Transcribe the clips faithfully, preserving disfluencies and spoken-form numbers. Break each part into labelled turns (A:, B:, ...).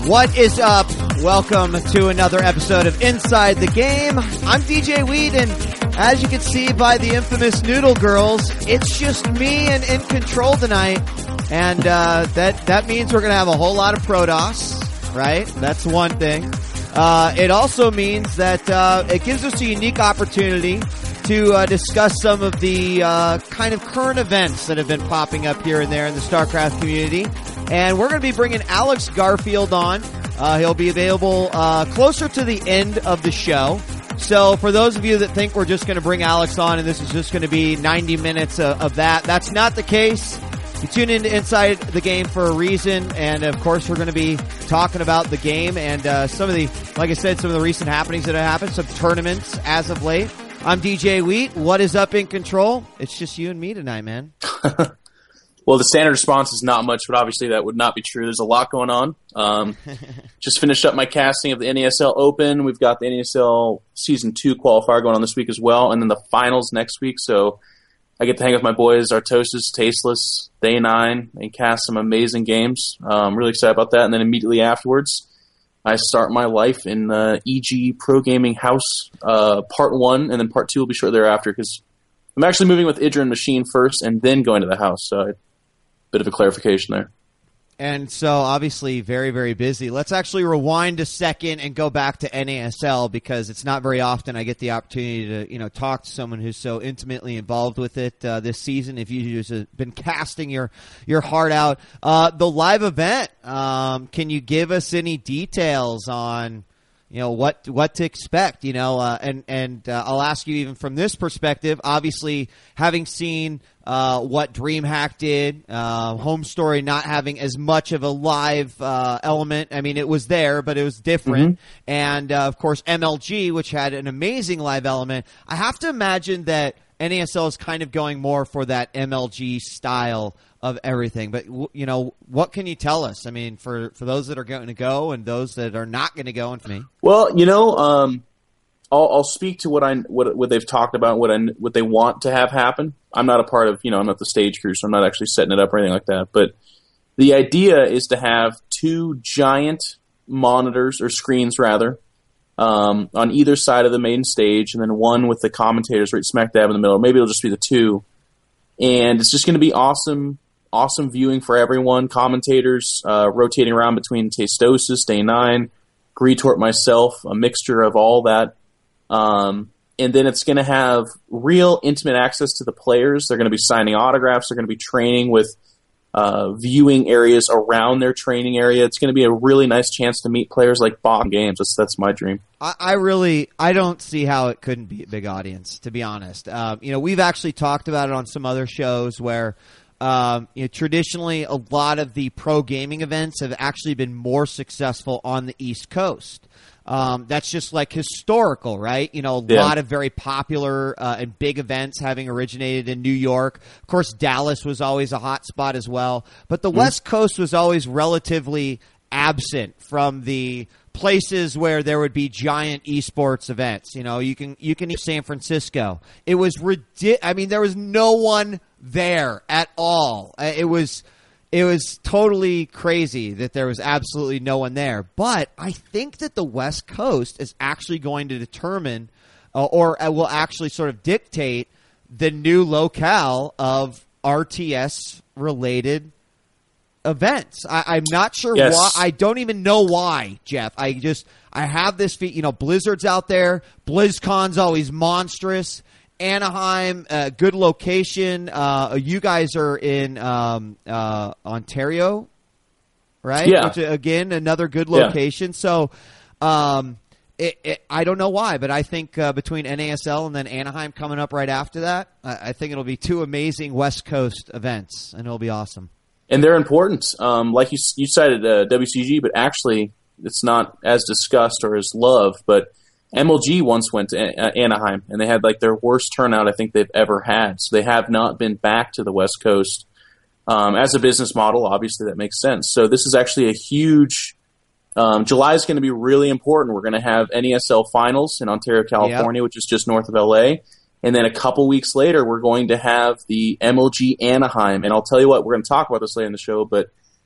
A: What is up? Welcome to another episode of Inside the Game. I'm D J Wheat, and as you can see by the infamous Noodle Girls, it's just me and in control tonight. And uh, that that means we're going to have a whole lot of Protoss, right? That's one thing. Uh, it also means that uh, it gives us a unique opportunity to uh, discuss some of the uh, kind of current events that have been popping up here and there in the StarCraft community. And we're going to be bringing Alex Garfield on. Uh, he'll be available uh, closer to the end of the show. So for those of you that think we're just going to bring Alex on and this is just going to be ninety minutes of, of that, that's not the case. You tune into Inside the Game for a reason, and of course we're going to be talking about the game and uh, some of the, like I said, some of the recent happenings that have happened, some tournaments as of late. I'm D J Wheat. What is up in control? It's just you and me tonight, man.
B: Well, the standard response is not much, but obviously that would not be true. There's a lot going on. Um, just finished up my casting of the N A S L Open. We've got the N A S L Season two qualifier going on this week as well, and then the finals next week. So I get to hang with my boys, Artosis, Tasteless, Day nine, and cast some amazing games. I'm um, really excited about that. And then immediately afterwards, I start my life in the E G Pro Gaming House, uh, Part one, and then Part two will be shortly thereafter, because I'm actually moving with Idrin Machine first and then going to the house. So I bit of a clarification there.
A: And so, obviously, very, very busy. Let's actually rewind a second and go back to N A S L, because it's not very often I get the opportunity to, you know, talk to someone who's so intimately involved with it uh, this season. If you've been casting your, your heart out. Uh, the live event, um, can you give us any details on, you know, what what to expect, you know, uh, and, and uh, I'll ask you even from this perspective, obviously, having seen uh, what DreamHack did, uh, Home Story not having as much of a live uh, element. I mean, it was there, but it was different. Mm-hmm. And, uh, of course, M L G, which had an amazing live element. I have to imagine that N A S L is kind of going more for that M L G style of everything. But, you know, what can you tell us? I mean, for, for those that are going to go and those that are not going to go, and for me.
B: Well, you know, um, I'll, I'll speak to what I what what they've talked about, what I what they want to have happen. I'm not a part of, you know, I'm not the stage crew, so I'm not actually setting it up or anything like that. But the idea is to have two giant monitors, or screens rather, um, on either side of the main stage, and then one with the commentators right smack dab in the middle. Or maybe it'll just be the two, and it's just going to be awesome. Awesome viewing for everyone. Commentators uh, rotating around between Tastosis, Day nine, Greetort, myself, a mixture of all that. Um, and then it's going to have real intimate access to the players. They're going to be signing autographs. They're going to be training with uh, viewing areas around their training area. It's going to be a really nice chance to meet players like Bob Games. That's that's my dream.
A: I, I really I don't see how it couldn't be a big audience, to be honest. Um, you know, we've actually talked about it on some other shows where. Um, you know, traditionally, a lot of the pro gaming events have actually been more successful on the East Coast. Um, that's just like historical, right? You know, a yeah. lot of very popular uh, and big events having originated in New York. Of course, Dallas was always a hot spot as well. But the mm-hmm. West Coast was always relatively absent from the places where there would be giant esports events. You know, you can you can San Francisco. It was ridiculous. I mean, there was no one there at all. It was it was totally crazy that there was absolutely no one there. But I think that the West Coast is actually going to determine uh, or will actually sort of dictate the new locale of R T S related events. I, I'm not sure
B: yes.
A: why. I don't even know why, Jeff. I just I have this feat. You know, Blizzard's out there. BlizzCon's always monstrous. Anaheim, uh, good location. Uh, you guys are in um, uh, Ontario, right?
B: Yeah.
A: Which, again, another good location. Yeah. So, um, it, it, I don't know why, but I think uh, between N A S L and then Anaheim coming up right after that, I, I think it'll be two amazing West Coast events, and it'll be awesome.
B: And they're important. Um, like you, you cited uh, W C G, but actually it's not as discussed or as loved, but M L G once went to a- Anaheim, and they had like their worst turnout I think they've ever had. So they have not been back to the West Coast. Um, as a business model, obviously that makes sense. So this is actually a huge um, – July is going to be really important. We're going to have N A S L finals in Ontario, California, yep. which is just north of L A. And then a couple weeks later, we're going to have the M L G Anaheim. And I'll tell you what, we're going to talk about this later in the show, but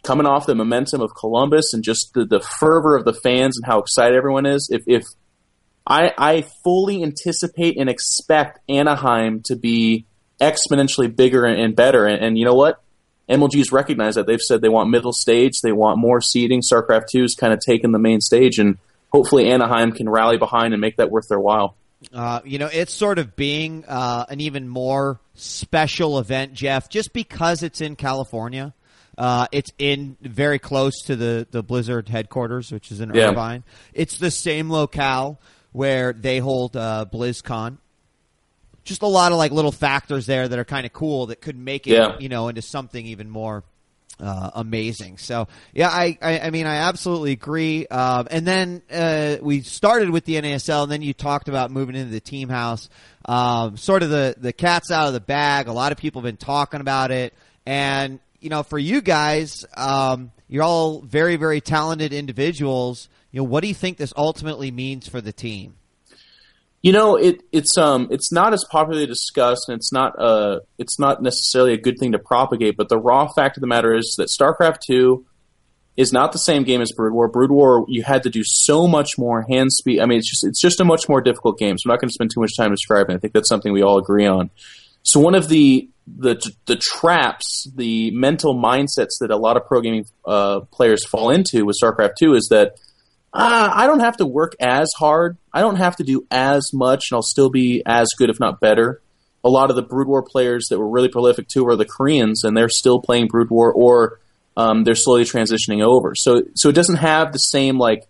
B: coming off the momentum of Columbus and just the, the fervor of the fans and how excited everyone is, if, if I, I fully anticipate and expect Anaheim to be exponentially bigger and, and better. And, and you know what? M L G's recognized that. They've said they want middle stage, they want more seating. StarCraft two is kind of taking the main stage, and hopefully Anaheim can rally behind and make that worth their while.
A: Uh, you know, it's sort of being uh, an even more special event, Jeff, just because it's in California. Uh, it's in very close to the, the Blizzard headquarters, which is in
B: yeah.
A: Irvine. It's the same locale where they hold uh, BlizzCon. Just a lot of like little factors there that are kind of cool that could make it,
B: yeah.
A: you know, into something even more uh, amazing. So, yeah, I, I, I mean, I absolutely agree. Um, and then uh, we started with the N A S L, and then you talked about moving into the team house. Um, sort of the, the cat's out of the bag. A lot of people have been talking about it. And, you know, for you guys, um, you're all very, very talented individuals. You know, what do you think this ultimately means for the team?
B: You know, it, it's um it's not as popularly discussed, and it's not uh it's not necessarily a good thing to propagate. But the raw fact of the matter is that StarCraft two is not the same game as Brood War. Brood War, you had to do so much more hand speed. I mean, it's just it's just a much more difficult game. So I'm not going to spend too much time describing it. I think that's something we all agree on. So one of the the the traps, the mental mindsets that a lot of pro gaming uh, players fall into with StarCraft two is that Uh, I don't have to work as hard. I don't have to do as much, and I'll still be as good, if not better. A lot of the Brood War players that were really prolific, too, are the Koreans, and they're still playing Brood War, or um, they're slowly transitioning over. So so it doesn't have the same, like,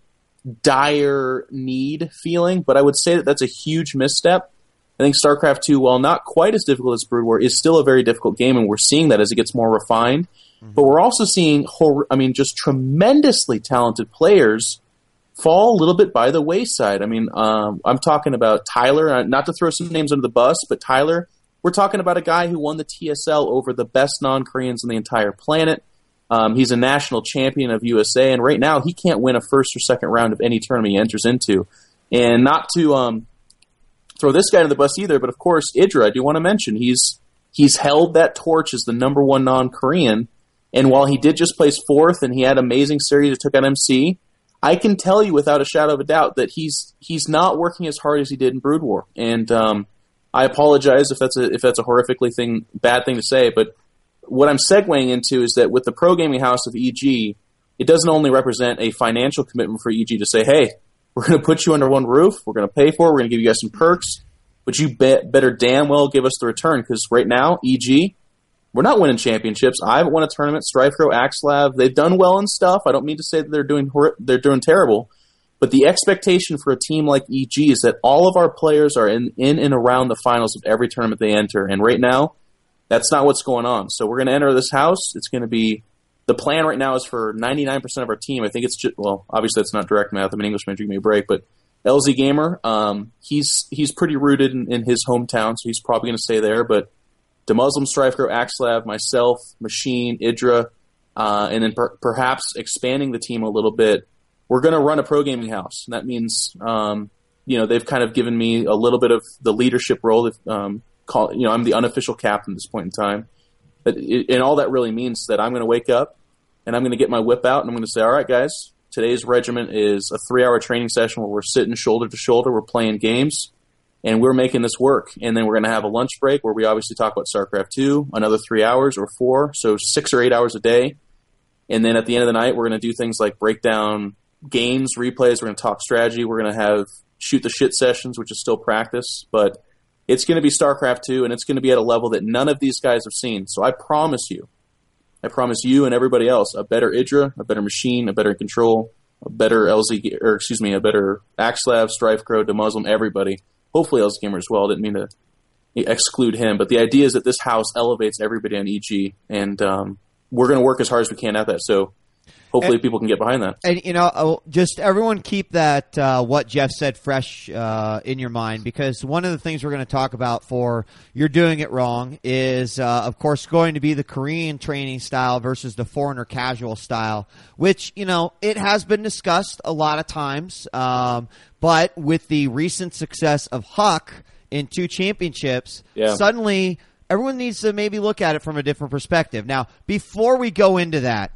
B: dire need feeling, but I would say that that's a huge misstep. I think StarCraft two, while not quite as difficult as Brood War, is still a very difficult game, and we're seeing that as it gets more refined. Mm-hmm. But we're also seeing, hor- I mean, just tremendously talented players fall a little bit by the wayside. I mean, um, I'm talking about Tyler, not to throw some names under the bus, but Tyler, we're talking about a guy who won the T S L over the best non-Koreans on the entire planet. Um, he's a national champion of U S A, and right now he can't win a first or second round of any tournament he enters into. And not to um, throw this guy under the bus either, but of course, Idra, I do want to mention, he's he's held that torch as the number one non-Korean, and while he did just place fourth and he had amazing series that took out M C, I can tell you without a shadow of a doubt that he's he's not working as hard as he did in Brood War. And um, I apologize if that's a if that's a horrifically thing bad thing to say, but what I'm segueing into is that with the pro gaming house of E G, it doesn't only represent a financial commitment for E G to say, hey, we're going to put you under one roof, we're going to pay for it, we're going to give you guys some perks, but you bet, better damn well give us the return, because right now, E G, we're not winning championships. I haven't won a tournament. StrifeCro, Axelav, they've done well and stuff. I don't mean to say that they're doing hor- they're doing terrible, but the expectation for a team like E G is that all of our players are in, in and around the finals of every tournament they enter. And right now, that's not what's going on. So we're going to enter this house. It's going to be the plan right now is for ninety-nine percent of our team. I think it's just, well, obviously that's not direct math. I'm an English major, give me a break, but L Z Gamer, um, he's he's pretty rooted in, in his hometown, so he's probably going to stay there. But DeMuslim, StrifeCro, Axelav, myself, Machine, Idra, uh, and then per- perhaps expanding the team a little bit. We're going to run a pro gaming house, and that means um, you know they've kind of given me a little bit of the leadership role. If, um, call, you know, I'm the unofficial captain at this point in time, but it, and all that really means is that I'm going to wake up and I'm going to get my whip out and I'm going to say, all right, guys, today's regiment is a three-hour training session where we're sitting shoulder to shoulder, we're playing games, and we're making this work. And then we're going to have a lunch break where we obviously talk about StarCraft two, another three hours or four, so six or eight hours a day. And then at the end of the night, we're going to do things like break down games, replays, we're going to talk strategy, we're going to have shoot the shit sessions, which is still practice, but it's going to be StarCraft two, and it's going to be at a level that none of these guys have seen. So I promise you, I promise you and everybody else, a better Idra, a better Machine, a better Control, a better L Z, or excuse me, a better Axelav, StrifeCro, DeMuslim, everybody. Hopefully L Z Gamer as well. I didn't mean to exclude him, but the idea is that this house elevates everybody on E G, and um, we're going to work as hard as we can at that. So hopefully
A: and,
B: people can get behind that.
A: And, you know, just everyone keep that, uh, what Jeff said, fresh uh, in your mind, because one of the things we're going to talk about for You're Doing It Wrong is, uh, of course, going to be the Korean training style versus the foreigner casual style, which, you know, it has been discussed a lot of times, um, but with the recent success of Huck in two championships,
B: yeah.
A: suddenly everyone needs to maybe look at it from a different perspective. Now, before we go into that,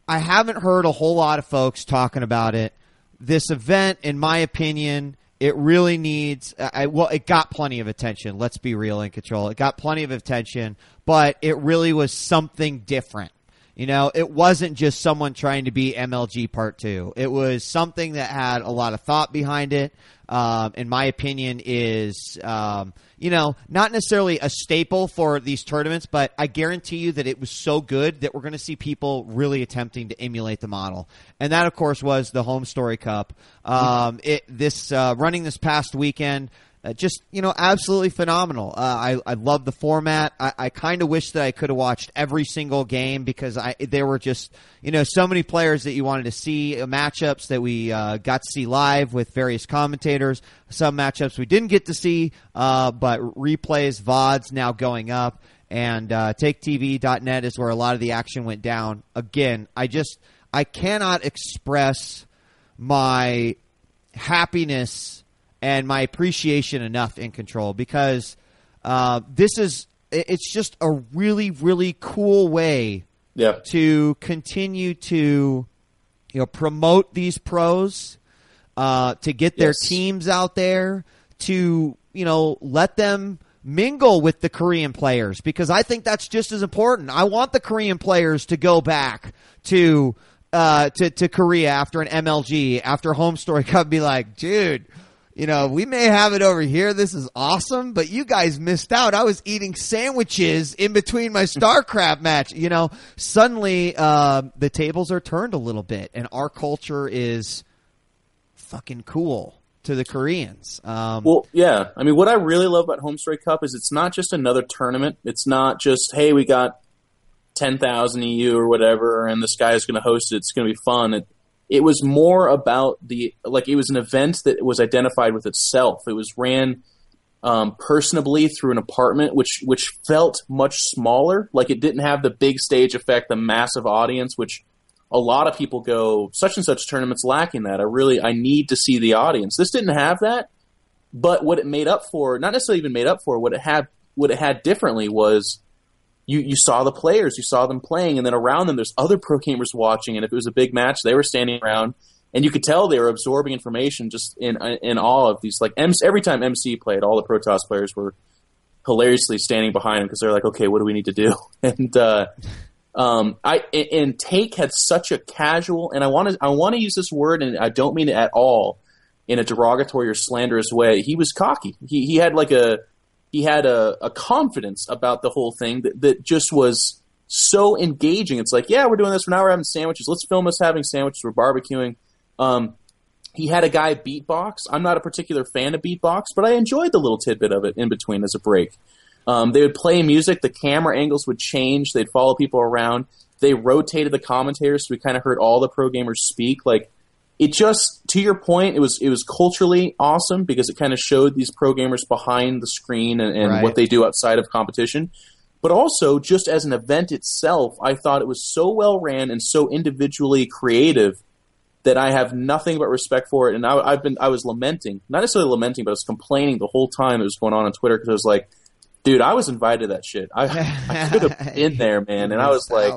A: I haven't heard a whole lot of folks talking about it. This event, in my opinion, it really needs. I, well, it got plenty of attention. Let's be real in control. It got plenty of attention, but it really was something different. You know, it wasn't just someone trying to be M L G Part Two. It was something that had a lot of thought behind it. Um, in my opinion, is um, you know, not necessarily a staple for these tournaments, but I guarantee you that it was so good that we're going to see people really attempting to emulate the model. And that, of course, was the Home Story Cup. Um, it this uh, running this past weekend. Uh, just, you know, absolutely phenomenal. Uh, I, I love the format. I, I kind of wish that I could have watched every single game because I there were just, you know, so many players that you wanted to see, uh, matchups that we uh, got to see live with various commentators, some matchups we didn't get to see, uh, but replays, V O Ds now going up, and uh, take T V dot net is where a lot of the action went down. Again, I just, I cannot express my happiness and my appreciation enough in Control because uh, this is it's just a really, really cool way
B: yeah.
A: to continue to you know promote these pros, uh, to get their
B: yes.
A: teams out there, to you know let them mingle with the Korean players because I think that's just as important. I want the Korean players to go back to uh, to, to Korea after an M L G, after Home Story Cup, and be like, dude, you know, we may have it over here. This is awesome, but you guys missed out. I was eating sandwiches in between my StarCraft match. You know, suddenly uh, the tables are turned a little bit, and our culture is fucking cool to the Koreans. Um,
B: well, yeah. I mean, what I really love about Home Story Cup is it's not just another tournament. It's not just, hey, we got ten thousand E U or whatever, and this guy's going to host it. It's going to be fun. It, It was more about the, like, it was an event that was identified with itself. It was ran um, personably through an apartment, which which felt much smaller. Like, it didn't have the big stage effect, the massive audience, which a lot of people go, such and such tournaments lacking that. I really, I need to see the audience. This didn't have that, but what it made up for, not necessarily even made up for, what it had, what it had differently was, You you saw the players, you saw them playing, and then around them there's other pro gamers watching, and if it was a big match, they were standing around, and you could tell they were absorbing information just in in awe of these. Like, every time M C played, all the Protoss players were hilariously standing behind him because they're like, okay, what do we need to do? And uh, um, I and Take had such a casual, and I want to I want to use this word, and I don't mean it at all in a derogatory or slanderous way. He was cocky. He he had like a He had a, a confidence about the whole thing that, that just was so engaging. It's like, yeah, we're doing this. Now we're having sandwiches. Let's film us having sandwiches. We're barbecuing. Um, he had a guy beatbox. I'm not a particular fan of beatbox, but I enjoyed the little tidbit of it in between as a break. Um, they would play music. The camera angles would change. They'd follow people around. They rotated the commentators, so we kind of heard all the pro gamers speak. Like, it just, to your point, it was it was culturally awesome because it kind of showed these pro gamers behind the screen and, and
A: right.
B: what they do outside of competition. But also, just as an event itself, I thought it was so well ran and so individually creative that I have nothing but respect for it. And I, I've been I was lamenting, not necessarily lamenting, but I was complaining the whole time it was going on on Twitter because I was like, dude, I was invited to that shit. I, I could have been there, man. And I was like,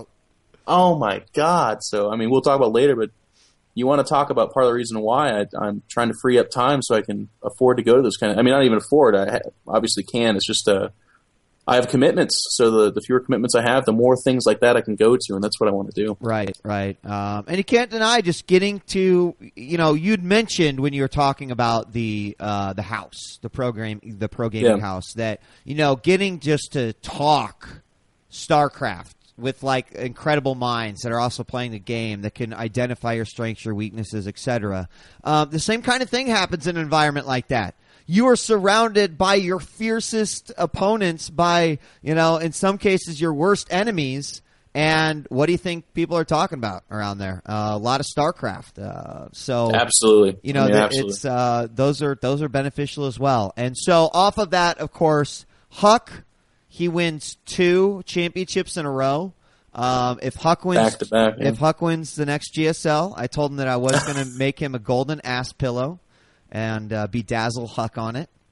B: oh my God. So, I mean, we'll talk about it later, but you want to talk about part of the reason why I, I'm trying to free up time so I can afford to go to this kind of. I mean, not even afford. I obviously can. It's just uh, I have commitments. So the the fewer commitments I have, the more things like that I can go to, and that's what I want to do.
A: Right, right. Um, and you can't deny just getting to. You know, you'd mentioned when you were talking about the uh, the house, the program, the pro gaming
B: Yeah.
A: house, that you know, getting just to talk StarCraft with like incredible minds that are also playing the game that can identify your strengths, your weaknesses, et cetera. Um, the same kind of thing happens in an environment like that. You are surrounded by your fiercest opponents, by, you know, in some cases your worst enemies. And what do you think people are talking about around there? Uh, a lot of StarCraft. Uh, so
B: absolutely,
A: you know,
B: I mean,
A: th-
B: absolutely.
A: it's uh, those are those are beneficial as well. And so off of that, of course, Huck. He wins two championships in a row. Um, if Huck wins,
B: back to back, yeah.
A: if Huck wins the next G S L, I told him that I was going to make him a golden ass pillow and uh, bedazzle Huck on it.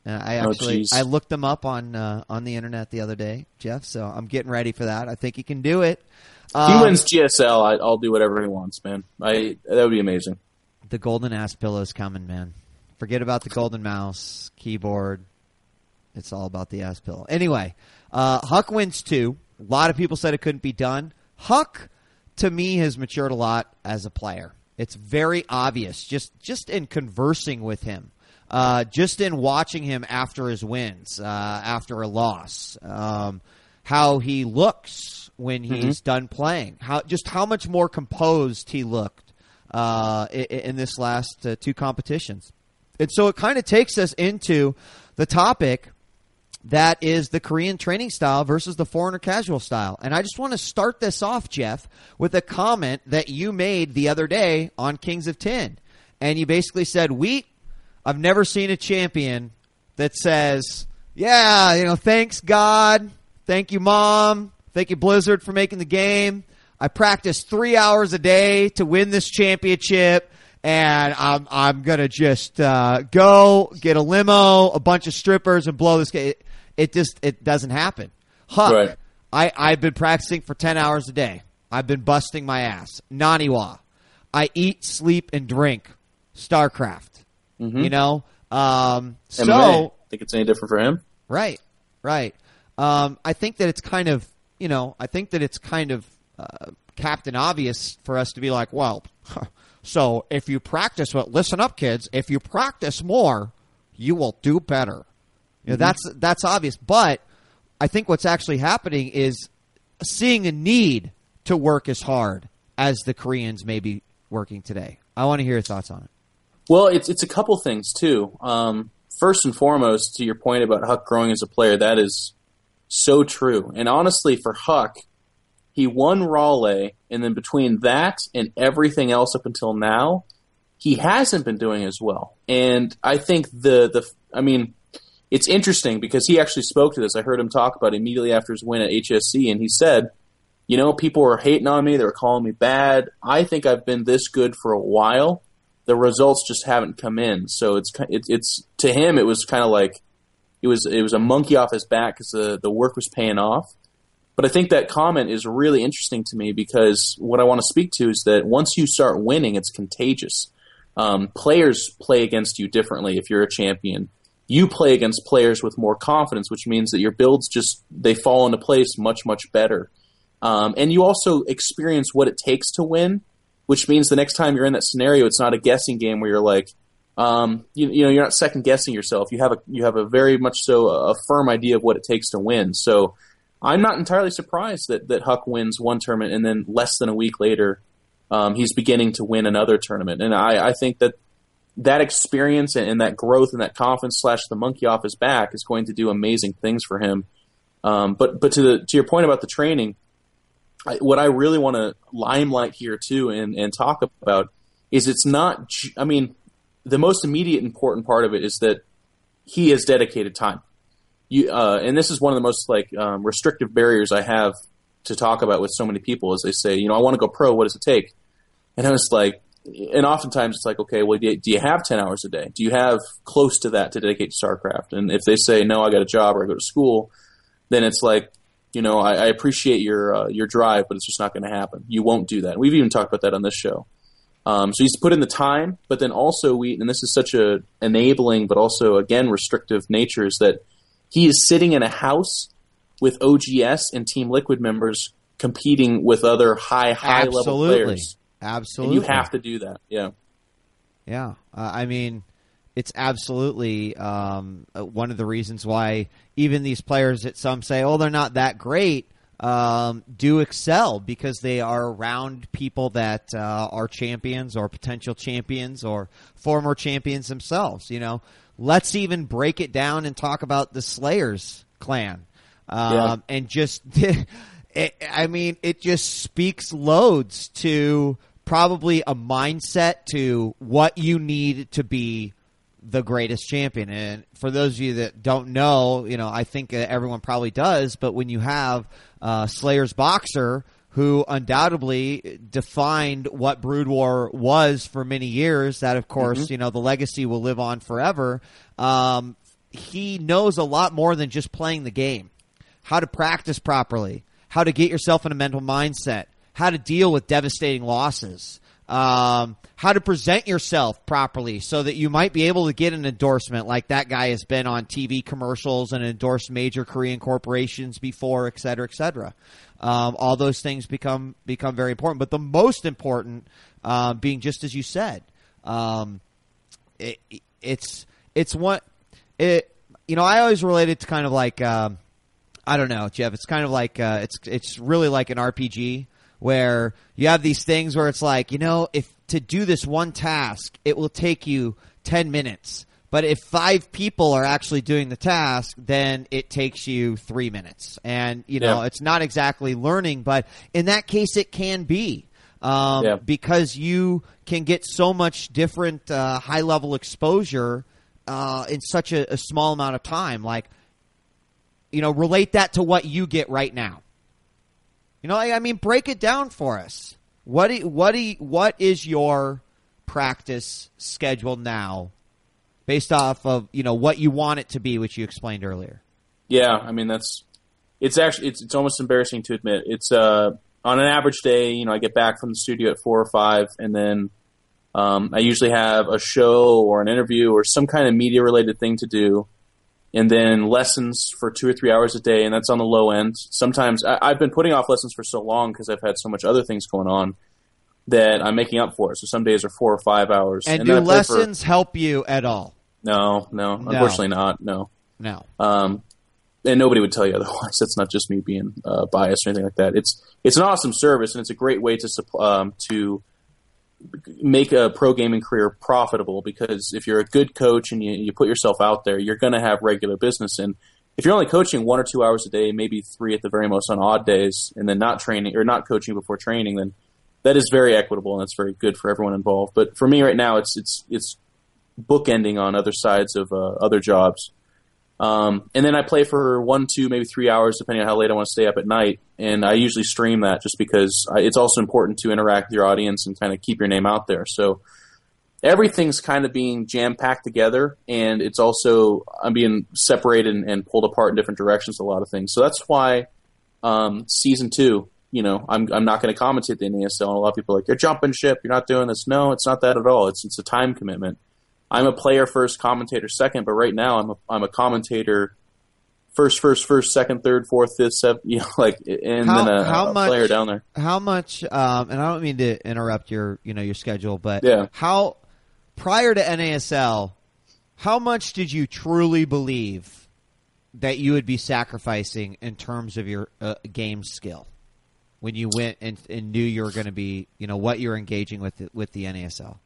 A: Uh, I
B: Oh,
A: actually
B: geez.
A: I looked them up on uh, on the internet the other day, Jeff. So I'm getting ready for that. I think he can do it.
B: If he
A: Um,
B: wins G S L, I, I'll do whatever he wants, man. I that would be amazing.
A: The golden ass pillow is coming, man. Forget about the golden mouse, keyboard. It's all about the ass pillow. Anyway, uh, Huck wins two. A lot of people said it couldn't be done. Huck, to me, has matured a lot as a player. It's very obvious, just just in conversing with him, uh, just in watching him after his wins, uh, after a loss, um, how he looks when he's mm-hmm. done playing, how just how much more composed he looked uh, in, in this last uh, two competitions. And so it kind of takes us into the topic that is the Korean training style versus the foreigner casual style. And I just want to start this off, Jeff, with a comment that you made the other day on Kings of Ten. And you basically said, Wheat, I've never seen a champion that says, yeah, you know, thanks God, thank you Mom, thank you Blizzard for making the game. I practiced three hours a day to win this championship. And I'm I'm gonna just uh, go get a limo, a bunch of strippers, and blow this game. It, it just it doesn't happen. Huck,
B: right.
A: I I've been practicing for ten hours a day. I've been busting my ass. Naniwa. I eat, sleep, and drink StarCraft.
B: Mm-hmm.
A: You know. Um, so
B: M M A. Think it's any different for him?
A: Right. Right. Um, I think that it's kind of you know I think that it's kind of uh, Captain Obvious for us to be like, well. So if you practice, well, listen up, kids. If you practice more, you will do better. You know, mm-hmm. That's that's obvious. But I think what's actually happening is seeing a need to work as hard as the Koreans may be working today. I want to hear your thoughts on it.
B: Well, it's it's a couple things too. Um, first and foremost, to your point about Huck growing as a player, that is so true. And honestly, for Huck, he won Raleigh, and then between that and everything else up until now, he hasn't been doing as well. And I think the the I mean, it's interesting because he actually spoke to this. I heard him talk about it immediately after his win at H S C, and he said, you know, people were hating on me. They were calling me bad. I think I've been this good for a while. The results just haven't come in. So it's it's, it's to him, it was kind of like it was it was a monkey off his back because the, the work was paying off. But I think that comment is really interesting to me because what I want to speak to is that once you start winning, it's contagious. Um, players play against you differently if you're a champion. You play against players with more confidence, which means that your builds just, they fall into place much, much better. Um, and you also experience what it takes to win, which means the next time you're in that scenario, it's not a guessing game where you're like, um, you, you know, you're not second guessing yourself. You have a, you have a very much so a firm idea of what it takes to win. So I'm not entirely surprised that, that Huck wins one tournament and then less than a week later, um, he's beginning to win another tournament. And I, I think that that experience and, and that growth and that confidence slash the monkey off his back is going to do amazing things for him. Um, but but to the to your point about the training, I, what I really want to limelight here too and, and talk about is it's not. I mean, the most immediate important part of it is that he has dedicated time. You, uh, and this is one of the most like um, restrictive barriers I have to talk about with so many people is they say, you know, I want to go pro. What does it take? And I was like, and oftentimes it's like, okay, well, do you, do you have ten hours a day? Do you have close to that to dedicate to StarCraft? And if they say, no, I got a job or I go to school, then it's like, you know, I, I appreciate your uh, your drive, but it's just not going to happen. You won't do that. We've even talked about that on this show. Um, so he's put in the time, but then also we, and this is such a enabling, but also again restrictive nature, is that he is sitting in a house with O G S and Team Liquid members competing with other high, high level players.
A: Absolutely.
B: And you have to do that. Yeah.
A: Yeah. Uh, I mean, it's absolutely um, one of the reasons why even these players that some say, oh, they're not that great, um, do excel because they are around people that uh, are champions or potential champions or former champions themselves. You know, let's even break it down and talk about the Slayers clan. Um, yeah. And just, it, I mean, it just speaks loads to probably a mindset to what you need to be the greatest champion. And for those of you that don't know, you know, I think everyone probably does, but when you have uh, Slayers Boxer, who undoubtedly defined what Brood War was for many years, that of course, mm-hmm. you know, the legacy will live on forever. Um, he knows a lot more than just playing the game. How to practice properly, how to get yourself in a mental mindset, how to deal with devastating losses, um, how to present yourself properly so that you might be able to get an endorsement like that guy has been on T V commercials and endorsed major Korean corporations before, et cetera, et cetera. Um, all those things become become very important. But the most important uh, being just as you said, um, it, it's it's one it you know I always relate it to kind of like um, I don't know, Jeff. It's kind of like uh, it's it's really like an R P G. Where you have these things where it's like, you know, if to do this one task, it will take you ten minutes. But if five people are actually doing the task, then it takes you three minutes. And, you know,
B: yeah.
A: it's not exactly learning, but in that case, it can be. Um,
B: yeah.
A: Because you can get so much different uh, high-level exposure uh, in such a, a small amount of time. Like, you know, relate that to what you get right now. You know, I mean, break it down for us. What do, what do, what is your practice schedule now, based off of you know what you want it to be, which you explained earlier?
B: Yeah, I mean that's it's actually it's it's almost embarrassing to admit. It's uh on an average day, you know, I get back from the studio at four or five, and then um, I usually have a show or an interview or some kind of media related thing to do. And then lessons for two or three hours a day, and that's on the low end. Sometimes I, I've been putting off lessons for so long because I've had so much other things going on that I'm making up for it. So some days are four or five hours.
A: And,
B: and
A: do
B: then
A: lessons
B: for,
A: help you at all?
B: No, no, no, unfortunately not. No,
A: no.
B: Um, and nobody would tell you otherwise. That's not just me being uh, biased or anything like that. It's it's an awesome service, and it's a great way to um, to. make a pro gaming career profitable, because if you're a good coach and you, you put yourself out there, you're going to have regular business. And if you're only coaching one or two hours a day, maybe three at the very most on odd days, and then not training or not coaching before training, then that is very equitable and that's very good for everyone involved. But for me right now, it's it's it's bookending on other sides of uh, other jobs. Um, and then I play for one, two, maybe three hours, depending on how late I want to stay up at night. And I usually stream that just because I, it's also important to interact with your audience and kind of keep your name out there. So everything's kind of being jam-packed together, and it's also I'm being separated and, and pulled apart in different directions, a lot of things. So that's why um, season two, you know, I'm I'm not going to commentate the N A S L. And a lot of people are like, you're jumping ship, you're not doing this. No, it's not that at all. It's it's a time commitment. I'm a player first, commentator second, but right now I'm a, I'm a commentator first, first, first, second, third, fourth, fifth, seventh, you know, like, and
A: how,
B: then a,
A: how
B: a
A: much,
B: player down there.
A: How much, um, and I don't mean to interrupt your, you know, your schedule, but
B: yeah.
A: how, prior to N A S L, how much did you truly believe that you would be sacrificing in terms of your uh, game skill when you went and, and knew you were going to be, you know, what you're engaging with the, with the N A S L?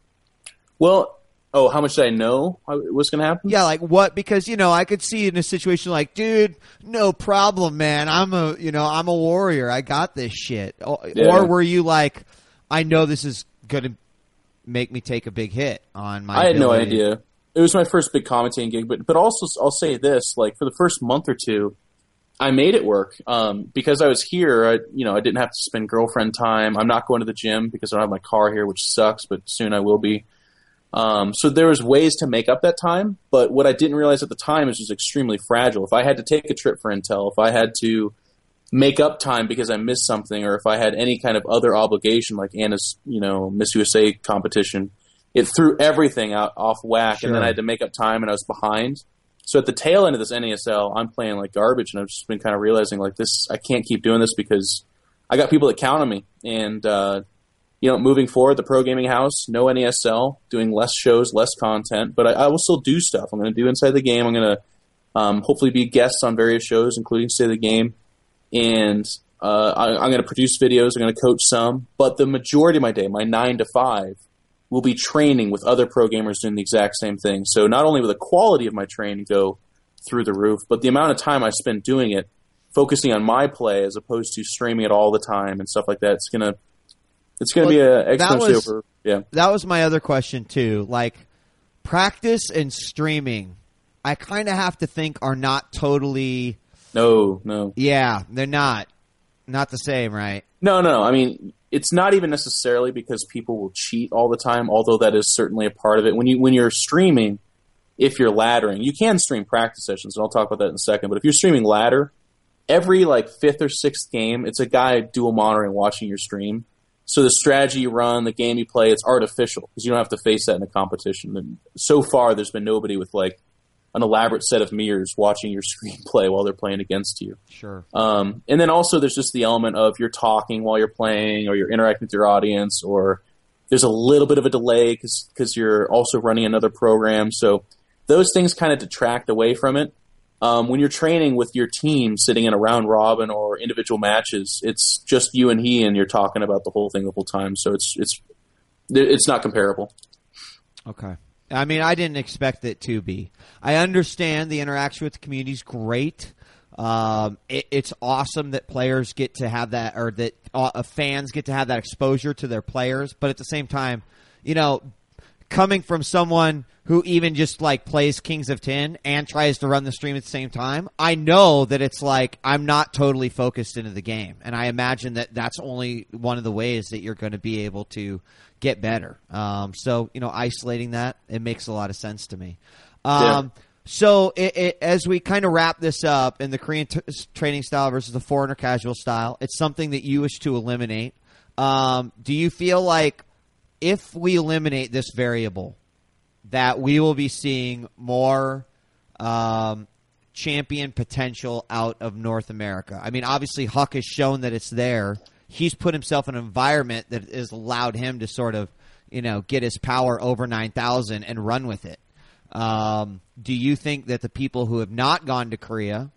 B: Well, oh, how much did I know was going to happen?
A: Yeah, like what? Because, you know, I could see in a situation like, dude, no problem, man. I'm a, you know, I'm a warrior. I got this shit. Or,
B: yeah.
A: or were you like, I know this is going to make me take a big hit on my
B: I had
A: ability.
B: no idea. It was my first big commentating gig, but but also I'll say this, like for the first month or two, I made it work. Um, because I was here, I, you know, I didn't have to spend girlfriend time. I'm not going to the gym because I don't have my car here, which sucks, but soon I will be. Um, so there was ways to make up that time, but what I didn't realize at the time is it was extremely fragile. If I had to take a trip for Intel, if I had to make up time because I missed something, or if I had any kind of other obligation like Anna's, you know, Miss U S A competition, it threw everything out off whack,
A: Sure.
B: and then I had to make up time, and I was behind. So at the tail end of this N A S L, I'm playing like garbage, and I've just been kind of realizing like this, I can't keep doing this because I got people that count on me, and uh, you know, moving forward, the Pro Gaming House, no N A S L, doing less shows, less content, but I, I will still do stuff. I'm going to do Inside the Game. I'm going to um, hopefully be guests on various shows, including State of the Game, and uh, I, I'm going to produce videos. I'm going to coach some, but the majority of my day, my nine to five, will be training with other pro gamers doing the exact same thing. So not only will the quality of my training go through the roof, but the amount of time I spend doing it, focusing on my play as opposed to streaming it all the time and stuff like that, it's going to It's going to well, be a exponentially over. Yeah,
A: that was my other question too. Like practice and streaming, I kind of have to think are not totally.
B: No, no.
A: Yeah, they're not. Not the same, right?
B: No, no. I mean, it's not even necessarily because people will cheat all the time. Although that is certainly a part of it. When you when you're streaming, if you're laddering. You can stream practice sessions, and I'll talk about that in a second. But if you're streaming ladder, every like fifth or sixth game, it's a guy dual monitoring watching your stream. So the strategy you run, the game you play, it's artificial because you don't have to face that in a competition. And so far, there's been nobody with like an elaborate set of mirrors watching your screen play while they're playing against you.
A: Sure.
B: Um, and then also there's just the element of you're talking while you're playing, or you're interacting with your audience, or there's a little bit of a delay because because you're also running another program. So those things kind of detract away from it. Um, when you're training with your team sitting in a round robin or individual matches, it's just you and he, and you're talking about the whole thing the whole time. So it's it's it's not comparable.
A: Okay. I mean, I didn't expect it to be. I understand the interaction with the community is great. Um, it, it's awesome that players get to have that, or that uh, fans get to have that exposure to their players. But at the same time, you know, coming from someone who even just like plays Kings of Ten and tries to run the stream at the same time, I know that it's like I'm not totally focused into the game. And I imagine that that's only one of the ways that you're going to be able to get better. Um, so, you know, isolating that, it makes a lot of sense to me. Um, yeah. So it, it, as we kind of wrap this up in the Korean t- training style versus the foreigner casual style, it's something that you wish to eliminate. Um, do you feel like if we eliminate this variable, that we will be seeing more um, champion potential out of North America? I mean, obviously Huck has shown that it's there. He's put himself in an environment that has allowed him to sort of, you know, get his power over nine thousand and run with it. Um, do you think that the people who have not gone to Korea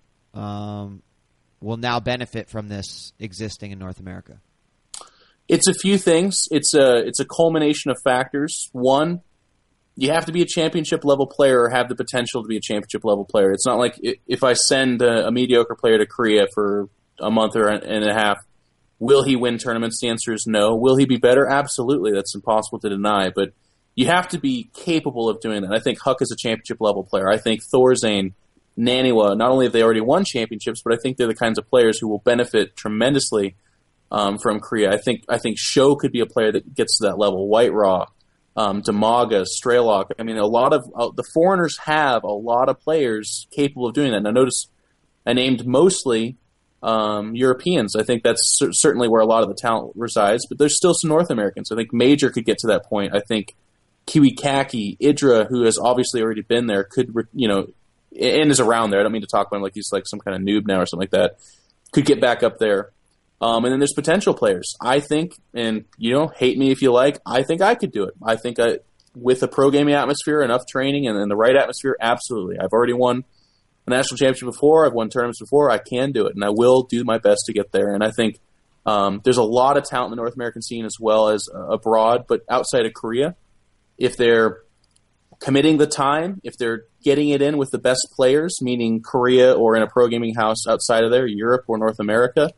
A: um, will now benefit from this existing in North America?
B: It's a few things. It's a it's a culmination of factors. One, you have to be a championship level player or have the potential to be a championship level player. It's not like if I send a, a mediocre player to Korea for a month or and a half, will he win tournaments? The answer is no. Will he be better? Absolutely. That's impossible to deny. But you have to be capable of doing that. I think Huck is a championship level player. I think Thorzane, Naniwa, not only have they already won championships, but I think they're the kinds of players who will benefit tremendously um, from Korea. I think I think Sho could be a player that gets to that level. White Raw, um, Damaga, Strelok. I mean, a lot of uh, the foreigners have a lot of players capable of doing that. Now, notice I named mostly um, Europeans. I think that's cer- certainly where a lot of the talent resides, but there's still some North Americans. I think Major could get to that point. I think Kiwi Kaki, Idra, who has obviously already been there, could, you know, and is around there. I don't mean to talk about him like he's like some kind of noob now or something like that. Could get back up there. Um, and then there's potential players. I think, and, you know, hate me if you like, I think I could do it. I think I, with a pro gaming atmosphere, enough training, and, and the right atmosphere, absolutely. I've already won a national championship before. I've won tournaments before. I can do it, and I will do my best to get there. And I think um, there's a lot of talent in the North American scene as well as uh, abroad, but outside of Korea, if they're committing the time, if they're getting it in with the best players, meaning Korea or in a pro gaming house outside of there, Europe or North America,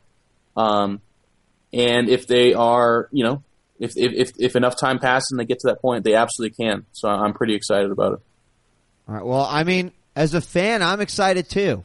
B: um, and if they are, you know, if, if if enough time passes and they get to that point, they absolutely can. So I'm pretty excited about it.
A: All right. Well, I mean, as a fan, I'm excited too.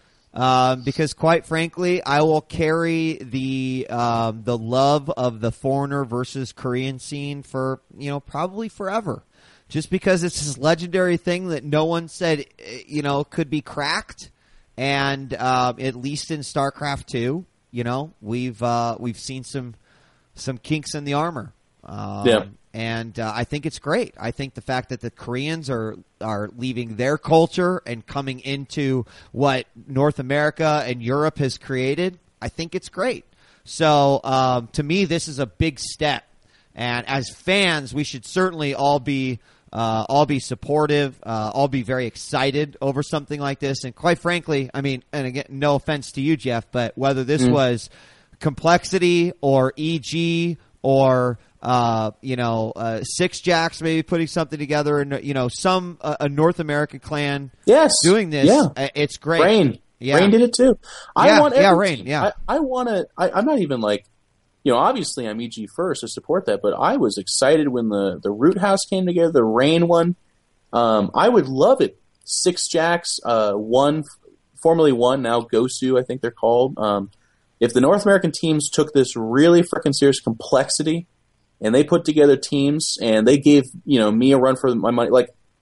A: Um, because quite frankly, I will carry the um, the love of the foreigner versus Korean scene for, you know, probably forever. Just because it's this legendary thing that no one said, you know, could be cracked. And uh, at least in StarCraft two, you know, we've uh, we've seen some some kinks in the armor. Um,
B: yeah.
A: And uh, I think it's great. I think the fact that the Koreans are are leaving their culture and coming into what North America and Europe has created, I think it's great. So um, to me, this is a big step. And as fans, we should certainly all be uh, all be supportive, uh, all be very excited over something like this. And quite frankly, I mean, and again, no offense to you, Jeff, but whether this mm. was Complexity or E G or Uh, you know, uh, Six Jacks maybe putting something together, and you know, some uh, a North American clan
B: yes.
A: doing this.
B: Yeah.
A: Uh, it's great.
B: Rain,
A: yeah.
B: Rain did it too. I
A: yeah,
B: want
A: yeah,
B: every
A: Rain,
B: team.
A: yeah.
B: I, I want to. I'm not even like, you know, obviously I'm E G first to support that, but I was excited when the the Root House came together, the Rain one. Um, I would love it. Six Jacks, uh, one formerly one, now Gosu, I think they're called. Um, if the North American teams took this really freaking serious, Complexity, and they put together teams, and they gave, you know, me a run for my money. Like,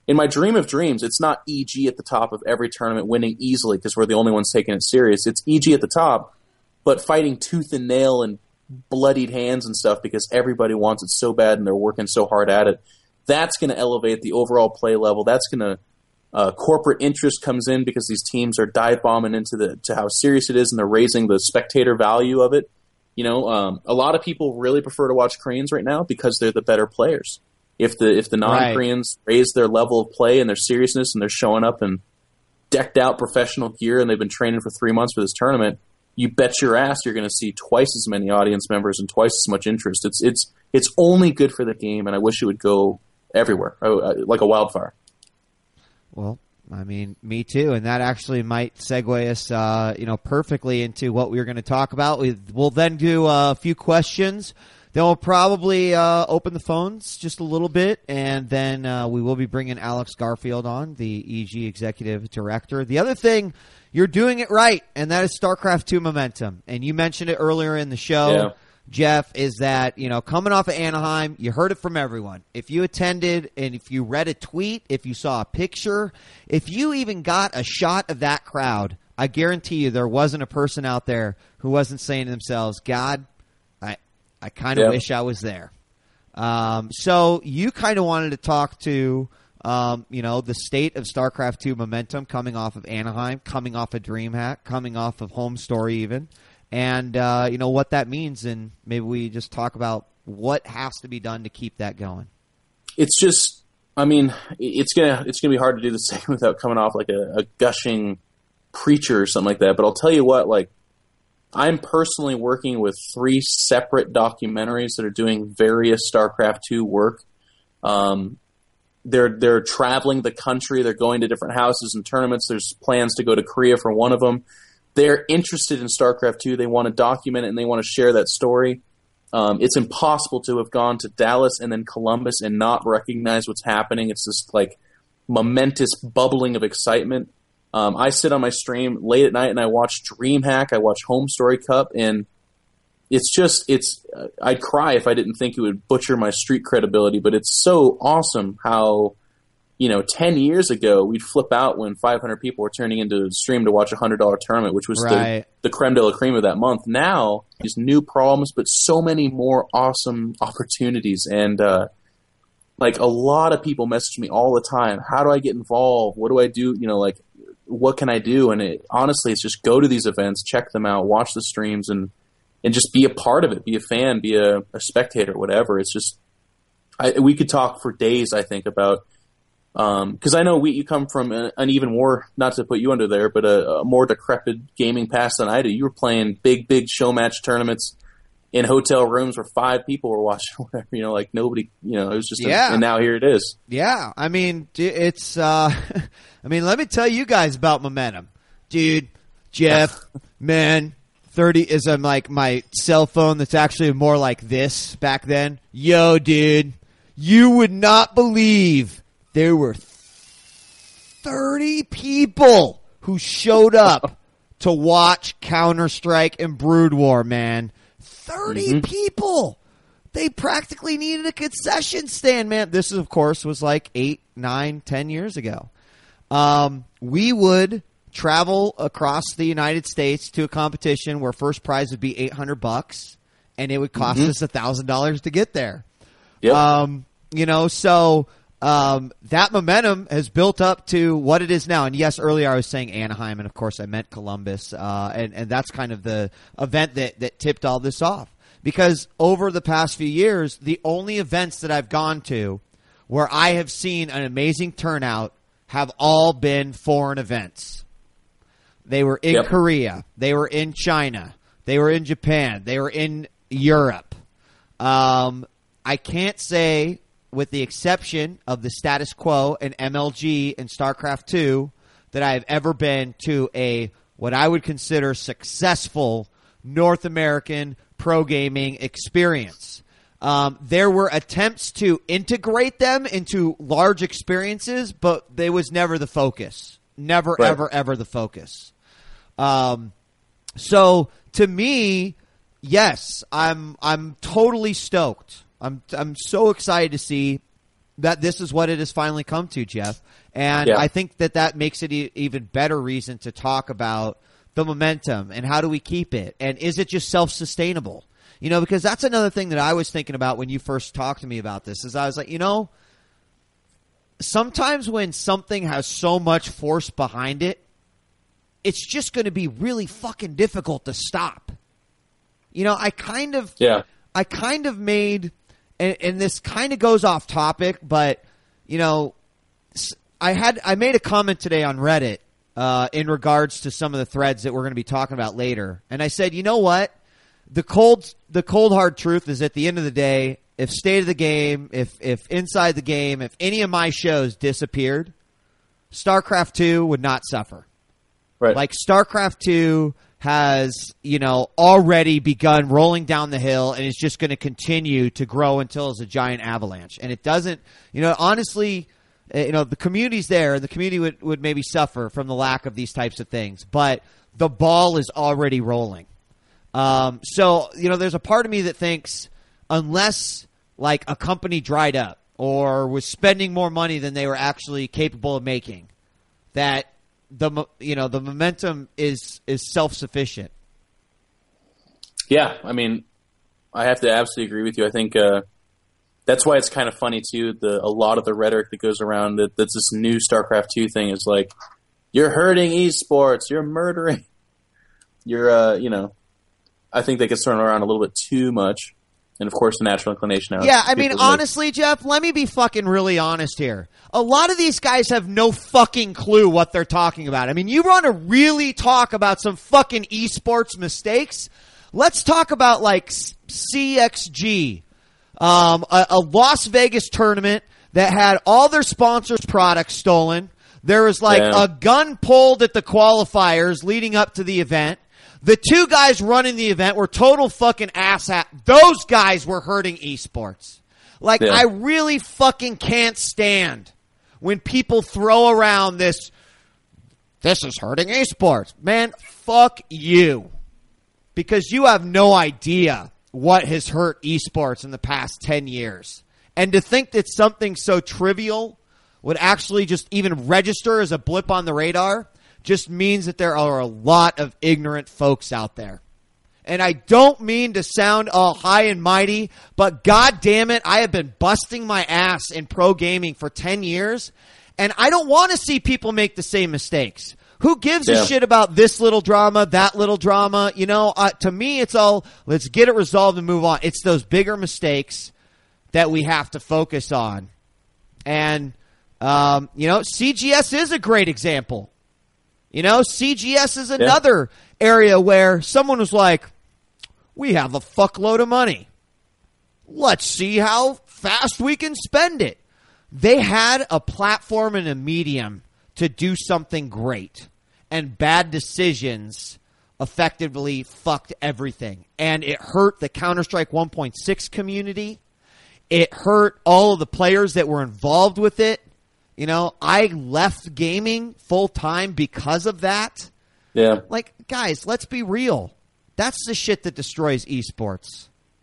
B: in my dream of dreams, it's not E G at the top of every tournament winning easily because we're the only ones taking it serious. It's E G at the top, but fighting tooth and nail and bloodied hands and stuff because everybody wants it so bad and they're working so hard at it. That's going to elevate the overall play level. That's going to uh, corporate interest comes in because these teams are dive bombing into the to how serious it is, and they're raising the spectator value of it. You know, um, a lot of people really prefer to watch Koreans right now because they're the better players. If the if the non-Koreans right. raise their level of play and their seriousness and they're showing up in decked out professional gear and they've been training for three months for this tournament, you bet your ass you're going to see twice as many audience members and twice as much interest. It's it's it's only good for the game, and I wish it would go everywhere, like a wildfire.
A: Well, I mean, me too, and that actually might segue us, uh, you know, perfectly into what we were going to talk about. We, we'll then do a few questions. Then we'll probably uh, open the phones just a little bit, and then uh, we will be bringing Alex Garfield on, the E G Executive Director. The other thing, you're doing it right, and that is StarCraft two momentum. And you mentioned it earlier in the show, yeah. Jeff, is that, you know, coming off of Anaheim, you heard it from everyone. If you attended and if you read a tweet, if you saw a picture, if you even got a shot of that crowd, I guarantee you there wasn't a person out there who wasn't saying to themselves, God, I kind of yep. wish I was there. Um, so you kind of wanted to talk to, um, you know, the state of StarCraft two momentum coming off of Anaheim, coming off of DreamHack, coming off of Home Story even, and, uh, you know, what that means. And maybe we just talk about what has to be done to keep that going.
B: It's just, I mean, it's going to it's gonna be hard to do the same without coming off like a, a gushing preacher or something like that. But I'll tell you what, like, I'm personally working with three separate documentaries that are doing various StarCraft two work. Um, they're they're traveling the country. They're going to different houses and tournaments. There's plans to go to Korea for one of them. They're interested in StarCraft two. They want to document it, and they want to share that story. Um, it's impossible to have gone to Dallas and then Columbus and not recognize what's happening. It's this like momentous bubbling of excitement. Um, I sit on my stream late at night and I watch DreamHack, I watch Home Story Cup, and it's just, it's, uh, I'd cry if I didn't think it would butcher my street credibility, but it's so awesome how, you know, ten years ago we'd flip out when five hundred people were turning into a stream to watch a one hundred dollars tournament, which was right. the, the creme de la creme of that month. Now, these new problems, but so many more awesome opportunities, and, uh, like, a lot of people message me all the time, how do I get involved? What do I do? You know, like, what can I do? And it, honestly, it's just go to these events, check them out, watch the streams, and and just be a part of it. Be a fan, be a, a spectator, whatever. It's just, I, we could talk for days, I think, about, because um, I know we you come from an, an even more, not to put you under there, but a, a more decrepit gaming past than I do. You were playing big, big show match tournaments in hotel rooms where five people were watching, whatever, you know, like nobody, you know, it was just,
A: yeah.
B: a, and now here it is.
A: Yeah. I mean, it's, uh, I mean, let me tell you guys about momentum. Dude, Jeff, man, thirty is um, like my cell phone that's actually more like this back then. Yo, dude, you would not believe there were thirty people who showed up to watch Counter-Strike and Brood War, man. thirty mm-hmm. people. They practically needed a concession stand, man. This, of course, was like eight, nine, ten years ago. Um, we would travel across the United States to a competition where first prize would be eight hundred bucks, and it would cost mm-hmm. us one thousand dollars to get there. Yep. Um, you know, so um, that momentum has built up to what it is now. And yes, earlier I was saying Anaheim, and of course I meant Columbus, uh, and, and that's kind of the event that, that tipped all this off. Because over the past few years, the only events that I've gone to where I have seen an amazing turnout have all been foreign events. They were in yep. Korea. They were in China. They were in Japan. They were in Europe. Um, I can't say, with the exception of the Status Quo and M L G and StarCraft two, that I have ever been to a what I would consider successful North American pro gaming experience. Um, there were attempts to integrate them into large experiences, but they was never the focus. Never, right. ever, ever the focus. Um, so to me, yes, I'm I'm totally stoked. I'm I'm so excited to see that this is what it has finally come to, Jeff. And
B: yeah.
A: I think that that makes it e- even better reason to talk about the momentum and how do we keep it? And is it just self-sustainable? You know, because that's another thing that I was thinking about when you first talked to me about this is I was like, you know, sometimes when something has so much force behind it, it's just going to be really fucking difficult to stop. You know, I kind of,
B: yeah.
A: I kind of made, and, and this kind of goes off topic, but you know, I had, I made a comment today on Reddit uh, in regards to some of the threads that we're going to be talking about later, and I said, you know what, the cold, the cold hard truth is at the end of the day, if State of the Game, if if Inside the Game, if any of my shows disappeared, StarCraft two would not suffer.
B: Right.
A: Like StarCraft two has, you know, already begun rolling down the hill and is just going to continue to grow until it's a giant avalanche. And it doesn't, you know, honestly, you know, the community's there and the community would, would maybe suffer from the lack of these types of things. But the ball is already rolling. Um, so, you know, there's a part of me that thinks unless like a company dried up or was spending more money than they were actually capable of making, that the you know the momentum is is self-sufficient.
B: Yeah, I mean, I have to absolutely agree with you. I think uh, that's why it's kind of funny too. The a lot of the rhetoric that goes around that that's this new StarCraft two thing is like, you're hurting esports, you're murdering, you're uh, you know, I think that gets thrown around a little bit too much. And, of course, the natural inclination now.
A: Yeah, I mean, honestly, like, Jeff, let me be fucking really honest here. A lot of these guys have no fucking clue what they're talking about. I mean, you want to really talk about some fucking esports mistakes? Let's talk about, like, C X G, um, a, a Las Vegas tournament that had all their sponsors' products stolen. There was, like,
B: yeah.
A: a gun pulled at the qualifiers leading up to the event. The two guys running the event were total fucking asshat. Those guys were hurting esports. Like, yeah. I really fucking can't stand when people throw around this, this is hurting esports. Man, fuck you. Because you have no idea what has hurt esports in the past ten years. And to think that something so trivial would actually just even register as a blip on the radar just means that there are a lot of ignorant folks out there. And I don't mean to sound all high and mighty, but god damn it, I have been busting my ass in pro gaming for ten years, and I don't want to see people make the same mistakes. Who gives yeah. a shit about this little drama, that little drama? You know, uh, to me, it's all, let's get it resolved and move on. It's those bigger mistakes that we have to focus on. And, um, you know, C G S is a great example. You know, C G S is another yeah. area where someone was like, we have a fuckload of money. Let's see how fast we can spend it. They had a platform and a medium to do something great. And bad decisions effectively fucked everything. And it hurt the Counter-Strike one point six community. It hurt all of the players that were involved with it. You know, I left gaming full time because of that.
B: Yeah.
A: Like, guys, let's be real. That's the shit that destroys esports.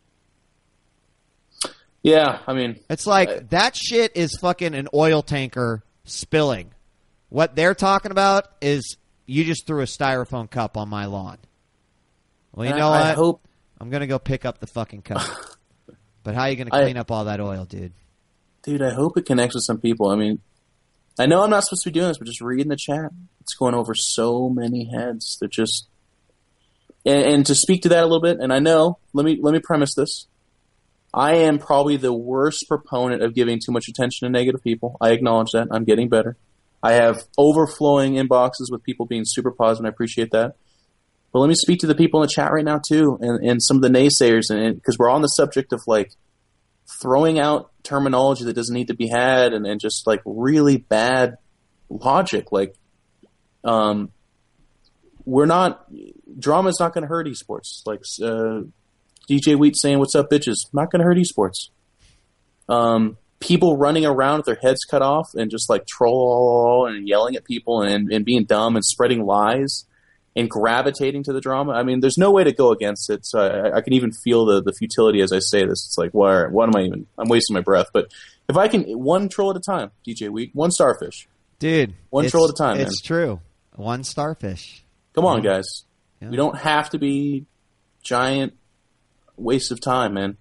B: Yeah, I mean,
A: it's like
B: I,
A: that shit is fucking an oil tanker spilling. What they're talking about is you just threw a styrofoam cup on my lawn. Well, you know
B: I,
A: what?
B: I hope
A: I'm going to go pick up the fucking cup. But how are you going to clean I, up all that oil, dude?
B: Dude, I hope it connects with some people. I mean, I know I'm not supposed to be doing this, but just reading the chat, it's going over so many heads. They're just, and, and to speak to that a little bit, and I know, let me let me premise this. I am probably the worst proponent of giving too much attention to negative people. I acknowledge that. I'm getting better. I have overflowing inboxes with people being super positive, and I appreciate that. But let me speak to the people in the chat right now, too, and, and some of the naysayers, and because we're on the subject of, like, throwing out terminology that doesn't need to be had and, and just like really bad logic. Like, um, we're not, drama's not going to hurt esports. Like, uh, D J Wheat saying, what's up, bitches? Not going to hurt esports. Um, people running around with their heads cut off and just like troll and yelling at people and, and being dumb and spreading lies and gravitating to the drama. I mean, there's no way to go against it. So I, I can even feel the, the futility as I say this. It's like, why, what am I even, I'm wasting my breath. But if I can, one troll at a time, D J Wheat, one starfish.
A: Dude.
B: One troll at a time,
A: It's
B: man.
A: true. One starfish.
B: Come on, guys.
A: Yeah.
B: We don't have to be giant waste of time, man.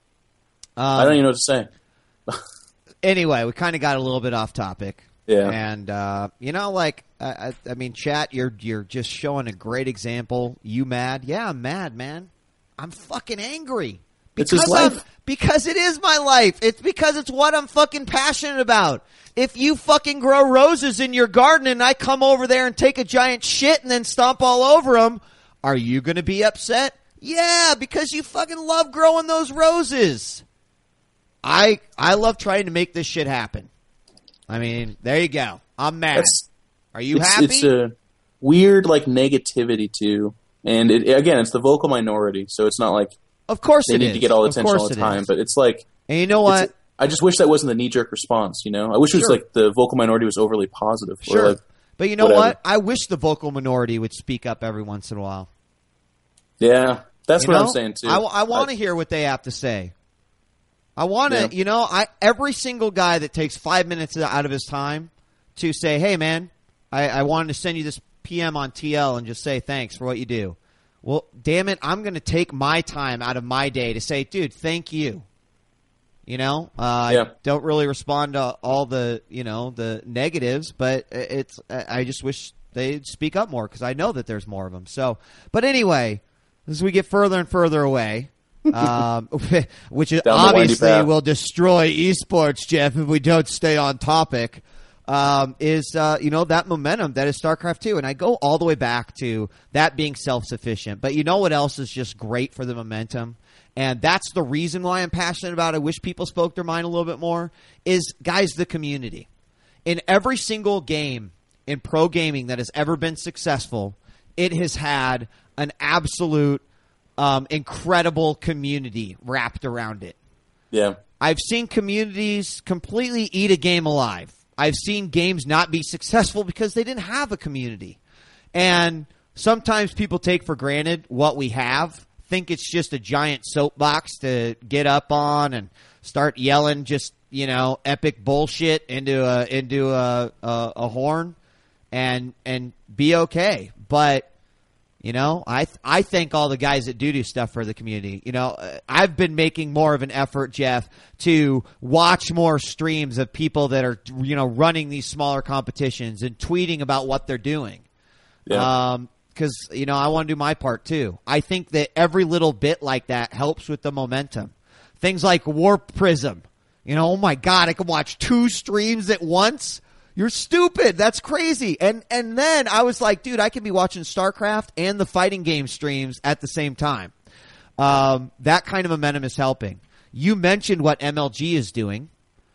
A: Um,
B: I don't even know what to say.
A: Anyway, we kind of got a little bit off topic.
B: Yeah.
A: And, uh, you know, like, I, I, I mean, chat, you're you're just showing a great example. You mad? Yeah, I'm mad, man. I'm fucking angry.
B: It's
A: Because
B: his life.
A: I'm, because it is my life. It's because it's what I'm fucking passionate about. If you fucking grow roses in your garden and I come over there and take a giant shit and then stomp all over them, are you going to be upset? Yeah, because you fucking love growing those roses. I I love trying to make this shit happen. I mean, there you go. I'm mad.
B: That's,
A: Are you
B: it's,
A: happy?
B: It's a weird, like, negativity, too. And, it, again, it's the vocal minority, so it's not like
A: of course
B: they
A: it
B: need
A: is.
B: to get all the
A: Of
B: attention all
A: course
B: the
A: it
B: time.
A: is.
B: But it's like...
A: And you know what?
B: It's, I just wish that wasn't the knee-jerk response, you know? I wish it was
A: Sure.
B: like the vocal minority was overly positive. Or
A: Sure.
B: like,
A: But you know
B: whatever.
A: what? I wish the vocal minority would speak up every once in a while.
B: Yeah, that's
A: You
B: what
A: know?
B: I'm saying, too.
A: I, I want to
B: I-
A: hear what they have to say. I want to,
B: Yeah.
A: you know, I every single guy that takes five minutes out of his time to say, hey, man, I, I wanted to send you this P M on T L and just say thanks for what you do. Well, damn it, I'm going to take my time out of my day to say, dude, thank you. You know, uh,
B: Yeah.
A: I don't really respond to all the, you know, the negatives, but it's, I just wish they'd speak up more because I know that there's more of them. So, but anyway, as we get further and further away, um, which is
B: Down the windy
A: obviously
B: path.
A: will destroy esports, Jeff, if we don't stay on topic, um, is, uh, you know, that momentum that is StarCraft two. And I go all the way back to that being self-sufficient. But you know what else is just great for the momentum? And that's the reason why I'm passionate about it. I wish people spoke their mind a little bit more, is, guys, the community. In every single game in pro gaming that has ever been successful, it has had an absolute um, incredible community wrapped around it.
B: Yeah.
A: I've seen communities completely eat a game alive. I've seen games not be successful because they didn't have a community. And sometimes people take for granted what we have, think it's just a giant soapbox to get up on and start yelling just, you know, epic bullshit into a into a a, a horn and and be okay. But you know, I th- I thank all the guys that do do stuff for the community. You know, uh, I've been making more of an effort, Jeff, to watch more streams of people that are, you know, running these smaller competitions and tweeting about what they're doing.
B: Yeah.
A: Um, because, you know, I want to do my part too. I think that every little bit like that helps with the momentum. Things like Warp Prism. You know, oh my God, I can watch two streams at once. You're stupid. That's crazy. And and then I was like, dude, I can be watching StarCraft and the fighting game streams at the same time. Um, that kind of momentum is helping. You mentioned what M L G is doing.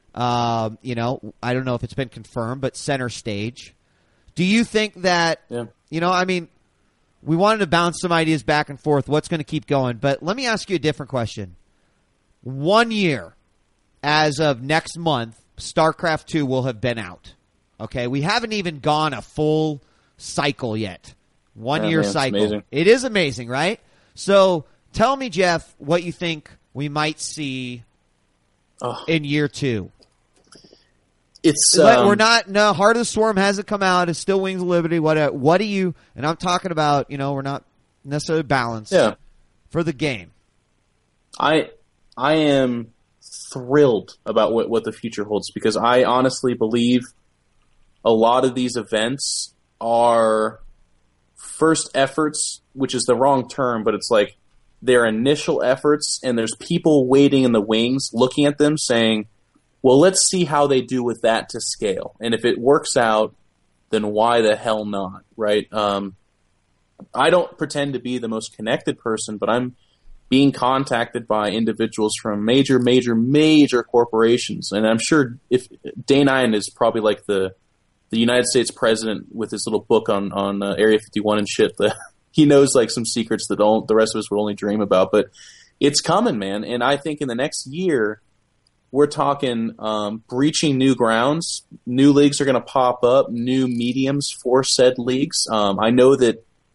A: Um, you know, I don't know if it's been confirmed, but center stage. Do you think that,
B: Yeah.
A: you know, I mean, we wanted to bounce some ideas back and forth. What's going to keep going? But let me ask you a different question. One year, as of next month, StarCraft two will have been out. Okay, we haven't even gone a full cycle yet. One
B: Yeah,
A: year
B: man, it's
A: cycle.
B: amazing.
A: It is amazing, right? So tell me, Jeff, what you think we might see
B: Oh.
A: in year two.
B: It's
A: But
B: um,
A: we're not. No, Heart of the Swarm hasn't come out. It's still Wings of Liberty. What? What do you? And I'm talking about. You know, we're not necessarily balanced.
B: Yeah.
A: For the game.
B: I I am thrilled about what, what the future holds because I honestly believe a lot of these events are first efforts, which is the wrong term, but it's like they're initial efforts, and there's people waiting in the wings looking at them saying, well, let's see how they do with that to scale. And if it works out, then why the hell not, right? Um, I don't pretend to be the most connected person, but I'm being contacted by individuals from major, major, major corporations. And I'm sure if Day nine is probably like the the United States president with his little book on, on uh, Area fifty-one and shit. The, he knows like some secrets that don't, the rest of us will only dream about. But it's coming, man. And I think in the next year, we're talking um, breaching new grounds. New leagues are going to pop up, new mediums for said leagues. Um, I know that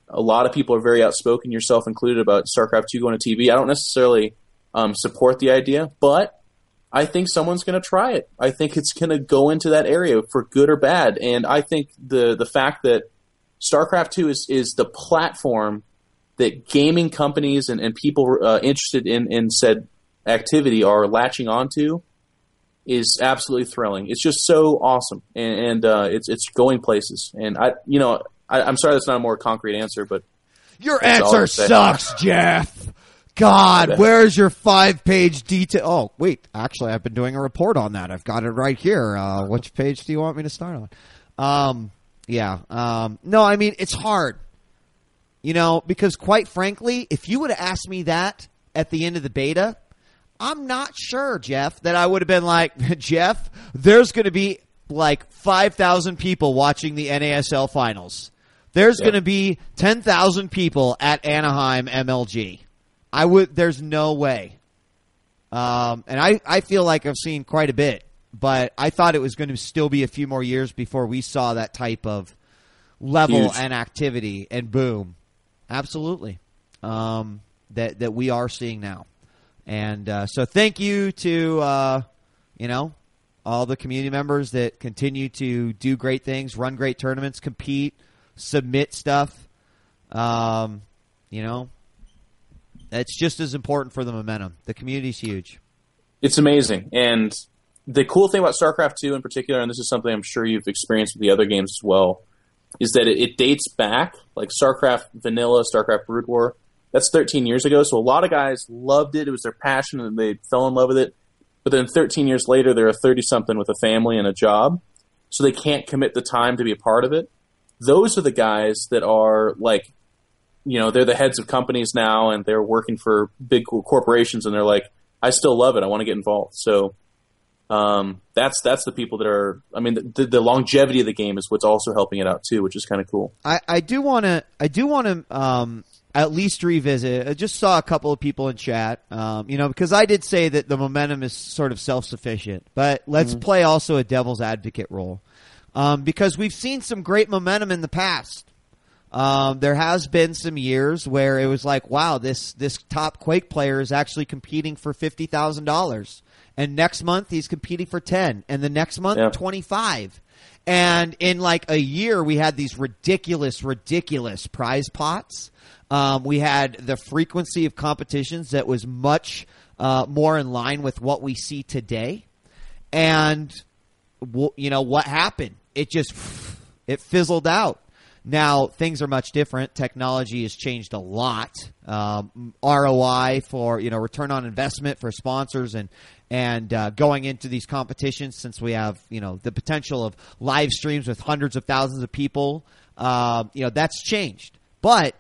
B: a lot of people are very outspoken, yourself included, about StarCraft two going to T V. I don't necessarily um, support the idea, but I think someone's going to try it. I think it's going to go into that area for good or bad. And I think the the fact that StarCraft two is, is the platform that gaming companies and, and people uh, interested in, in said activity are latching onto is absolutely thrilling. It's just so awesome, and, and uh, it's it's going places. And I, you know, I, I'm sorry that's not a more concrete answer, but
A: your answer sucks, Jeff. God, where's your five-page detail? Oh, wait, actually, I've been doing a report on that. I've got it right here. Uh, which page do you want me to start on? Um, yeah. Um, no, I mean, it's hard. You know, because quite frankly, if you would have asked me that at the end of the beta, I'm not sure, Jeff, that I would have been like, Jeff, there's going to be like five thousand people watching the N A S L finals. There's yep. going to be ten thousand people at Anaheim M L G. I would. There's no way. Um, and I, I feel like I've seen quite a bit, but I thought it was going to still be a few more years before we saw that type of level Huge. and activity and boom. Absolutely. Um, that, that we are seeing now. And, uh, so thank you to, uh, you know, all the community members that continue to do great things, run great tournaments, compete, submit stuff. Um, you know, it's just as important for the momentum. The community's huge.
B: It's amazing. And the cool thing about StarCraft two in particular, and this is something I'm sure you've experienced with the other games as well, is that it, it dates back, like StarCraft Vanilla, StarCraft Brood War. That's thirteen years ago, so a lot of guys loved it. It was their passion, and they fell in love with it. But then thirteen years later, they're a thirty-something with a family and a job, so they can't commit the time to be a part of it. Those are the guys that are, like, you know, they're the heads of companies now, and they're working for big corporations, and they're like, I still love it. I want to get involved. So um, that's that's the people that are. I mean, the, the longevity of the game is what's also helping it out too, which is kind of cool.
A: I, I do want to. I do want to um, at least revisit. I just saw a couple of people in chat. Um, you know, because I did say that the momentum is sort of self-sufficient, but let's mm-hmm. play also a devil's advocate role um, because we've seen some great momentum in the past. Um, there has been some years where it was like, wow, this, this top Quake player is actually competing for fifty thousand dollars. And next month he's competing for ten. And the next month, yeah. twenty-five. And in like a year, we had these ridiculous, ridiculous prize pots. Um, we had the frequency of competitions that was much, uh, more in line with what we see today. And, you know, what happened? It just, it fizzled out. Now, things are much different. Technology has changed a lot. Um, R O I for, you know, return on investment for sponsors and, and uh, going into these competitions, since we have, you know, the potential of live streams with hundreds of thousands of people, uh, you know, that's changed. But,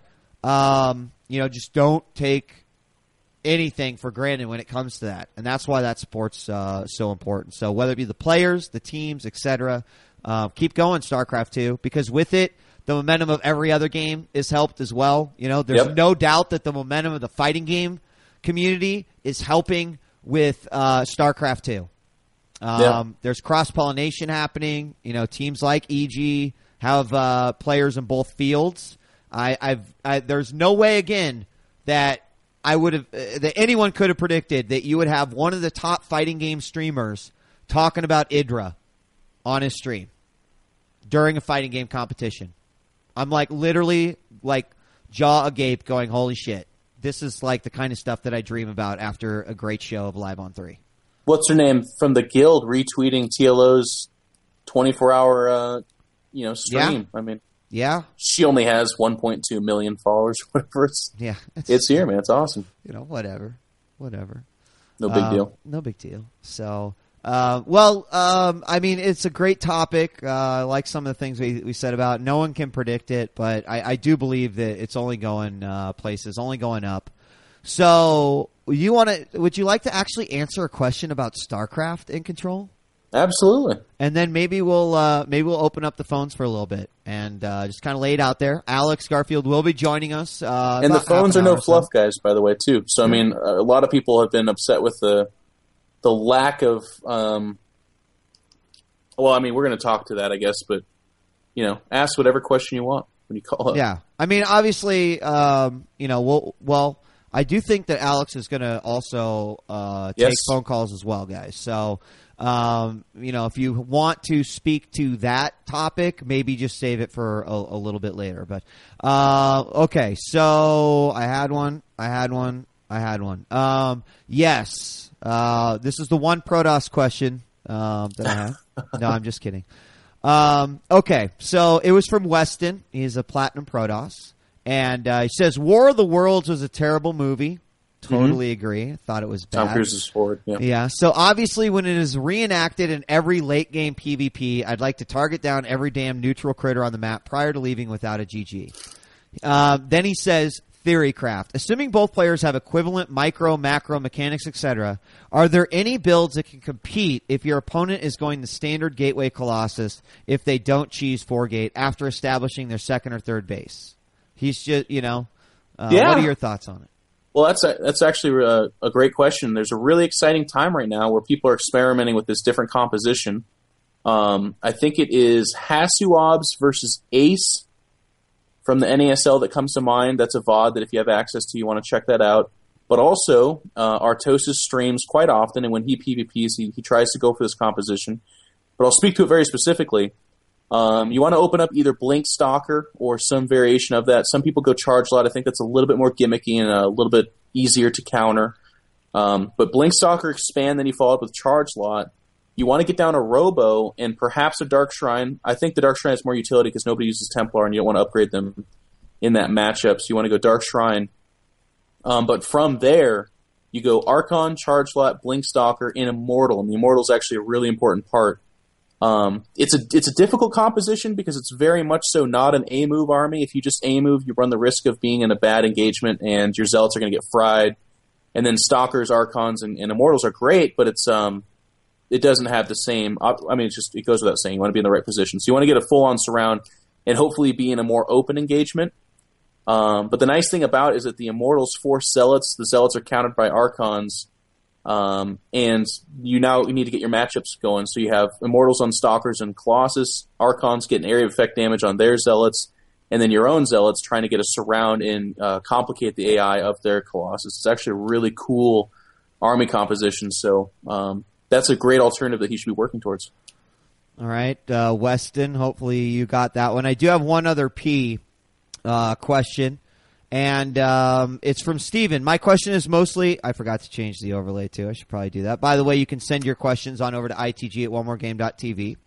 A: um, you know, just don't take anything for granted when it comes to that. And that's why that sport's uh, so important. So whether it be the players, the teams, et cetera, uh, keep going, StarCraft two, because with it, the momentum of every other game is helped as well. You know, there's yep. no doubt that the momentum of the fighting game community is helping with uh, StarCraft two. Um, yeah. There's cross-pollination happening. You know, teams like E G have uh, players in both fields. I, I've I, there's no way again that I would have uh, that anyone could have predicted that you would have one of the top fighting game streamers talking about Idra on his stream during a fighting game competition. I'm like literally like jaw agape going, holy shit. This is like the kind of stuff that I dream about after a great show of Live on three.
B: What's her name from the guild retweeting T L O's twenty-four hour uh, you know, stream?
A: Yeah.
B: I mean,
A: yeah.
B: She only has one point two million followers, whatever. It's,
A: yeah.
B: It's, it's here, man. It's awesome.
A: You know, whatever. Whatever.
B: No big
A: um,
B: deal.
A: No big deal. So, Uh, well, um, I mean, it's a great topic. Uh, I like some of the things we, we said about. No one can predict it, but I, I do believe that it's only going uh, places, only going up. So, you want to? Would you like to actually answer a question about StarCraft in Control?
B: Absolutely.
A: And then maybe we'll uh, maybe we'll open up the phones for a little bit and uh, just kind of lay it out there. Alex Garfield will be joining us. Uh,
B: and the phones are no fluff,
A: so.
B: guys, by the way, too. So, I mean, a lot of people have been upset with the. The lack of, um, well, I mean, we're going to talk to that, I guess, but, you know, ask whatever question you want. when you call up.
A: Yeah. I mean, obviously, um, you know, we'll, well, I do think that Alex is going to also uh, take
B: Yes.
A: phone calls as well, guys. So, um, you know, if you want to speak to that topic, maybe just save it for a, a little bit later. But uh, okay, so I had one, I had one, I had one. Um, yes, uh, this is the one Protoss question um, that I have. No, I'm just kidding. Um, okay, so it was from Weston. He's a Platinum Protoss. And uh, he says, War of the Worlds was a terrible movie. Totally mm-hmm. agree. Thought it was bad.
B: Tom Cruise's forward. Yeah.
A: yeah. So obviously when it is reenacted in every late game PvP, I'd like to target down every damn neutral critter on the map prior to leaving without a G G. Uh, then he says, Theorycraft. Assuming both players have equivalent micro, macro, mechanics, et cetera, are there any builds that can compete if your opponent is going the standard Gateway Colossus if they don't cheese four gate after establishing their second or third base? He's just, you know, uh,
B: yeah.
A: what are your thoughts on it?
B: Well, that's a, that's actually a, a great question. There's a really exciting time right now where people are experimenting with this different composition. Um, I think it is Hasuobs versus Ace from the N A S L that comes to mind. That's a V O D that if you have access to, you want to check that out. But also, uh, Artosis streams quite often, and when he PvPs, he, he tries to go for this composition. But I'll speak to it very specifically. Um, you want to open up either Blink Stalker or some variation of that. Some people go Charge Lot. I think that's a little bit more gimmicky and a little bit easier to counter. Um, but Blink Stalker expand, then you follow up with Charge Lot. You want to get down a Robo and perhaps a Dark Shrine. I think the Dark Shrine has more utility because nobody uses Templar and you don't want to upgrade them in that matchup. So you want to go Dark Shrine. Um, but from there, you go Archon, Charge Lot, Blink Stalker, and Immortal. And the Immortal is actually a really important part. Um, it's a it's a difficult composition because it's very much so not an A-move army. If you just A-move, you run the risk of being in a bad engagement and your Zealots are going to get fried. And then Stalkers, Archons, and, and Immortals are great, but it's um it doesn't have the same... I mean, it's just it goes without saying. You want to be in the right position. So you want to get a full-on surround and hopefully be in a more open engagement. Um, but the nice thing about it is that the Immortals force Zealots. The Zealots are countered by Archons. Um, and you now need to get your matchups going. So you have Immortals on Stalkers and Colossus, Archons getting area of effect damage on their Zealots, and then your own Zealots trying to get a surround and uh, complicate the A I of their Colossus. It's actually a really cool army composition, so um, that's a great alternative that he should be working towards.
A: All right, uh, Weston, hopefully you got that one. I do have one other P uh, question. And um, it's from Steven. My question is mostly... I forgot to change the overlay, too. I should probably do that. By the way, you can send your questions on over to I T G at one more game dot t v.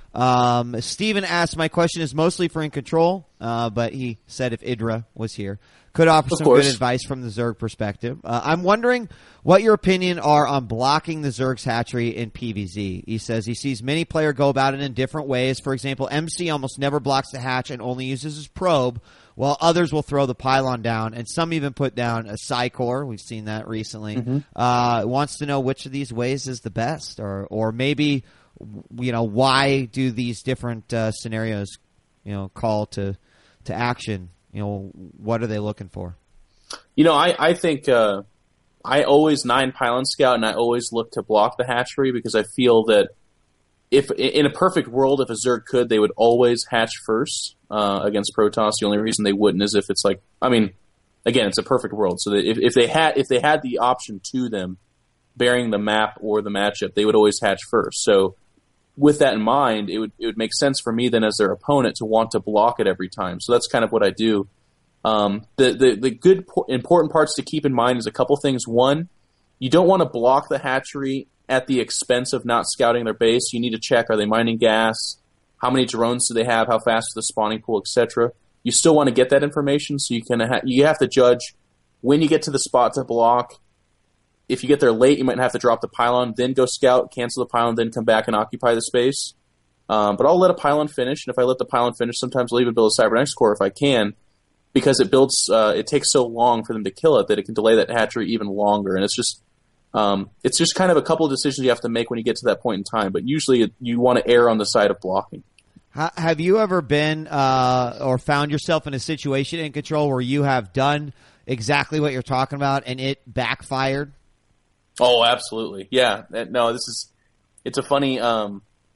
A: Um, Steven asked, my question is mostly for In Control, uh, but he said if Idra was here, could offer
B: of
A: some
B: course.
A: good advice from the Zerg perspective. Uh, I'm wondering what your opinion are on blocking the Zerg's hatchery in P V Z. He says he sees many players go about it in different ways. For example, M C almost never blocks the hatch and only uses his probe, while others will throw the pylon down, and some even put down a Psycore. We've seen that recently. Mm-hmm. Uh, wants to know which of these ways is the best, or or maybe, you know, why do these different uh, scenarios, you know, call to to action? You know, what are they looking for?
B: You know, I I think uh, I always nine pylon scout, and I always look to block the hatchery because I feel that if in a perfect world, if a Zerg could, they would always hatch first uh, against Protoss. The only reason they wouldn't is if it's like, I mean, again, it's a perfect world. So that if, if they had if they had the option to them, bearing the map or the matchup, they would always hatch first. So with that in mind, it would it would make sense for me then as their opponent to want to block it every time. So that's kind of what I do. Um, the, the the good important parts to keep in mind is a couple things. One, you don't want to block the hatchery at the expense of not scouting their base. You need to check, are they mining gas? How many drones do they have? How fast is the spawning pool, et cetera. You still want to get that information, so you can ha- you have to judge when you get to the spot to block. If you get there late, you might have to drop the pylon, then go scout, cancel the pylon, then come back and occupy the space. Um, but I'll let a pylon finish, and if I let the pylon finish, sometimes I'll even build a Cybernetics core if I can, because it builds. Uh, it takes so long for them to kill it that it can delay that hatchery even longer, and it's just Um, it's just kind of a couple of decisions you have to make when you get to that point in time, but usually you want to err on the side of blocking.
A: Have you ever been uh, or found yourself in a situation in Control where you have done exactly what you're talking about and it backfired?
B: Oh, absolutely. Yeah. No, this is, it's a funny, um,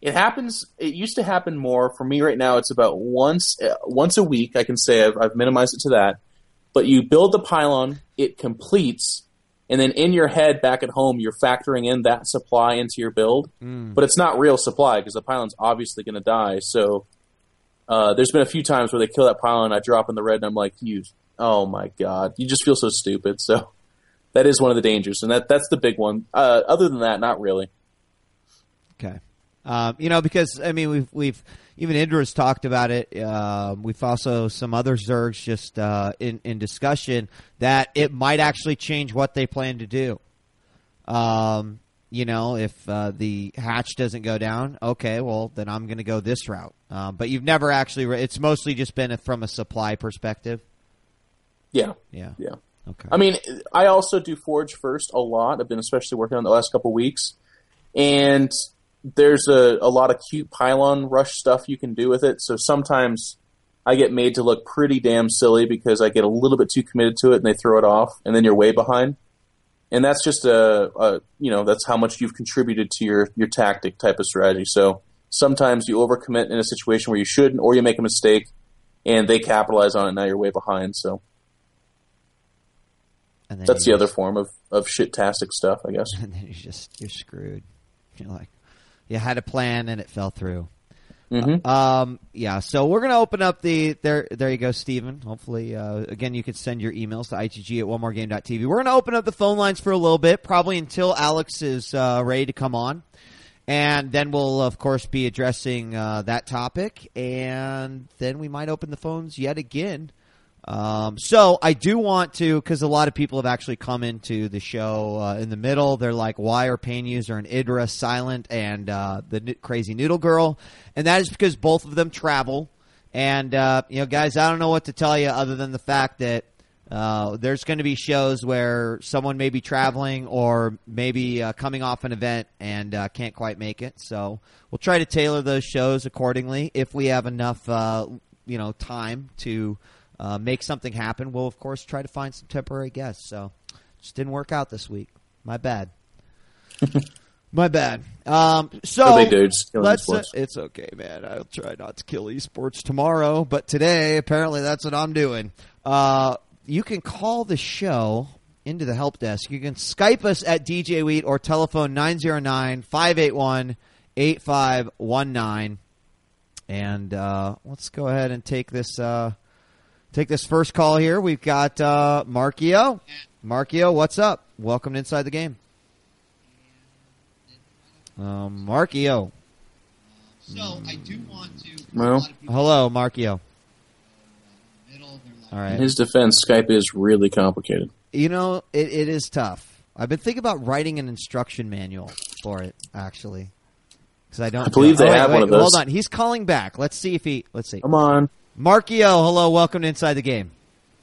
B: It happens. It used to happen more. For me right now, it's about once uh, once a week. I can say I've, I've minimized it to that. But you build the pylon, it completes, and then in your head back at home, you're factoring in that supply into your build. Mm. But it's not real supply because the pylon's obviously going to die. So uh, there's been a few times where they kill that pylon, I drop in the red, and I'm like, you, oh my god, you just feel so stupid. So that is one of the dangers, and that that's the big one. Uh, other than that, not really.
A: Okay. Um, you know, because I mean, we've we've even Indra's talked about it. Uh, we've also some other Zergs just uh, in in discussion that it might actually change what they plan to do. Um, you know, if uh, the hatch doesn't go down, okay, well then I'm going to go this route. Um, but you've never actually. Re- it's mostly just been a, from a supply perspective.
B: Yeah.
A: Yeah.
B: Yeah.
A: Okay.
B: I mean, I also do Forge first a lot. I've been especially working on it the last couple of weeks, and there's a, a lot of cute pylon rush stuff you can do with it. So sometimes I get made to look pretty damn silly because I get a little bit too committed to it and they throw it off, and then you're way behind. And that's just a, a you know, that's how much you've contributed to your, your tactic type of strategy. So sometimes you overcommit in a situation where you shouldn't, or you make a mistake and they capitalize on it and now you're way behind. So that's the just, other form of, of shit-tastic stuff, I guess.
A: And then you just, you're screwed. You're like, you had a plan and it fell through.
B: Mm-hmm.
A: Uh, um, yeah, so we're going to open up the there. There you go, Steven. Hopefully, uh, again, you can send your emails to I T G at one more game dot T V. We're going to open up the phone lines for a little bit, probably until Alex is uh, ready to come on, and then we'll of course be addressing uh, that topic, and then we might open the phones yet again. Um, so I do want to, because a lot of people have actually come into the show uh, in the middle. They're like, why are Pain User and Idra silent and uh, the N- Crazy Noodle Girl? And that is because both of them travel. And, uh, you know, guys, I don't know what to tell you other than the fact that uh, there's going to be shows where someone may be traveling or maybe uh, coming off an event and uh, can't quite make it. So we'll try to tailor those shows accordingly if we have enough, uh, you know, time to Uh, make something happen. We'll, of course, try to find some temporary guests. So, just didn't work out this week. My bad. My bad. Um, so,
B: no big dudes.
A: let's. Uh, it's okay, man. I'll try not to kill esports tomorrow, but today, apparently, that's what I'm doing. Uh, you can call the show into the help desk. You can Skype us at D J Wheat or telephone nine oh nine, five eight one, eight five one nine. And uh, let's go ahead and take this. Uh, Take this first call here. We've got uh, Markio. Markio, what's up? Welcome to Inside the Game. Um, Markio.
C: So I do want to.
B: Well,
A: hello, Markio. All right.
B: In his defense, Skype is really complicated.
A: You know, it, it is tough. I've been thinking about writing an instruction manual for it, actually, because I don't.
B: I believe
A: know.
B: they
A: oh, wait,
B: have
A: wait,
B: one of those.
A: Hold on, he's calling back. Let's see if he. Let's see.
B: Come on.
A: Markio, hello, welcome to Inside the Game.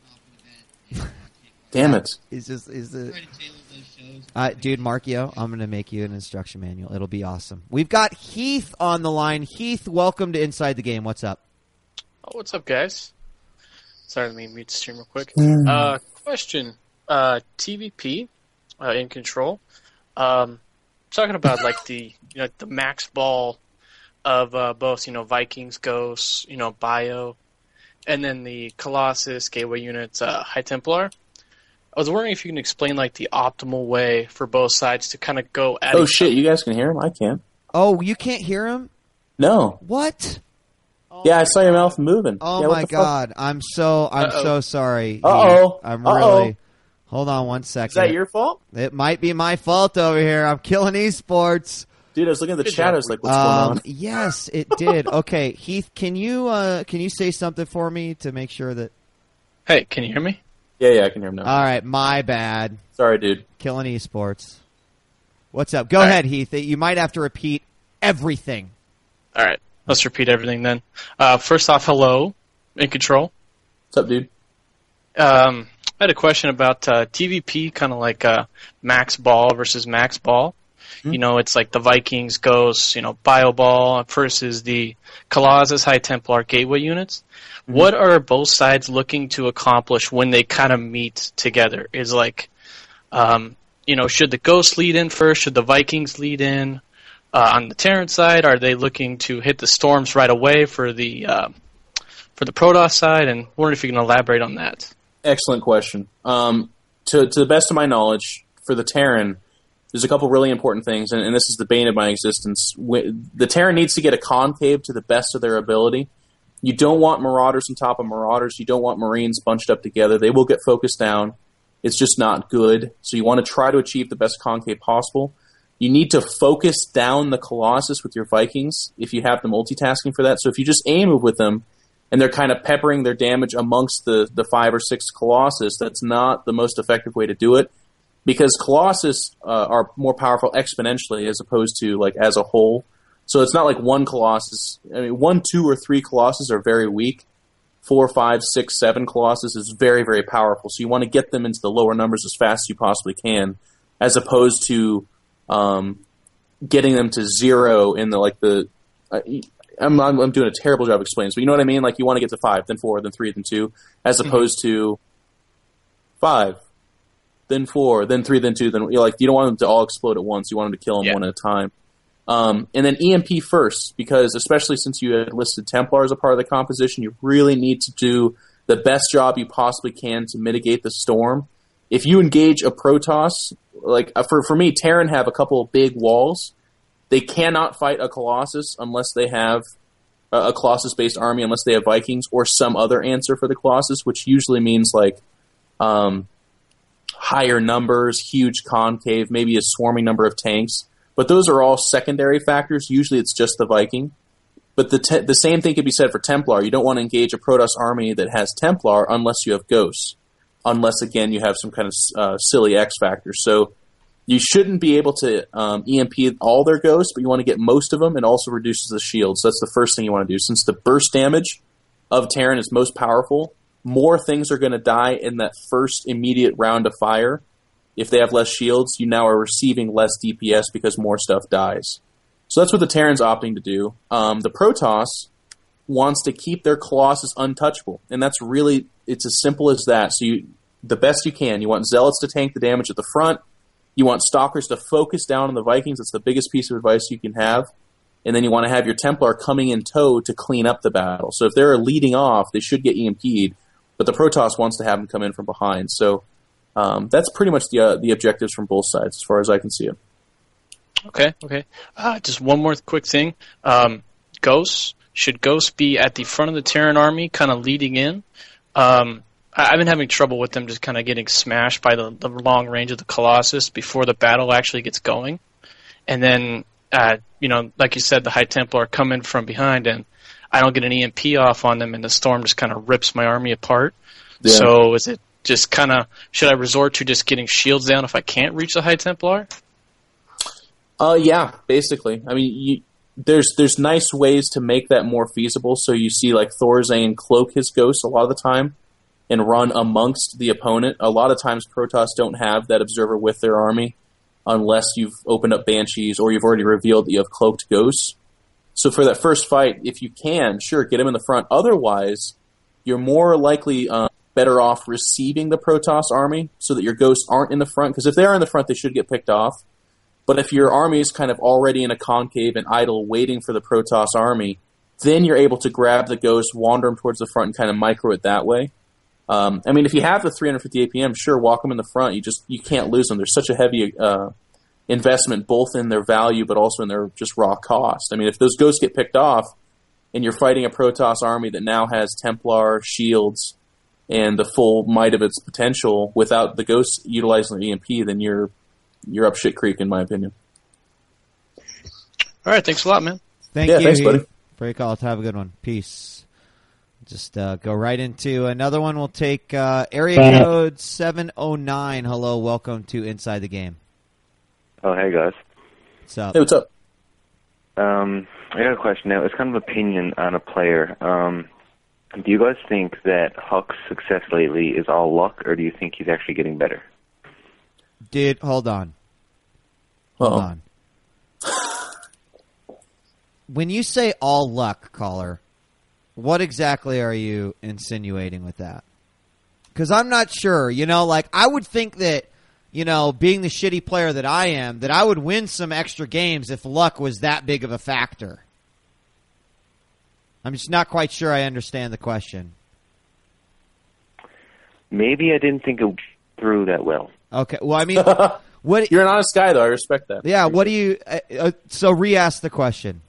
B: Damn it.
A: He's just, he's the, uh, dude, Markio, I'm going to make you an instruction manual. It'll be awesome. We've got Heath on the line. Heath, welcome to Inside the Game. What's up?
D: Oh, what's up, guys? Sorry, let me mute the stream real quick.
B: Mm.
D: Uh, question. Uh, T V P, uh, in control. Um, talking about like the, you know, the max ball of uh, both, you know, Vikings, Ghosts, you know, Bio, and then the Colossus, Gateway units, uh, High Templar. I was wondering if you can explain, like, the optimal way for both sides to kind of go at
B: Oh,
D: each
B: shit,
D: other.
B: you guys can hear him? I can't.
A: Oh, you can't hear him?
B: No.
A: What?
D: Oh,
B: yeah, I saw your mouth moving.
A: Oh,
B: yeah,
A: my God. Fuck? I'm so, I'm
D: Uh-oh.
A: so sorry.
B: Uh-oh.
A: I'm
B: Uh-oh.
A: really, hold on one second.
B: Is that your fault?
A: It might be my fault over here. I'm killing esports.
B: Dude, I was looking at the
D: Good
B: chat.
D: job.
B: I was like, what's
A: um,
B: going on?
A: Yes, it did. Okay, Heath, can you uh, can you say something for me to make sure that?
D: Hey, can you hear me?
B: Yeah, yeah, I can hear him now.
A: All right, my bad.
B: Sorry, dude.
A: Killing esports. What's up? Go
D: All
A: ahead, right. Heath. You might have to repeat everything.
D: All right, let's repeat everything then. Uh, first off, hello, in control.
B: What's up, dude?
D: Um, I had a question about uh, T V P, kind of like uh, Max Ball versus Max Ball. Mm-hmm. You know, it's like the Vikings, Ghosts, you know, Bio Ball versus the Colossus, High Templar, Gateway units. Mm-hmm. What are both sides looking to accomplish when they kind of meet together? Is like, um, you know, should the Ghosts lead in first? Should the Vikings lead in? Uh, on the Terran side, are they looking to hit the storms right away for the uh, for the Protoss side? And wondering if you can elaborate on that.
B: Excellent question. Um, to to the best of my knowledge, for the Terran, there's a couple really important things, and, and this is the bane of my existence. The Terran needs to get a concave to the best of their ability. You don't want Marauders on top of Marauders. You don't want Marines bunched up together. They will get focused down. It's just not good. So you want to try to achieve the best concave possible. You need to focus down the Colossus with your Vikings if you have the multitasking for that. So if you just aim with them and they're kind of peppering their damage amongst the, the five or six Colossus, that's not the most effective way to do it, because Colossus uh, are more powerful exponentially as opposed to like as a whole. So it's not like one Colossus. I mean, one, two, or three Colossus are very weak. Four, five, six, seven Colossus is very, very powerful. So you want to get them into the lower numbers as fast as you possibly can, as opposed to um, getting them to zero in the like the. Uh, I'm, I'm I'm doing a terrible job explaining, but you know what I mean. Like you want to get to five, then four, then three, then two, as opposed mm-hmm. to five, then four, then three, then two. Then you know, like you don't want them to all explode at once. You want them to kill them yeah. one at a time. Um, and then E M P first, because especially since you had listed Templar as a part of the composition, you really need to do the best job you possibly can to mitigate the storm. If you engage a Protoss, like uh, for for me, Terran have a couple of big walls. They cannot fight a Colossus unless they have a, a Colossus-based army, unless they have Vikings or some other answer for the Colossus, which usually means like um, higher numbers, huge concave, maybe a swarming number of tanks. But those are all secondary factors. Usually it's just the Viking. But the te- the same thing could be said for Templar. You don't want to engage a Protoss army that has Templar unless you have Ghosts. Unless, again, you have some kind of uh, silly X factor. So you shouldn't be able to um, E M P all their Ghosts, but you want to get most of them, and also reduces the shield. So that's the first thing you want to do. Since the burst damage of Terran is most powerful, more things are going to die in that first immediate round of fire. If they have less shields, you now are receiving less D P S because more stuff dies. So that's what the Terran's opting to do. Um, the Protoss wants to keep their Colossus untouchable, and that's really, it's as simple as that. So you, the best you can, you want Zealots to tank the damage at the front, you want Stalkers to focus down on the Vikings, that's the biggest piece of advice you can have, and then you want to have your Templar coming in tow to clean up the battle. So if they're leading off, they should get E M P'd, but the Protoss wants to have them come in from behind. So Um, that's pretty much the uh, the objectives from both sides, as far as I can see it.
D: Okay, okay. Uh, just one more quick thing. Um, Ghosts. Should Ghosts be at the front of the Terran army, kind of leading in? Um, I, I've been having trouble with them just kind of getting smashed by the, the long range of the Colossus before the battle actually gets going. And then, uh, you know, like you said, the High Templar come in from behind, and I don't get an E M P off on them, and the storm just kind of rips my army apart. Yeah. So is it just kind of, should I resort to just getting shields down if I can't reach the High Templar?
B: Uh, yeah, basically. I mean, you, there's there's nice ways to make that more feasible. So you see, like, Thorazane cloak his Ghosts a lot of the time and run amongst the opponent. A lot of times Protoss don't have that Observer with their army unless you've opened up Banshees or you've already revealed that you have cloaked Ghosts. So for that first fight, if you can, sure, get him in the front. Otherwise, you're more likely um, better off receiving the Protoss army so that your Ghosts aren't in the front. Because if they are in the front, they should get picked off. But if your army is kind of already in a concave and idle waiting for the Protoss army, then you're able to grab the Ghost, wander them towards the front, and kind of micro it that way. Um, I mean, if you have the three hundred fifty A P M, sure, walk them in the front. You just you can't lose them. There's such a heavy uh, investment, both in their value but also in their just raw cost. I mean, if those Ghosts get picked off and you're fighting a Protoss army that now has Templar, shields, and the full might of its potential without the Ghosts utilizing the E M P, then you're you're up shit creek, in my opinion.
D: All right, thanks a lot, man.
A: Thank
B: yeah,
A: you.
B: thanks, buddy.
A: Break calls. Have a good one. Peace. Just uh, go right into another one. We'll take uh, area code seven oh nine. Hello, welcome to Inside the Game.
E: Oh, hey, guys.
A: What's up?
B: Hey, what's up?
E: Um, I got a question now. It's kind of opinion on a player. Um, do you guys think that Huck's success lately is all luck, or do you think he's actually getting better?
A: Dude, hold on. Hold
B: Uh-oh.
A: on. When you say all luck, caller, what exactly are you insinuating with that? Because I'm not sure. You know, like, I would think that you know, being the shitty player that I am, that I would win some extra games if luck was that big of a factor. I'm just not quite sure I understand the question.
E: Maybe I didn't think it through that well.
A: Okay. Well, I mean, what?
B: You're an honest guy, though. I respect that.
A: Yeah. What do you? Uh, uh, so re-ask the question.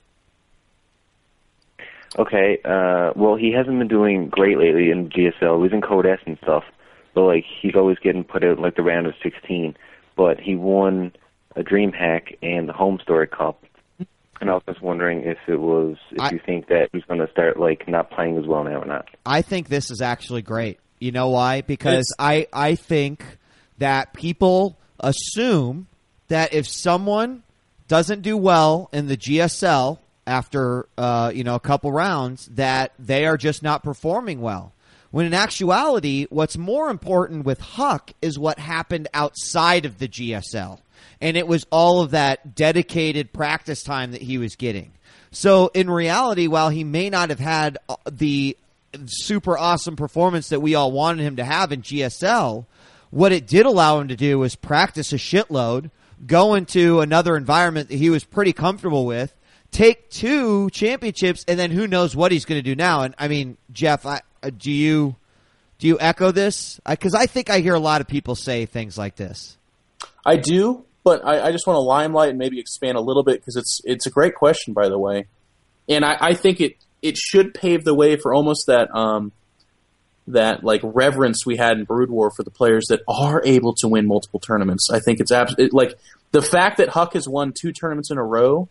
E: Okay. Uh, well, he hasn't been doing great lately in G S L. He's in Code S and stuff, but like he's always getting put out like the round of sixteen. But he won a DreamHack and the Home Story Cup. And I was just wondering if it was, if
A: I,
E: you think that he's going to start like not playing as well now or not.
A: I think this is actually great. You know why? Because
B: It's,
A: I, I think that people assume that if someone doesn't do well in the G S L after uh, you know a couple rounds, that they are just not performing well. When in actuality, what's more important with Huck is what happened outside of the G S L. And it was all of that dedicated practice time that he was getting. So in reality, while he may not have had the super awesome performance that we all wanted him to have in G S L, what it did allow him to do was practice a shitload, go into another environment that he was pretty comfortable with, take two championships, and then who knows what he's going to do now. And I mean, Jeff, I, do you do you echo this? Because I, I think I hear a lot of people say things like this.
B: I do. But I, I just want to limelight and maybe expand a little bit because it's it's a great question, by the way, and I, I think it, it should pave the way for almost that um, that like reverence we had in Brood War for the players that are able to win multiple tournaments. I think it's abs- it, like the fact that Huck has won two tournaments in a row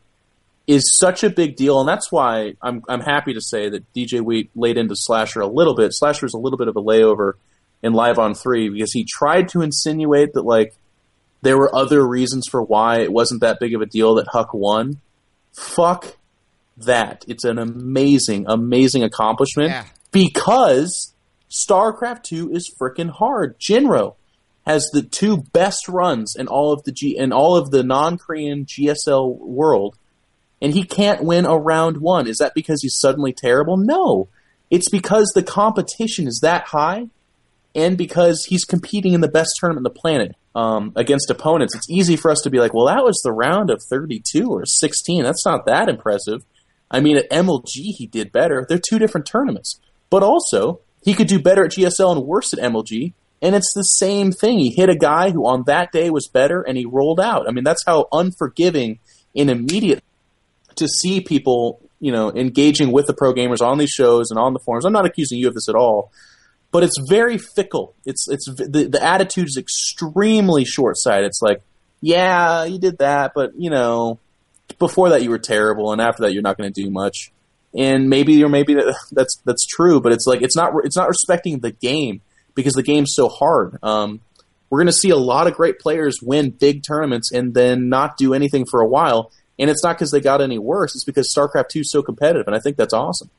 B: is such a big deal, and that's why I'm I'm happy to say that D J Wheat laid into Slasher a little bit. Slasher was a little bit of a layover in Live on three because he tried to insinuate that like. There were other reasons for why it wasn't that big of a deal that Huck won. Fuck that. It's an amazing, amazing accomplishment
A: Yeah.
B: because StarCraft two is freaking hard. Jinro has the two best runs in all of the G in all of the non-Korean G S L world, and he can't win a round one. Is that because he's suddenly terrible? No. It's because the competition is that high and because he's competing in the best tournament on the planet. Um, against opponents, it's easy for us to be like, well, that was the round of thirty-two or sixteen. That's not that impressive. I mean, at M L G, he did better. They're two different tournaments. But also, he could do better at G S L and worse at M L G, and it's the same thing. He hit a guy who on that day was better, and he rolled out. I mean, that's how unforgiving and immediate to see people, you know, engaging with the pro gamers on these shows and on the forums. I'm not accusing you of this at all. But it's very fickle. It's it's the the attitude is extremely short-sighted. It's like, yeah, you did that, but you know, before that you were terrible, and after that you're not going to do much. And maybe or maybe that, that's that's true, but it's like it's not it's not respecting the game because the game's so hard. Um, we're going to see a lot of great players win big tournaments and then not do anything for a while. And it's not because they got any worse. It's because StarCraft two is so competitive, and I think that's awesome.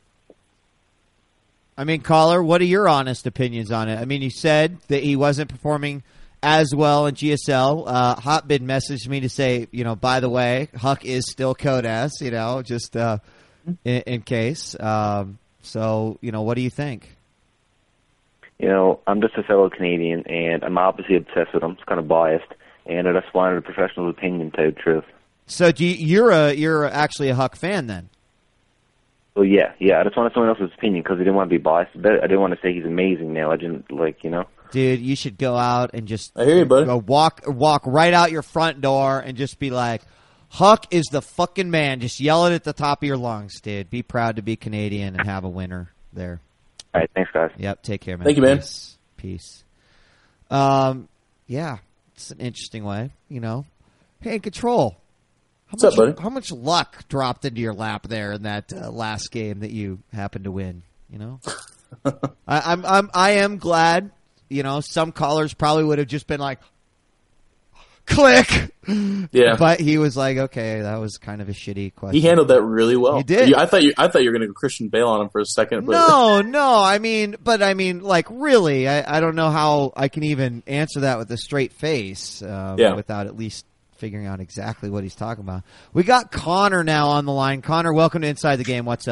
A: I mean, caller, what are your honest opinions on it? I mean, you said that he wasn't performing as well in G S L. Uh, Hotbid messaged me to say, you know, by the way, Huck is still Code S, you know, just uh, in, in case. Um, so, you know, what do you think?
E: You know, I'm just a fellow Canadian, and I'm obviously obsessed with him. It's kind of biased, and I just wanted a professional opinion, to tell you the truth.
A: So, do you, you're a you're actually a Huck fan then?
E: Well, yeah, yeah. I just wanted someone else's opinion because I didn't want to be biased. But I didn't want to say he's amazing now. I didn't, like, you know.
A: Dude, you should go out and just
B: I hear you, buddy.
A: go walk walk right out your front door and just be like, Huck is the fucking man. Just yell it at the top of your lungs, dude. Be proud to be Canadian and have a winner there.
E: All right, thanks, guys.
A: Yep, take care, man.
B: Thank you, man.
A: Peace. Peace. Um, yeah, it's an interesting way, you know. Hey, Control. How
B: What's
A: much,
B: up, buddy?
A: How much luck dropped into your lap there in that uh, last game that you happened to win? You know, I, I'm I'm I am glad. You know, some callers probably would have just been like, "Click,"
B: Yeah.
A: but he was like, "Okay, that was kind of a shitty question."
B: He handled that really well.
A: He did.
B: You- I thought you I thought you were going to go Christian Bale on him for a second. But
A: No, no. I mean, but I mean, like, really, I, I don't know how I can even answer that with a straight face um,
B: Yeah.
A: without at least figuring out exactly what he's talking about. We got Connor now on the line. Connor, welcome to Inside the Game. What's up?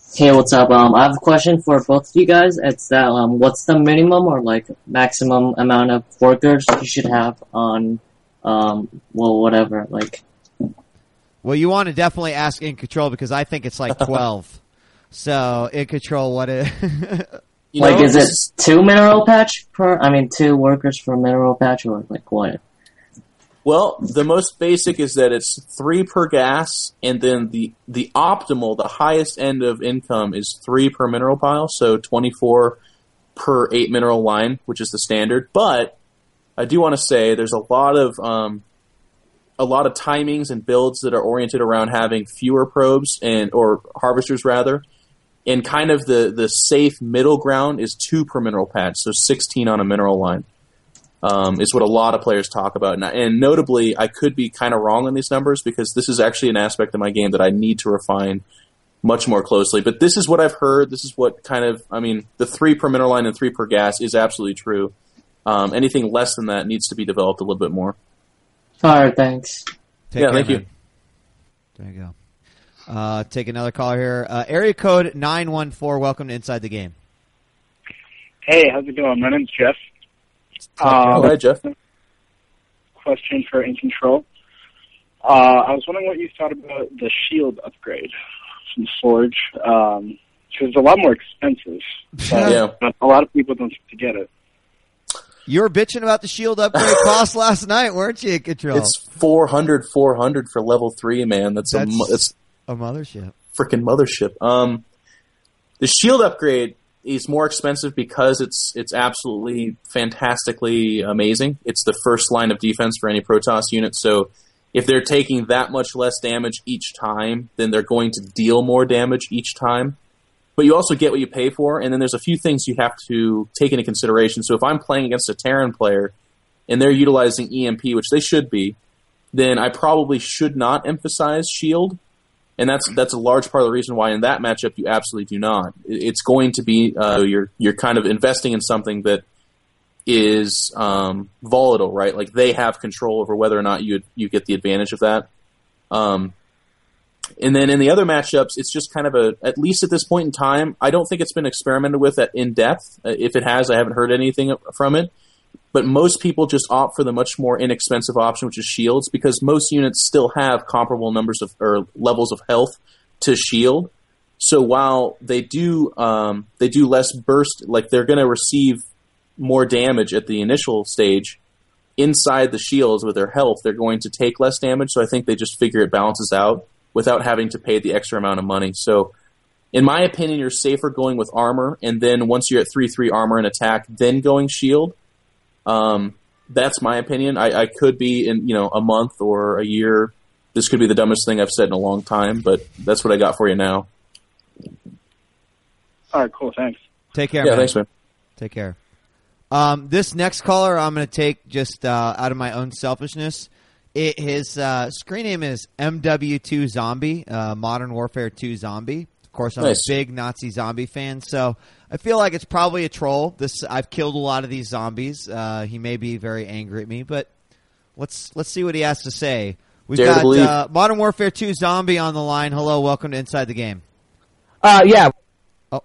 F: Hey, what's up? Um, I have a question for both of you guys. It's that um, what's the minimum or like maximum amount of workers you should have on, um, well, whatever, like.
A: Well, you want to definitely ask In Control because I think it's like twelve. So In Control, what is?
B: You
F: like,
B: know,
F: is it two mineral patch per? I mean, two workers per mineral patch, or like what?
B: Well, the most basic is that it's three per gas, and then the the optimal, the highest end of income is three per mineral pile, so twenty-four per eight mineral line, which is the standard. But I do want to say there's a lot of um, a lot of timings and builds that are oriented around having fewer probes and or harvesters rather, and kind of the the safe middle ground is two per mineral patch, so sixteen on a mineral line. Um, is what a lot of players talk about. And, and notably, I could be kind of wrong on these numbers because this is actually an aspect of my game that I need to refine much more closely. But this is what I've heard. This is what kind of, I mean, the three per mineral line and three per gas is absolutely true. Um, anything less than that needs to be developed a little bit more.
F: All right, thanks.
A: Take
B: yeah,
A: care,
B: thank
A: man.
B: you.
A: There you go. Uh, take another caller here. Uh, area code nine one four. Welcome to Inside the Game.
G: Hey, how's it going? My name's Jeff.
B: Um, All right, Jeff.
G: Question for In Control. Uh, I was wondering what you thought about the shield upgrade from Forge, because um, it's a lot more expensive. But
B: Yeah.
G: a lot of people don't seem to get it.
A: You were bitching about the shield upgrade cost last night, weren't you, In Control?
B: It's four hundred, four hundred for level three, man. That's,
A: That's
B: a mo- it's
A: a mothership.
B: freaking mothership. Um, the shield upgrade is more expensive because it's it's absolutely fantastically amazing. It's the first line of defense for any Protoss unit, so if they're taking that much less damage each time, then they're going to deal more damage each time. But you also get what you pay for, and then there's a few things you have to take into consideration. So if I'm playing against a Terran player, and they're utilizing E M P, which they should be, then I probably should not emphasize shield. And that's that's a large part of the reason why in that matchup you absolutely do not. It's going to be uh, you're you're kind of investing in something that is um, volatile, right? Like they have control over whether or not you you get the advantage of that. Um, and then in the other matchups, it's just kind of a at least at this point in time, I don't think it's been experimented with at in depth. Uh, if it has, I haven't heard anything from it. But most people just opt for the much more inexpensive option, which is shields, because most units still have comparable numbers of or levels of health to shield. So while they do um, they do less burst, like they're going to receive more damage at the initial stage, inside the shields with their health, they're going to take less damage. So I think they just figure it balances out without having to pay the extra amount of money. So in my opinion, you're safer going with armor, and then once you're at three three armor and attack, then going shield. Um, that's my opinion. I, I could be in, you know, a month or a year. This could be the dumbest thing I've said in a long time, but that's what I got for you now.
G: All right, cool. Thanks.
A: Take care,
B: Yeah,
A: man.
B: thanks, man.
A: Take care. Um, this next caller I'm going to take just uh, out of my own selfishness. It, his uh, screen name is M W two Zombie, uh, Modern Warfare two Zombie. Of course, I'm
B: Nice.
A: a big Nazi zombie fan, so I feel like it's probably a troll. This I've killed a lot of these zombies. Uh, he may be very angry at me, but let's let's see what he has to say. We've
B: Dare to
A: got
B: believe.
A: uh, Modern Warfare two Zombie on the line. Hello, welcome to Inside the Game.
H: Uh, yeah.
A: Oh,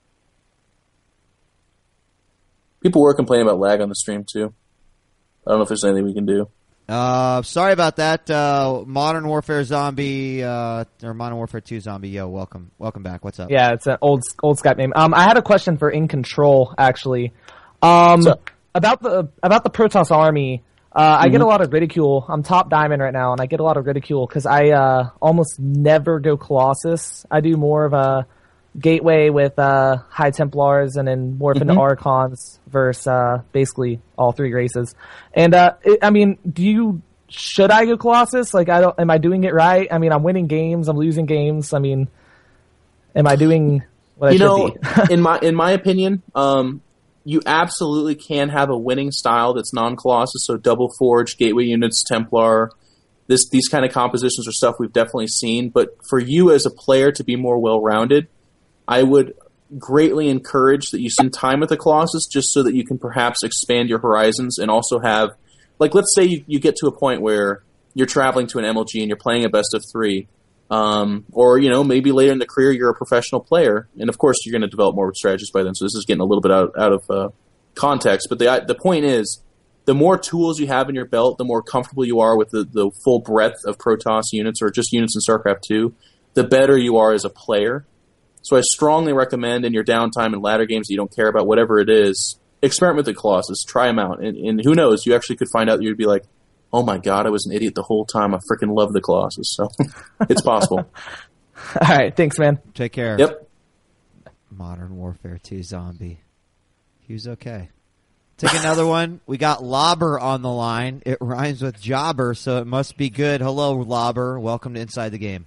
B: People were complaining about lag on the stream, too. I don't know if there's anything we can do.
A: uh, sorry about that. Uh, Modern Warfare Zombie uh, or Modern Warfare two Zombie. Yo, welcome, welcome back. What's up?
H: Yeah, it's an old old Skype name. Um, I had a question for In Control actually. Um,
B: So-
H: about the about the Protoss army. Uh, I get a lot of ridicule. I'm top diamond right now, and I get a lot of ridicule because I uh, almost never go Colossus. I do more of a gateway with uh, High Templars, and then morph into Archons versus uh, basically all three races. And uh, it, I mean, do you should I go Colossus? Like, I don't. Am I doing it right? I mean, I'm winning games. I'm losing games. I mean, am I doing what I
B: You
H: should
B: know,
H: be?
B: in my in my opinion, um, you absolutely can have a winning style that's non-Colossus, so double Forge, Gateway units, Templar. This these kind of compositions are stuff we've definitely seen. But for you as a player to be more well-rounded, I would greatly encourage that you spend time with the Colossus just so that you can perhaps expand your horizons and also have, like, let's say you, you get to a point where you're traveling to an M L G and you're playing a best of three. Um, or, you know, maybe later in the career you're a professional player, and of course you're going to develop more strategies by then, so this is getting a little bit out, out of uh, context. But the the point is, the more tools you have in your belt, the more comfortable you are with the, the full breadth of Protoss units, or just units in StarCraft two, the better you are as a player. So I strongly recommend in your downtime and ladder games that you don't care about, whatever it is, experiment with the Colossus, try them out, and, and who knows, you actually could find out that you'd be like, oh my god, I was an idiot the whole time. I freaking love the Colossus. So it's possible.
H: All right, thanks, man.
A: Take care.
B: Yep.
A: Modern Warfare two zombie. He was okay. Take another one. We got Lobber on the line. It rhymes with jobber, so it must be good. Hello, Lobber. Welcome to Inside the Game.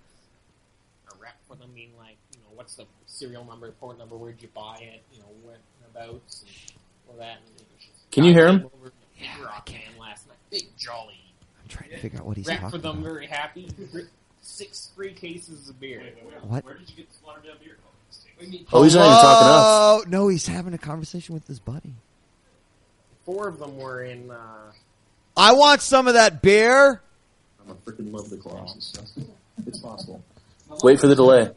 I: A rep for them, mean like, you know, what's the serial number, port number, where'd you buy it, you know, whereabouts, and all that. And
B: Can you hear him?
I: Yeah, I can. Last night, big jolly.
A: I'm trying to figure out what he's
I: Rep
A: talking
I: for them,
A: about.
I: very happy. Six free cases of beer. Wait, wait, wait.
A: What?
I: Where did you get this watered down beer?
B: Oh, he's not even talking to us.
A: Oh, no, he's having a conversation with his buddy.
I: Four of them were in. Uh,
A: I want some of that beer.
B: I freaking love the Colossus. It's possible. Wait for the delay.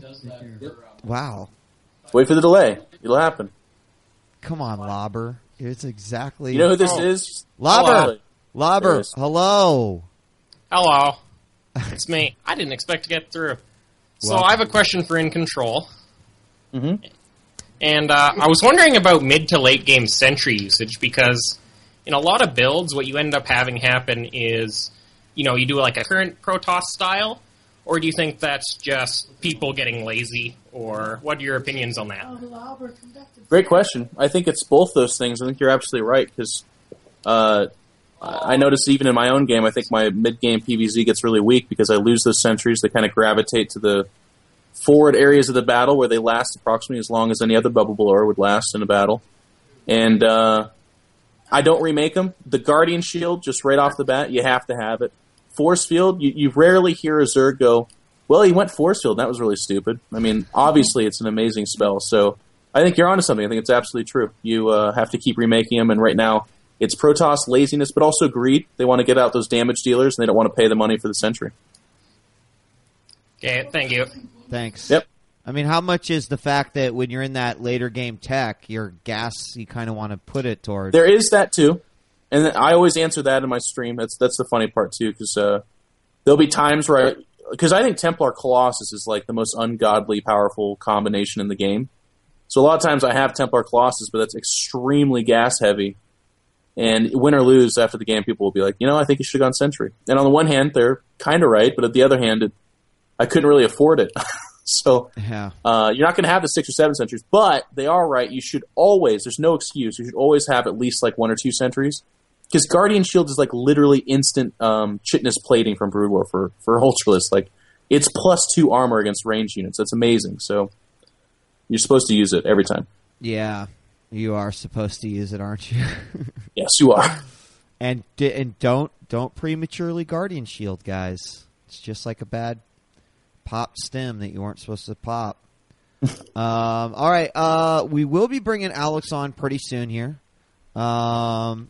A: Wow.
B: Wait for the delay. It'll happen.
A: Come on, Lobber. It's exactly...
B: You know who this
A: oh.
B: is?
A: Lobber.
B: Oh,
A: Lobber. Hello.
I: Hello. It's me. I didn't expect to get through. So
A: Welcome.
I: I have a question for In Control.
B: Mm-hmm.
I: And uh, I was wondering about mid to late game sentry usage, because in a lot of builds, what you end up having happen is, you know, you do like a current Protoss style, or do you think that's just people getting lazy, or what are your opinions on that?
B: Great question. I think it's both those things. I think you're absolutely right, because uh, I notice even in my own game, I think my mid-game P V Z gets really weak because I lose those sentries. They kind of gravitate to the forward areas of the battle where they last approximately as long as any other bubble blower would last in a battle. And uh, I don't remake them. The Guardian Shield, just right off the bat, you have to have it. Force Field, you, you rarely hear a Zerg go, well, he went Force Field. That was really stupid. I mean, obviously it's an amazing spell. So I think you're onto something. I think it's absolutely true. You uh, have to keep remaking them, and right now it's Protoss laziness, but also greed. They want to get out those damage dealers, and they don't want to pay the money for the sentry.
I: Okay, thank you.
A: Thanks.
B: Yep.
A: I mean, how much is the fact that when you're in that later game tech, your gas, you kind of want to put it toward...
B: There is that, too. And I always answer that in my stream. That's that's the funny part, too, because uh, there'll be times where I... Because I think Templar Colossus is like the most ungodly powerful combination in the game. So a lot of times I have Templar Colossus, but that's extremely gas-heavy. And win or lose after the game, people will be like, you know, I think you should have gone Sentry. And on the one hand, they're kind of right, but at the other hand, it, I couldn't really afford it. So
A: Yeah.
B: uh, you're not going to have the six or seven sentries, but they are right. You should always, there's no excuse, you should always have at least like one or two sentries. Because Guardian Shield is like literally instant um, chitness plating from Brood War for, for Ultralisk. Like, it's plus two armor against ranged units. That's amazing. So you're supposed to use it every time.
A: Yeah. You are supposed to use it, aren't you?
B: Yes, you are.
A: And di- and don't don't prematurely Guardian Shield, guys. It's just like a bad pop stem that you weren't supposed to pop. um, all right, uh, we will be bringing Alex on pretty soon here. Um,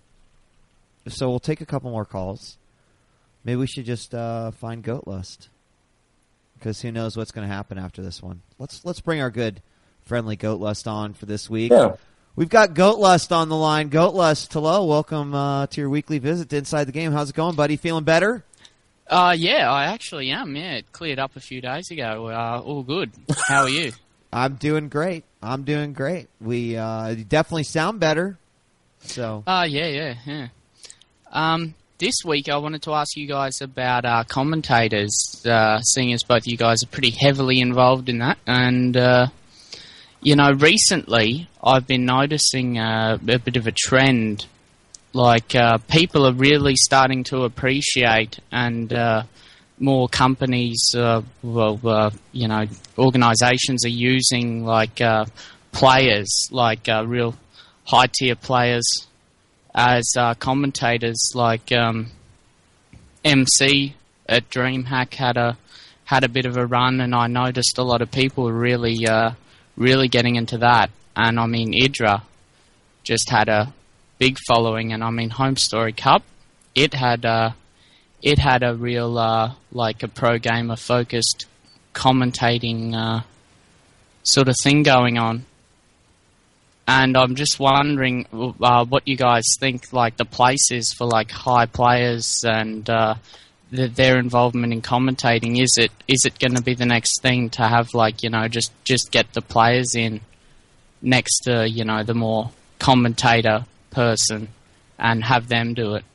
A: so we'll take a couple more calls. Maybe we should just uh, find Goat Lust, because who knows what's going to happen after this one. Let's let's bring our good friendly Goat Lust on for this week.
B: Yeah.
A: We've got Goat Lust on the line. Goat Lust, hello. Welcome uh, to your weekly visit to Inside the Game. How's it going, buddy? Feeling better?
J: Uh, yeah, I actually am. Yeah, it cleared up a few days ago. Uh, all good. How are you?
A: I'm doing great. I'm doing great. We uh, definitely sound better. So.
J: Uh, yeah, yeah, yeah. Um, this week I wanted to ask you guys about uh, commentators, uh, seeing as both you guys are pretty heavily involved in that. And, uh, you know, recently I've been noticing uh, a bit of a trend. Like, uh, people are really starting to appreciate, and uh, more companies, uh, well, uh, you know, organizations are using, like, uh, players, like uh, real high-tier players as uh, commentators. Like um, M C at DreamHack had a had a bit of a run, and I noticed a lot of people really, uh, really getting into that. And, I mean, Idra just had a big following, and I mean Home Story Cup, it had uh, it had a real, uh, like a pro gamer focused commentating uh, sort of thing going on. And I'm just wondering uh, what you guys think, like, the place is for, like, high players and uh, the, their involvement in commentating. Is it is it going to be the next thing to have, like, you know, just, just get the players in next to, you know, the more commentator person and have them do it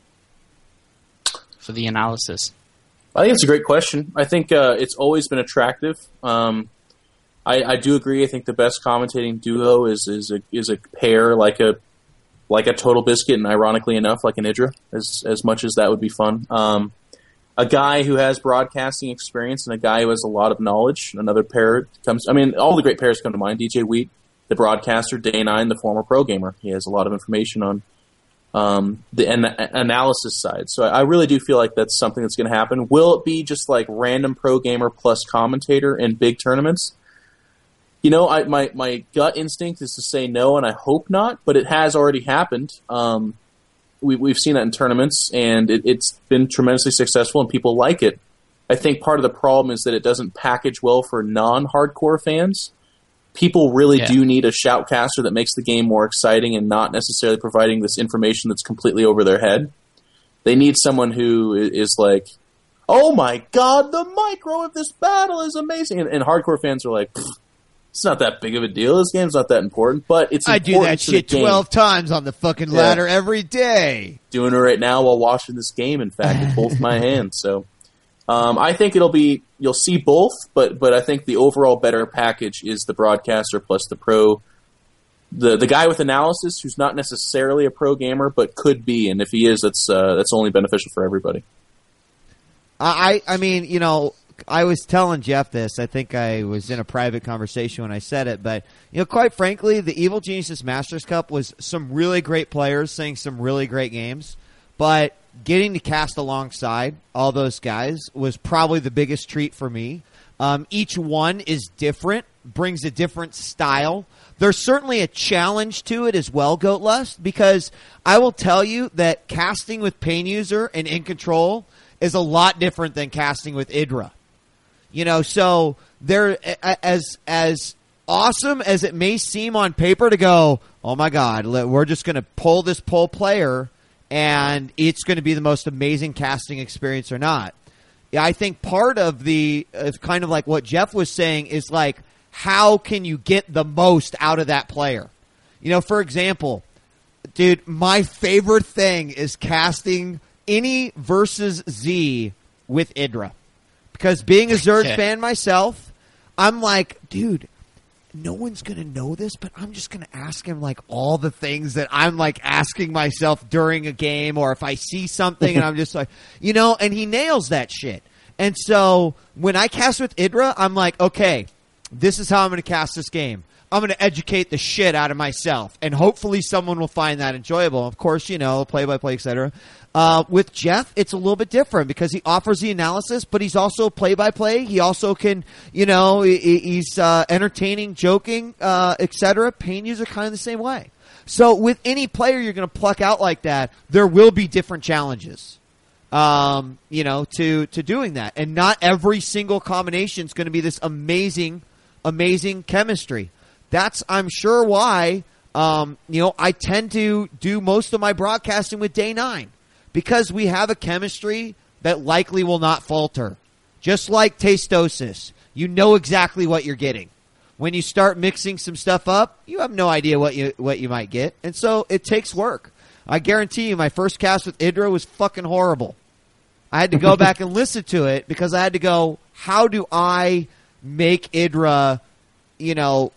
J: for the analysis?
B: I think it's a great question. I think uh, it's always been attractive. Um I, I do agree. I think the best commentating duo is is a is a pair like a like a Total Biscuit and, ironically enough, like an Idra. As as much as that would be fun, um, a guy who has broadcasting experience and a guy who has a lot of knowledge. Another pair comes. I mean, all the great pairs come to mind. D J Wheat, the broadcaster; Day Nine, the former pro gamer. He has a lot of information on um, the an- analysis side. So I, I really do feel like that's something that's going to happen. Will it be just like random pro gamer plus commentator in big tournaments? You know, I, my, my gut instinct is to say no, and I hope not, but it has already happened. Um, we, we've seen that in tournaments, and it, it's been tremendously successful, and people like it. I think part of the problem is that it doesn't package well for non-hardcore fans. People really
J: Yeah.
B: do need a shoutcaster that makes the game more exciting and not necessarily providing this information that's completely over their head. They need someone who is like, oh my god, the micro of this battle is amazing! And, and hardcore fans are like, it's not that big of a deal. This game's not that important, but it's
A: I
B: important
A: do that
B: to the
A: shit
B: game.
A: twelve times on the fucking
B: Yeah.
A: ladder every day.
B: Doing it right now while watching this game, in fact, with both my hands. So um, I think it'll be, you'll see both, but but I think the overall better package is the broadcaster plus the pro. The the guy with analysis who's not necessarily a pro gamer, but could be, and if he is, that's uh, that's only beneficial for everybody.
A: I, I mean, you know, I was telling Jeff this. I think I was in a private conversation when I said it, but you know, quite frankly, the Evil Geniuses Masters Cup was some really great players saying some really great games, but getting to cast alongside all those guys was probably the biggest treat for me. Um, each one is different, brings a different style. There's certainly a challenge to it as well, Goatlust, because I will tell you that casting with Pain User and In Control is a lot different than casting with Idra. You know, so there, as as awesome as it may seem on paper to go, oh my God, we're just going to pull this pull player and it's going to be the most amazing casting experience or not. Yeah, I think part of the uh, kind of like what Jeff was saying is like, how can you get the most out of that player? You know, for example, dude, my favorite thing is casting any versus Z with Idra. Because being a Zerg
J: Yeah.
A: fan myself, I'm like, dude, no one's going to know this, but I'm just going to ask him like all the things that I'm like asking myself during a game, or if I see something and I'm just like, you know, and he nails that shit. And so when I cast with Idra, I'm like, okay, this is how I'm going to cast this game. I'm going to educate the shit out of myself, and hopefully someone will find that enjoyable. Of course, you know, play-by-play, et cetera. Uh, with Jeff, it's a little bit different because he offers the analysis, but he's also play-by-play. He also can, you know, he, he's uh, entertaining, joking, uh, et cetera. Pain User kind of the same way. So with any player you're going to pluck out like that, there will be different challenges, um, you know, to, to doing that. And not every single combination is going to be this amazing, amazing chemistry. That's, I'm sure, why, um, you know, I tend to do most of my broadcasting with Day nine. Because we have a chemistry that likely will not falter. Just like Tastosis. You know exactly what you're getting. When you start mixing some stuff up, you have no idea what you what you might get. And so it takes work. I guarantee you my first cast with Idra was fucking horrible. I had to go back and listen to it because I had to go, how do I make Idra, you know,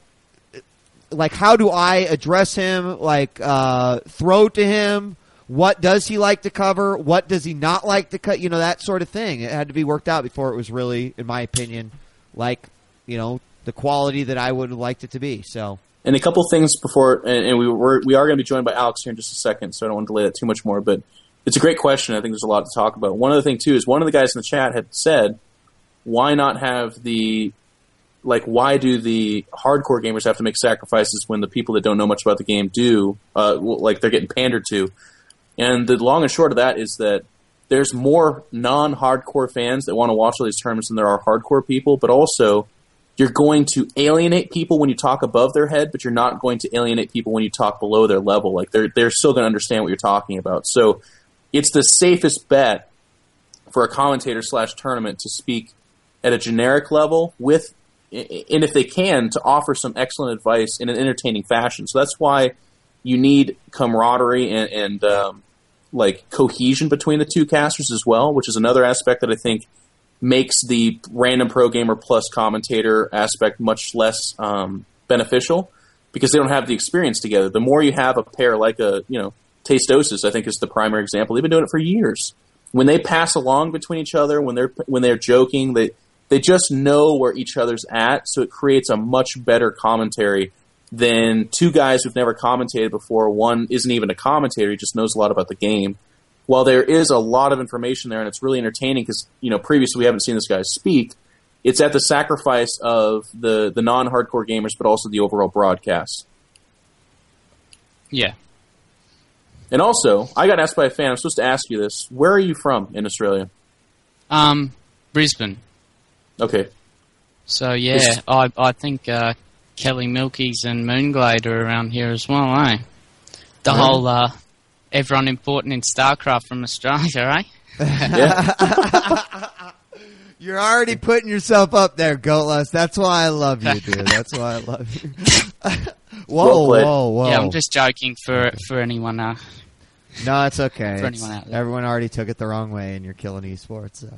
A: like how do I address him, like uh, throw to him? What does he like to cover? What does he not like to cut? You know, that sort of thing. It had to be worked out before it was really, in my opinion, like, you know, the quality that I would have liked it to be. So,
B: and a couple things before, and, and we were we are going to be joined by Alex here in just a second, so I don't want to delay that too much more. But it's a great question. I think there's a lot to talk about. One other thing too is one of the guys in the chat had said, why not have the like why do the hardcore gamers have to make sacrifices when the people that don't know much about the game do? Uh, like they're getting pandered to. And the long and short of that is that there's more non-hardcore fans that want to watch all these tournaments than there are hardcore people, but also you're going to alienate people when you talk above their head, but you're not going to alienate people when you talk below their level. Like they're they're still going to understand what you're talking about. So it's the safest bet for a commentator slash tournament to speak at a generic level with, and if they can, to offer some excellent advice in an entertaining fashion. So that's why you need camaraderie and, and um, like cohesion between the two casters as well, which is another aspect that I think makes the random pro gamer plus commentator aspect much less um, beneficial because they don't have the experience together. The more you have a pair like a, you know, Tastosis, I think is the primary example. They've been doing it for years. When they pass along between each other, when they're when they're joking, they they just know where each other's at, so it creates a much better commentary than two guys who've never commentated before. One isn't even a commentator; he just knows a lot about the game. While there is a lot of information there, and it's really entertaining because, you know, previously we haven't seen this guy speak, it's at the sacrifice of the, the non-hardcore gamers, but also the overall broadcast.
J: Yeah.
B: And also, I got asked by a fan, I'm supposed to ask you this, where are you from in Australia?
J: Um, Brisbane.
B: Okay.
J: So, yeah, I I think uh, Kelly Milkies and Moonglade are around here as well, eh? The
B: Mm.
J: whole... Uh, Everyone important in StarCraft from Australia, eh?
B: Yeah.
A: You're already putting yourself up there, Goatless. That's why I love you, dude. That's why I love you. whoa,
B: Well
A: whoa, whoa.
J: Yeah, I'm just joking for for anyone. Uh,
A: No, it's okay.
J: For
A: It's-
J: anyone out there.
A: Everyone already took it the wrong way, and you're killing esports. So.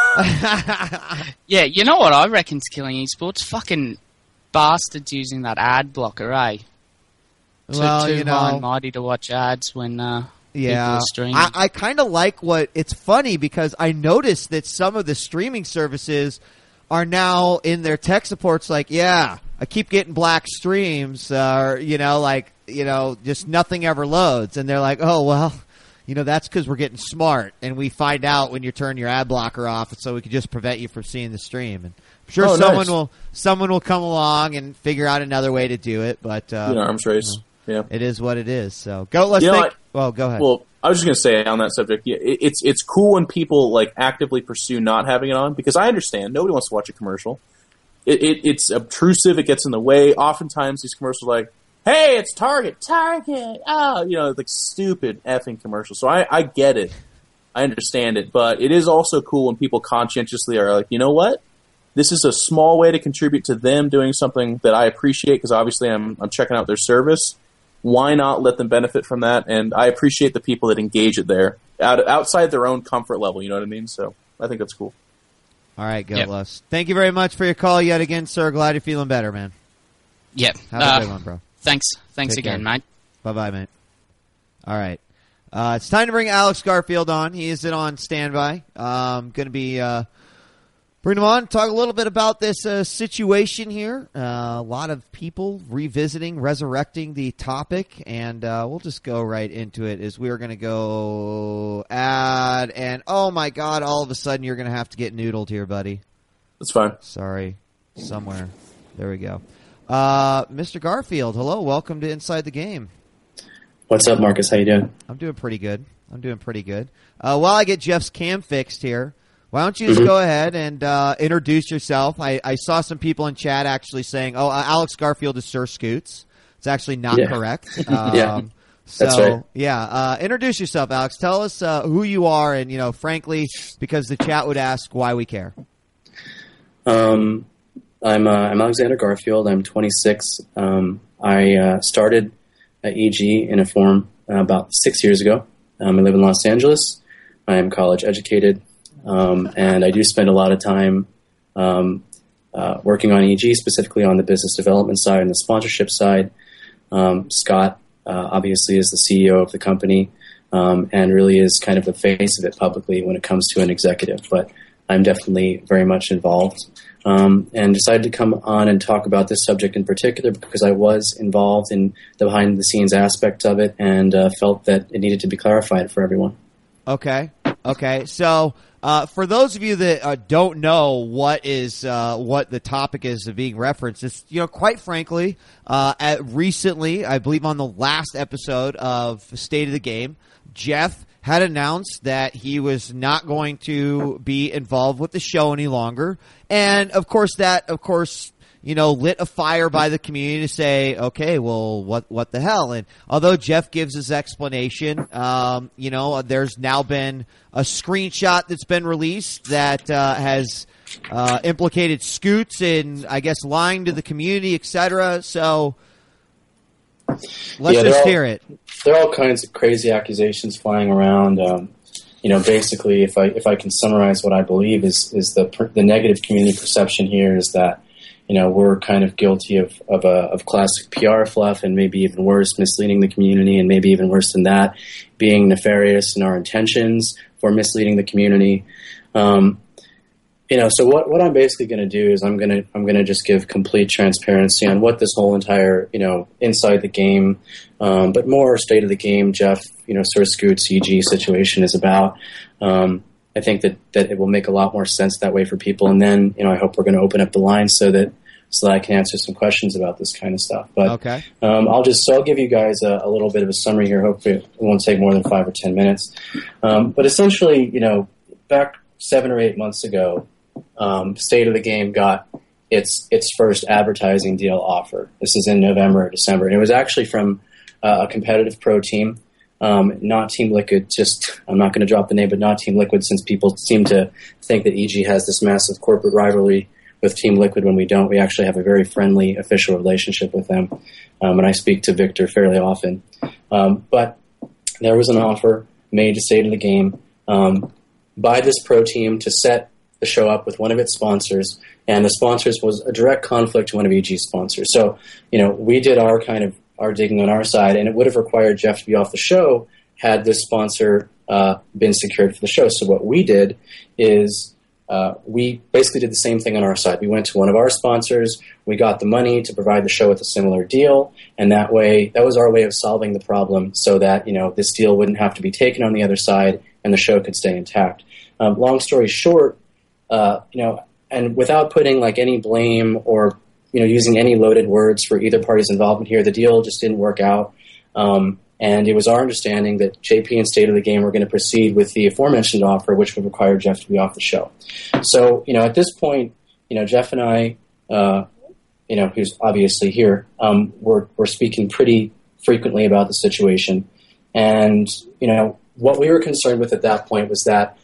J: yeah, you know what I reckon's killing esports? Fucking bastards using that ad blocker, eh? Too,
A: Well,
J: too
A: you
J: high
A: know,
J: and mighty to watch ads when uh, people
A: yeah,
J: are streaming.
A: I, I kind of like what it's funny because I noticed that some of the streaming services are now in their tech supports like, yeah, I keep getting black streams, uh, or you know, like you know, just nothing ever loads, and they're like, oh well, you know, that's because we're getting smart, and we find out when you turn your ad blocker off, so we can just prevent you from seeing the stream. And I'm sure
B: Oh,
A: someone
B: nice.
A: will someone will come along and figure out another way to do it, but uh,
B: You know, arms race.
A: you know,
B: Yeah.
A: it is what it is. So go. Let's
B: You know,
A: think.
B: I-
A: well, go ahead.
B: Well, I was just going to say on that subject, yeah, it, it's it's cool when people like actively pursue not having it on because I understand nobody wants to watch a commercial. It, it it's obtrusive. It gets in the way. Oftentimes these commercials are like, "Hey, it's Target, Target." Oh, you know, like stupid effing commercials. So I, I get it. I understand it, but it is also cool when people conscientiously are like, you know what? This is a small way to contribute to them doing something that I appreciate because obviously I'm I'm checking out their service. Why not let them benefit from that? And I appreciate the people that engage it there out, outside their own comfort level. You know what I mean? So I think that's cool.
A: All right, go
J: Yep.
A: Les. Thank you very much for your call yet again, sir. Glad you're feeling better, man.
J: Yep.
A: Have a
J: Uh,
A: good one, bro.
J: Thanks. Thanks
A: Take
J: again,
A: care.
J: mate.
A: Bye bye, mate. All right. Uh, it's time to bring Alex Garfield on. He is on standby. Um, going to be uh, bring him on, talk a little bit about this uh, situation here. Uh, a lot of people revisiting, resurrecting the topic, and uh, we'll just go right into it. As we're going to go add, and oh my God, all of a sudden you're going to have to get noodled here, buddy.
B: That's fine.
A: Sorry, somewhere. There we go. Uh, Mister Garfield, hello. Welcome to Inside the Game.
K: What's up, Marcus? How you doing?
A: I'm doing pretty good. I'm doing pretty good. Uh, while I get Jeff's cam fixed here, why don't you just
K: Mhm.
A: go ahead and uh, introduce yourself? I, I saw some people in chat actually saying, "Oh, uh, Alex Garfield is Sir Scoots." It's actually not
K: Yeah.
A: correct. Um,
K: Yeah,
A: so,
K: that's right.
A: yeah, uh, introduce yourself, Alex. Tell us uh, who you are, and you know, frankly, because the chat would ask why we care.
K: Um, I'm uh, I'm Alexander Garfield. I'm twenty-six. Um, I uh, started at E G in a forum uh, about six years ago. Um, I live in Los Angeles. I am college educated, um, and I do spend a lot of time um, uh, working on E G, specifically on the business development side and the sponsorship side. Um, Scott uh, obviously is the C E O of the company um, and really is kind of the face of it publicly when it comes to an executive. But I'm definitely very much involved. Um, and decided to come on and talk about this subject in particular because I was involved in the behind-the-scenes aspect of it and uh, felt that it needed to be clarified for everyone.
A: Okay. Okay. So, uh, for those of you that uh, don't know what is uh, what the topic is of being referenced, it's, you know, quite frankly, uh, at recently, I believe on the last episode of State of the Game, Jeff had announced that he was not going to be involved with the show any longer. And, of course, that, of course, you know, lit a fire by the community to say, okay, well, what what the hell? And although Jeff gives his explanation, um, you know, there's now been a screenshot that's been released that uh, has uh, implicated Scoots in, I guess, lying to the community, et cetera. So let's
K: yeah,
A: just
K: all,
A: hear it.
K: There are all kinds of crazy accusations flying around. Um, you know, basically, if I if I can summarize what I believe is is the the negative community perception here is that, you know, we're kind of guilty of of, a, of classic P R fluff, and maybe even worse, misleading the community, and maybe even worse than that, being nefarious in our intentions for misleading the community. Um, you know, so what, what I'm basically going to do is I'm going to I'm going to just give complete transparency on what this whole entire, you know, inside the game, um, but more state of the game, Jeff, you know, Sir Scoot C G situation is about. Um, I think that, that it will make a lot more sense that way for people. And then, you know, I hope we're going to open up the line so that so that I can answer some questions about this kind of stuff. But
A: okay.
K: um, I'll just so I'll give you guys a, a little bit of a summary here. Hopefully it won't take more than five or ten minutes. Um, but essentially, you know, back seven or eight months ago, um, State of the Game got its its first advertising deal offer. This is in November or December. And it was actually from uh, a competitive pro team. Um, not Team Liquid, just, I'm not going to drop the name, but not Team Liquid, since people seem to think that E G has this massive corporate rivalry with Team Liquid when we don't. We actually have a very friendly official relationship with them, um, and I speak to Victor fairly often. Um, but there was an offer made to State of the Game um, by this pro team to set the show up with one of its sponsors, and the sponsors was a direct conflict to one of E G's sponsors. So, you know, we did our kind of our digging on our side, and it would have required Jeff to be off the show had this sponsor uh, been secured for the show. So what we did is uh, we basically did the same thing on our side. We went to one of our sponsors, we got the money to provide the show with a similar deal, and that way, that was our way of solving the problem so that, you know, this deal wouldn't have to be taken on the other side and the show could stay intact. Um, long story short, uh, you know, and without putting like any blame or you know, using any loaded words for either party's involvement here, the deal just didn't work out. Um, and it was our understanding that J P and State of the Game were going to proceed with the aforementioned offer, which would require Jeff to be off the show. So, you know, at this point, you know, Jeff and I, uh, you know, who's obviously here, um, we're, we're speaking pretty frequently about the situation. And, you know, what we were concerned with at that point was that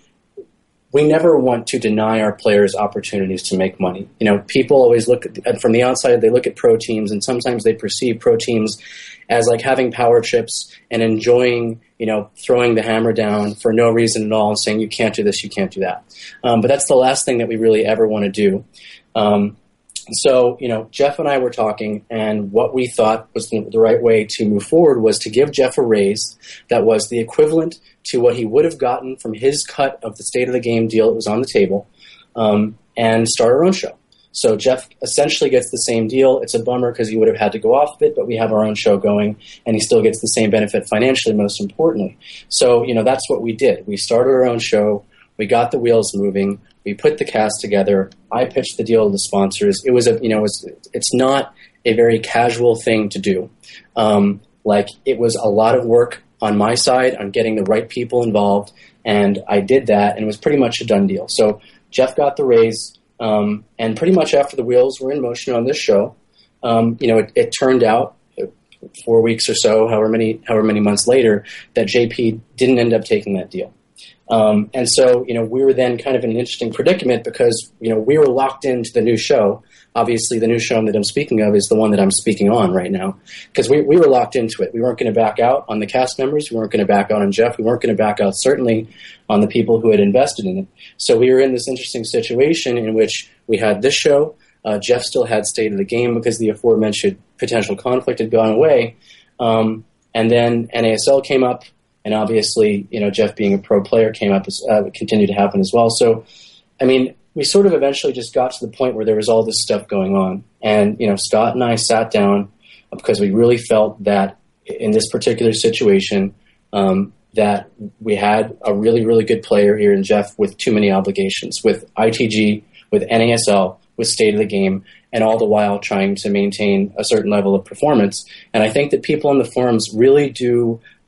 K: we never want to deny our players opportunities to make money. You know, people always look at, from the outside, they look at pro teams, and sometimes they perceive pro teams as like having power trips and enjoying, you know, throwing the hammer down for no reason at all and saying, you can't do this, you can't do that. Um, but that's the last thing that we really ever want to do. Um, so, you know, Jeff and I were talking, and what we thought was the, the right way to move forward was to give Jeff a raise that was the equivalent to what he would have gotten from his cut of the State of the Game deal that was on the table, um, and start our own show. So Jeff essentially gets the same deal. It's a bummer because he would have had to go off of it, but we have our own show going, and he still gets the same benefit financially, most importantly. So, you know, that's what we did. We started our own show. We got the wheels moving. We put the cast together. I pitched the deal to the sponsors. It was a, you know, it was, it's not a very casual thing to do. Um, like it was a lot of work on my side on getting the right people involved, and I did that, and it was pretty much a done deal. So Jeff got the raise, um, and pretty much after the wheels were in motion on this show, um, you know, it, it turned out four weeks or so, however many, however many months later, that J P didn't end up taking that deal. Um, and so, you know, we were then kind of in an interesting predicament because, you know, we were locked into the new show. Obviously, the new show that I'm speaking of is the one that I'm speaking on right now because we, we were locked into it. We weren't going to back out on the cast members. We weren't going to back out on Jeff. We weren't going to back out certainly on the people who had invested in it. So we were in this interesting situation in which we had this show. Uh, Jeff still had State of the Game because the aforementioned potential conflict had gone away. Um, and then N A S L came up. And obviously, you know, Jeff being a pro player came up, uh, continued to happen as well. So, I mean, we sort of eventually just got to the point where there was all this stuff going on. And, you know, Scott and I sat down because we really felt that in this particular situation, um, that we had a really, really good player here in Jeff with too many obligations, with I T G, with N A S L, with State of the Game, and all the while trying to maintain a certain level of performance. And I think that people on the forums really do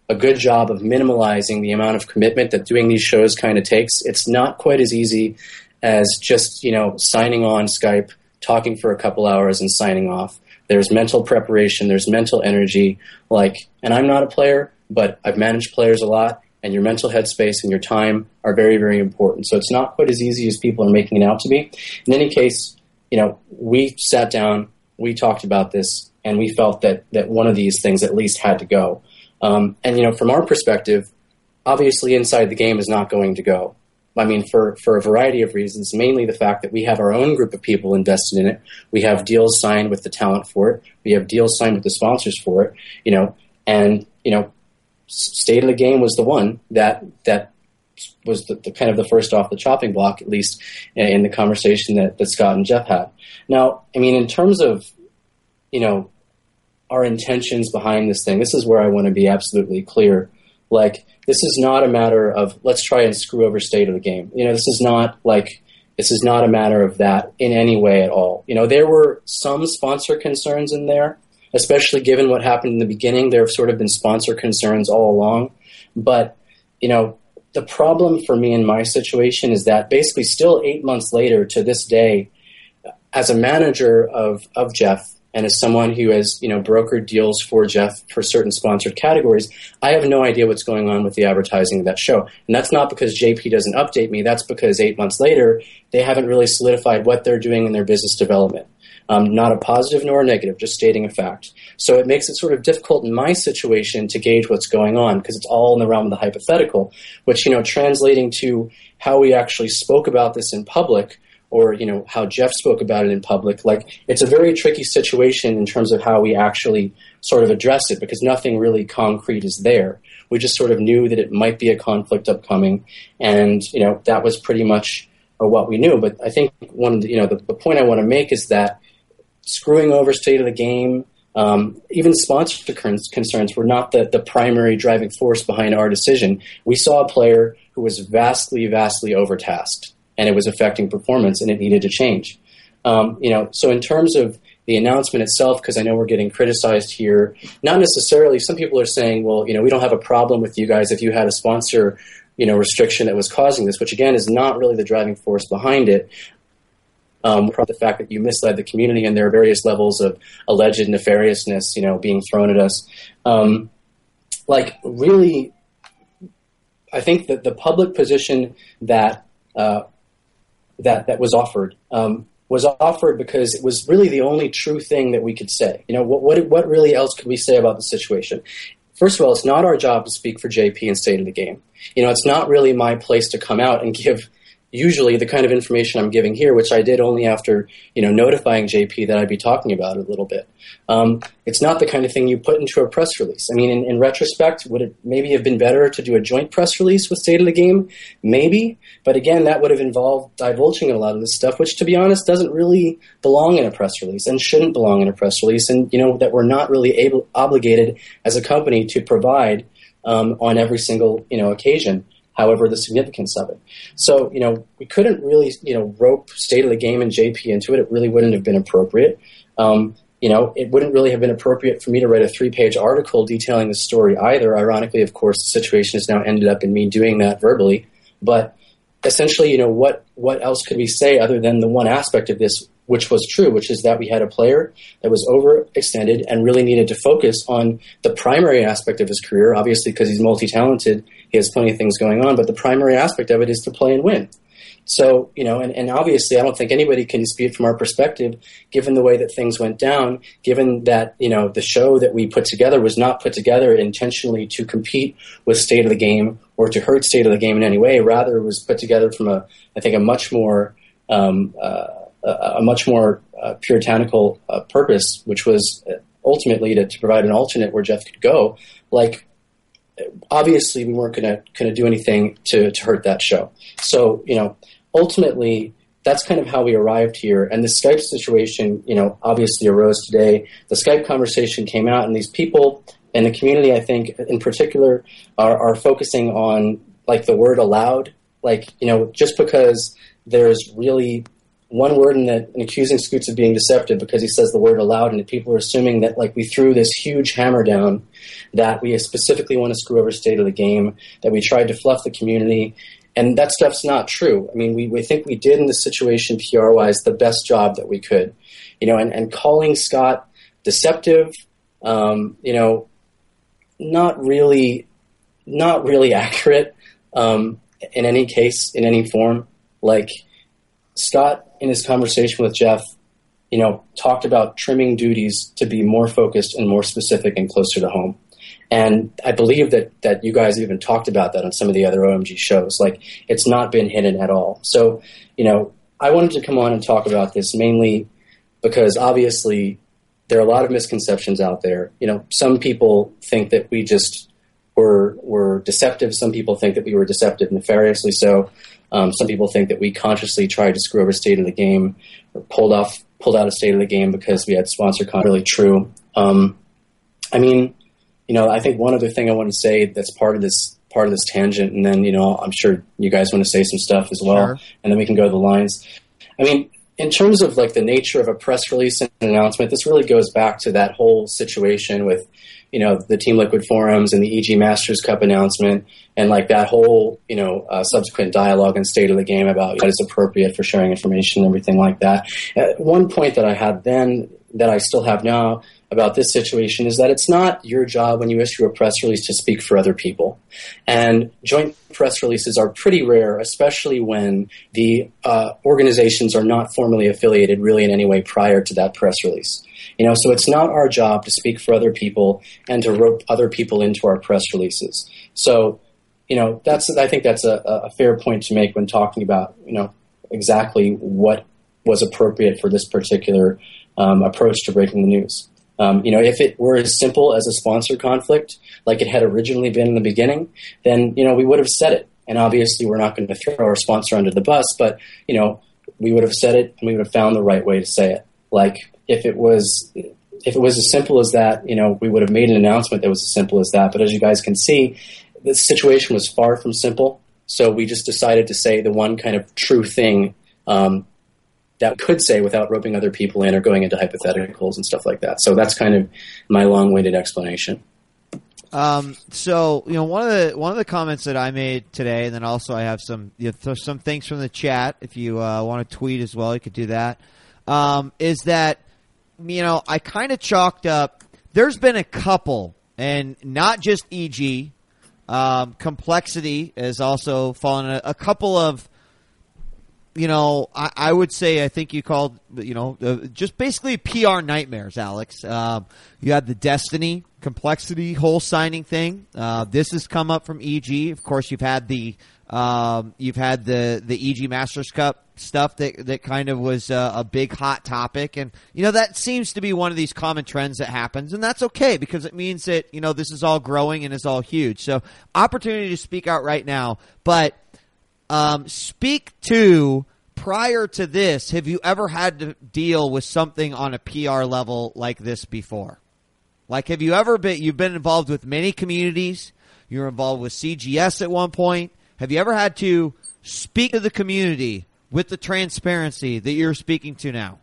K: a good job of minimalizing the amount of commitment that doing these shows kind of takes. It's not quite as easy as just, you know, signing on Skype, talking for a couple hours and signing off. There's mental preparation, there's mental energy, like, and I'm not a player, but I've managed players a lot, and your mental headspace and your time are very, very important. So it's not quite as easy as people are making it out to be. In any case, you know, we sat down, we talked about this, and we felt that, that one of these things at least had to go. Um, and, you know, from our perspective, obviously Inside the Game is not going to go. I mean, for, for a variety of reasons, mainly the fact that we have our own group of people invested in it. We have deals signed with the talent for it. We have deals signed with the sponsors for it, you know, and, you know, State of the Game was the one that, that was the, the kind of the first off the chopping block, at least in the conversation that, that Scott and Jeff had. Now, I mean, in terms of, you know, our intentions behind this thing, this is where I want to be absolutely clear. Like, this is not a matter of let's try and screw over State of the Game. You know, this is not like, this is not a matter of that in any way at all. You know, there were some sponsor concerns in there, especially given what happened in the beginning. There have sort of been sponsor concerns all along. But, you know, the problem for me in my situation is that basically still eight months later to this day, as a manager of, of Jeff, and as someone who has, you know, brokered deals for Jeff for certain sponsored categories, I have no idea what's going on with the advertising of that show. And that's not because J P doesn't update me. That's because eight months later, they haven't really solidified what they're doing in their business development. Um, not a positive nor a negative, just stating a fact. So it makes it sort of difficult in my situation to gauge what's going on because it's all in the realm of the hypothetical, which, you know, translating to how we actually spoke about this in public, or, you know, how Jeff spoke about it in public, like, it's a very tricky situation in terms of how we actually sort of address it because nothing really concrete is there. We just sort of knew that it might be a conflict upcoming, and, you know, that was pretty much uh, what we knew. But I think one of the, you know, the, the point I want to make is that screwing over State of the Game, um, even sponsor concerns were not the, the primary driving force behind our decision. We saw a player who was vastly, vastly overtasked, and it was affecting performance, and it needed to change. Um, you know, so in terms of the announcement itself, because I know we're getting criticized here, not necessarily. Some people are saying, well, you know, we don't have a problem with you guys if you had a sponsor, you know, restriction that was causing this, which again is not really the driving force behind it. Um, the fact that you misled the community, and there are various levels of alleged nefariousness, you know, being thrown at us. Um, like, really, I think that the public position that uh, that that was offered um, was offered because it was really the only true thing that we could say. You know, what what what really else could we say about the situation? First of all, it's not our job to speak for J P and State of the Game. You know, it's not really my place to come out and give usually the kind of information I'm giving here, which I did only after, you know, notifying J P that I'd be talking about it a little bit. Um, it's not the kind of thing you put into a press release. I mean, in, in retrospect, would it maybe have been better to do a joint press release with State of the Game? Maybe. But again, that would have involved divulging a lot of this stuff, which, to be honest, doesn't really belong in a press release and shouldn't belong in a press release. And, you know, that we're not really able, obligated as a company to provide um, on every single, you know, occasion. However, the significance of it. So, you know, we couldn't really, you know, rope State of the Game and J P into it. It really wouldn't have been appropriate. Um, you know, it wouldn't really have been appropriate for me to write a three-page article detailing the story either. Ironically, of course, the situation has now ended up in me doing that verbally. But essentially, you know, what, what else could we say other than the one aspect of this, which was true, which is that we had a player that was overextended and really needed to focus on the primary aspect of his career, obviously because he's multi-talented. He has plenty of things going on, but the primary aspect of it is to play and win. So, you know, and, and obviously I don't think anybody can dispute from our perspective, given the way that things went down, given that, you know, the show that we put together was not put together intentionally to compete with State of the Game or to hurt State of the Game in any way. Rather, it was put together from a, I think, a much more, um, uh, a, a much more uh, puritanical uh, purpose, which was ultimately to, to provide an alternate where Jeff could go. Like, obviously we weren't going to going to do anything to, to hurt that show. So, you know, ultimately that's kind of how we arrived here. And the Skype situation, you know, obviously arose today. The Skype conversation came out, and these people in the community, I think in particular, are, are focusing on like the word allowed. Like, you know, just because there's really one word and, that, and accusing Scoots of being deceptive because he says the word aloud, and people are assuming that like we threw this huge hammer down, that we specifically want to screw over state of the game, that we tried to fluff the community, and that stuff's not true. I mean, we, we think we did in this situation P R-wise the best job that we could, you know, and, and calling Scott deceptive, um, you know, not really, not really accurate um, in any case, in any form. Like Scott, in his conversation with Jeff, you know, talked about trimming duties to be more focused and more specific and closer to home. And I believe that, that you guys even talked about that on some of the other O M G shows. Like, it's not been hidden at all. So, you know, I wanted to come on and talk about this mainly because obviously there are a lot of misconceptions out there. You know, some people think that we just were, were deceptive. Some people think that we were deceptive nefariously so. Um, some people think that we consciously tried to screw over state of the game or pulled off, pulled out of state of the game because we had sponsor content. Really true. Um, I mean, you know, I think one other thing I want to say that's part of this part of this tangent, and then, you know, I'm sure you guys want to say some stuff as well, sure. And then we can go to the lines. I mean, in terms of like the nature of a press release and an announcement, this really goes back to that whole situation with, you know, the Team Liquid forums and the E G Masters Cup announcement and like that whole, you know, uh, subsequent dialogue and state of the game about what is appropriate for sharing information and everything like that. Uh, one point that I had then that I still have now about this situation is that it's not your job when you issue a press release to speak for other people. And joint press releases are pretty rare, especially when the uh, organizations are not formally affiliated really in any way prior to that press release. You know, so it's not our job to speak for other people and to rope other people into our press releases. So, you know, that's I think that's a, a fair point to make when talking about, you know, exactly what was appropriate for this particular um, approach to breaking the news. Um, you know, if it were as simple as a sponsor conflict, like it had originally been in the beginning, then, you know, we would have said it. And obviously we're not going to throw our sponsor under the bus, but, you know, we would have said it and we would have found the right way to say it. Like, if it was if it was as simple as that, you know, we would have made an announcement that was as simple as that. But as you guys can see, the situation was far from simple. So we just decided to say the one kind of true thing um, that we could say without roping other people in or going into hypotheticals and stuff like that. So that's kind of my long-winded explanation.
A: Um, so, you know, one of the one of the comments that I made today, and then also I have some you know, some things from the chat. If you uh, want to tweet as well, you could do that. Um, is that, you know, I kind of chalked up, there's been a couple, and not just E G, um, Complexity has also fallen, a, a couple of, you know, I, I would say, I think you called, you know, uh, just basically P R nightmares, Alex. Um, you had the Destiny Complexity whole signing thing. Uh, this has come up from E G. Of course, you've had the, um, you've had the, the E G Masters Cup stuff that that kind of was uh, a big hot topic, and you know that seems to be one of these common trends that happens, and that's okay because it means that you know this is all growing and is all huge. So opportunity to speak out right now, but um, speak to prior to this. Have you ever had to deal with something on a P R level like this before? Like, have you ever been? You've been involved with many communities. You were involved with C G S at one point. Have you ever had to speak to the community with the transparency that you're speaking to now?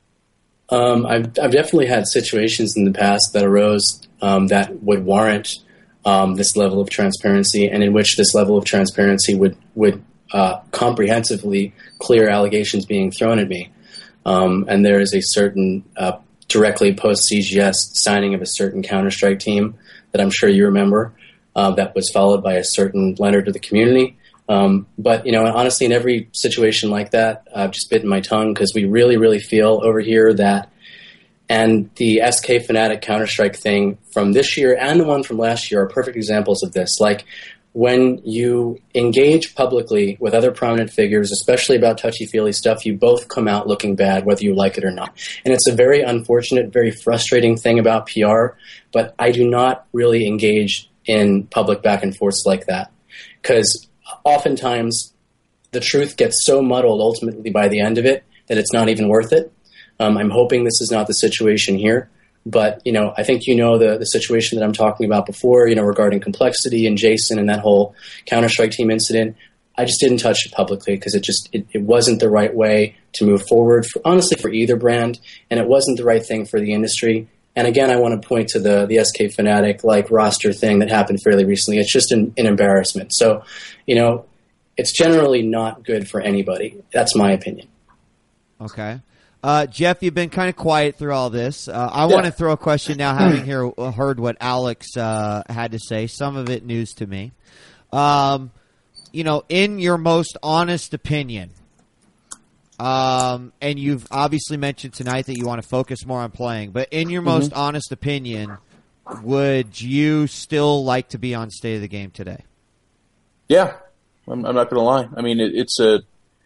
K: Um, I've, I've definitely had situations in the past that arose um, that would warrant um, this level of transparency, and in which this level of transparency would would uh, comprehensively clear allegations being thrown at me. Um, and there is a certain uh, directly post C G S signing of a certain Counter-Strike team that I'm sure you remember uh, that was followed by a certain letter to the community. Um, but, you know, honestly, in every situation like that, I've just bitten my tongue because we really, really feel over here that, and the S K Fnatic Counter-Strike thing from this year and the one from last year are perfect examples of this. Like, when you engage publicly with other prominent figures, especially about touchy-feely stuff, you both come out looking bad, whether you like it or not. And it's a very unfortunate, very frustrating thing about P R, but I do not really engage in public back and forths like that because oftentimes the truth gets so muddled ultimately by the end of it that it's not even worth it. Um, I'm hoping this is not the situation here. But, you know, I think you know the, the situation that I'm talking about before, you know, regarding Complexity and Jason and that whole Counter-Strike team incident. I just didn't touch it publicly because it just it, it wasn't the right way to move forward, for, honestly, for either brand, and it wasn't the right thing for the industry. And again, I want to point to the the S K Fnatic like roster thing that happened fairly recently. It's just an, an embarrassment. So, you know, it's generally not good for anybody. That's my opinion.
A: Okay. Uh, Jeff, you've been kind of quiet through all this. Uh, I
K: Yeah.
A: want to throw a question now, having hear, heard what Alex uh, had to say. Some of it news to me. Um, you know, in your most honest opinion, um, and you've obviously mentioned tonight that you want to focus more on playing, but in your most
B: Mhm.
A: honest opinion, would you still like to be on State of the Game today?
B: Yeah, I'm, I'm not going to lie. I mean, it, it's a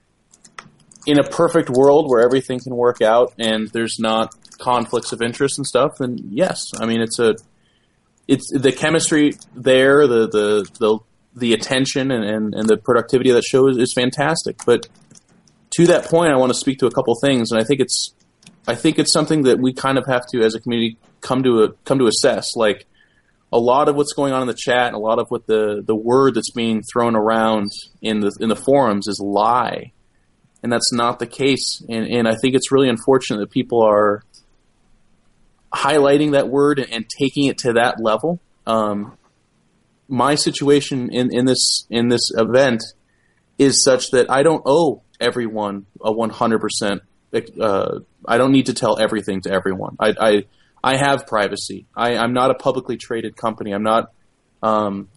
B: in a perfect world where everything can work out and there's not conflicts of interest and stuff. Then yes, I mean it's a it's the chemistry there, the the the, the attention and, and, and the productivity of that show is, is fantastic. But to that point, I want to speak to a couple things, and I think it's I think it's something that we kind of have to, as a community, come to a, come to assess. Like a lot of what's going on in the chat, and a lot of what the, the word that's being thrown around in the in the forums is lie, and that's not the case. And, and I think it's really unfortunate that people are highlighting that word and, and taking it to that level. Um, my situation in, in this in this event is such that I don't owe everyone a one hundred percent. Uh, I don't need to tell everything to everyone. I I, I have privacy. I, I'm not a publicly traded company. I'm not. Um,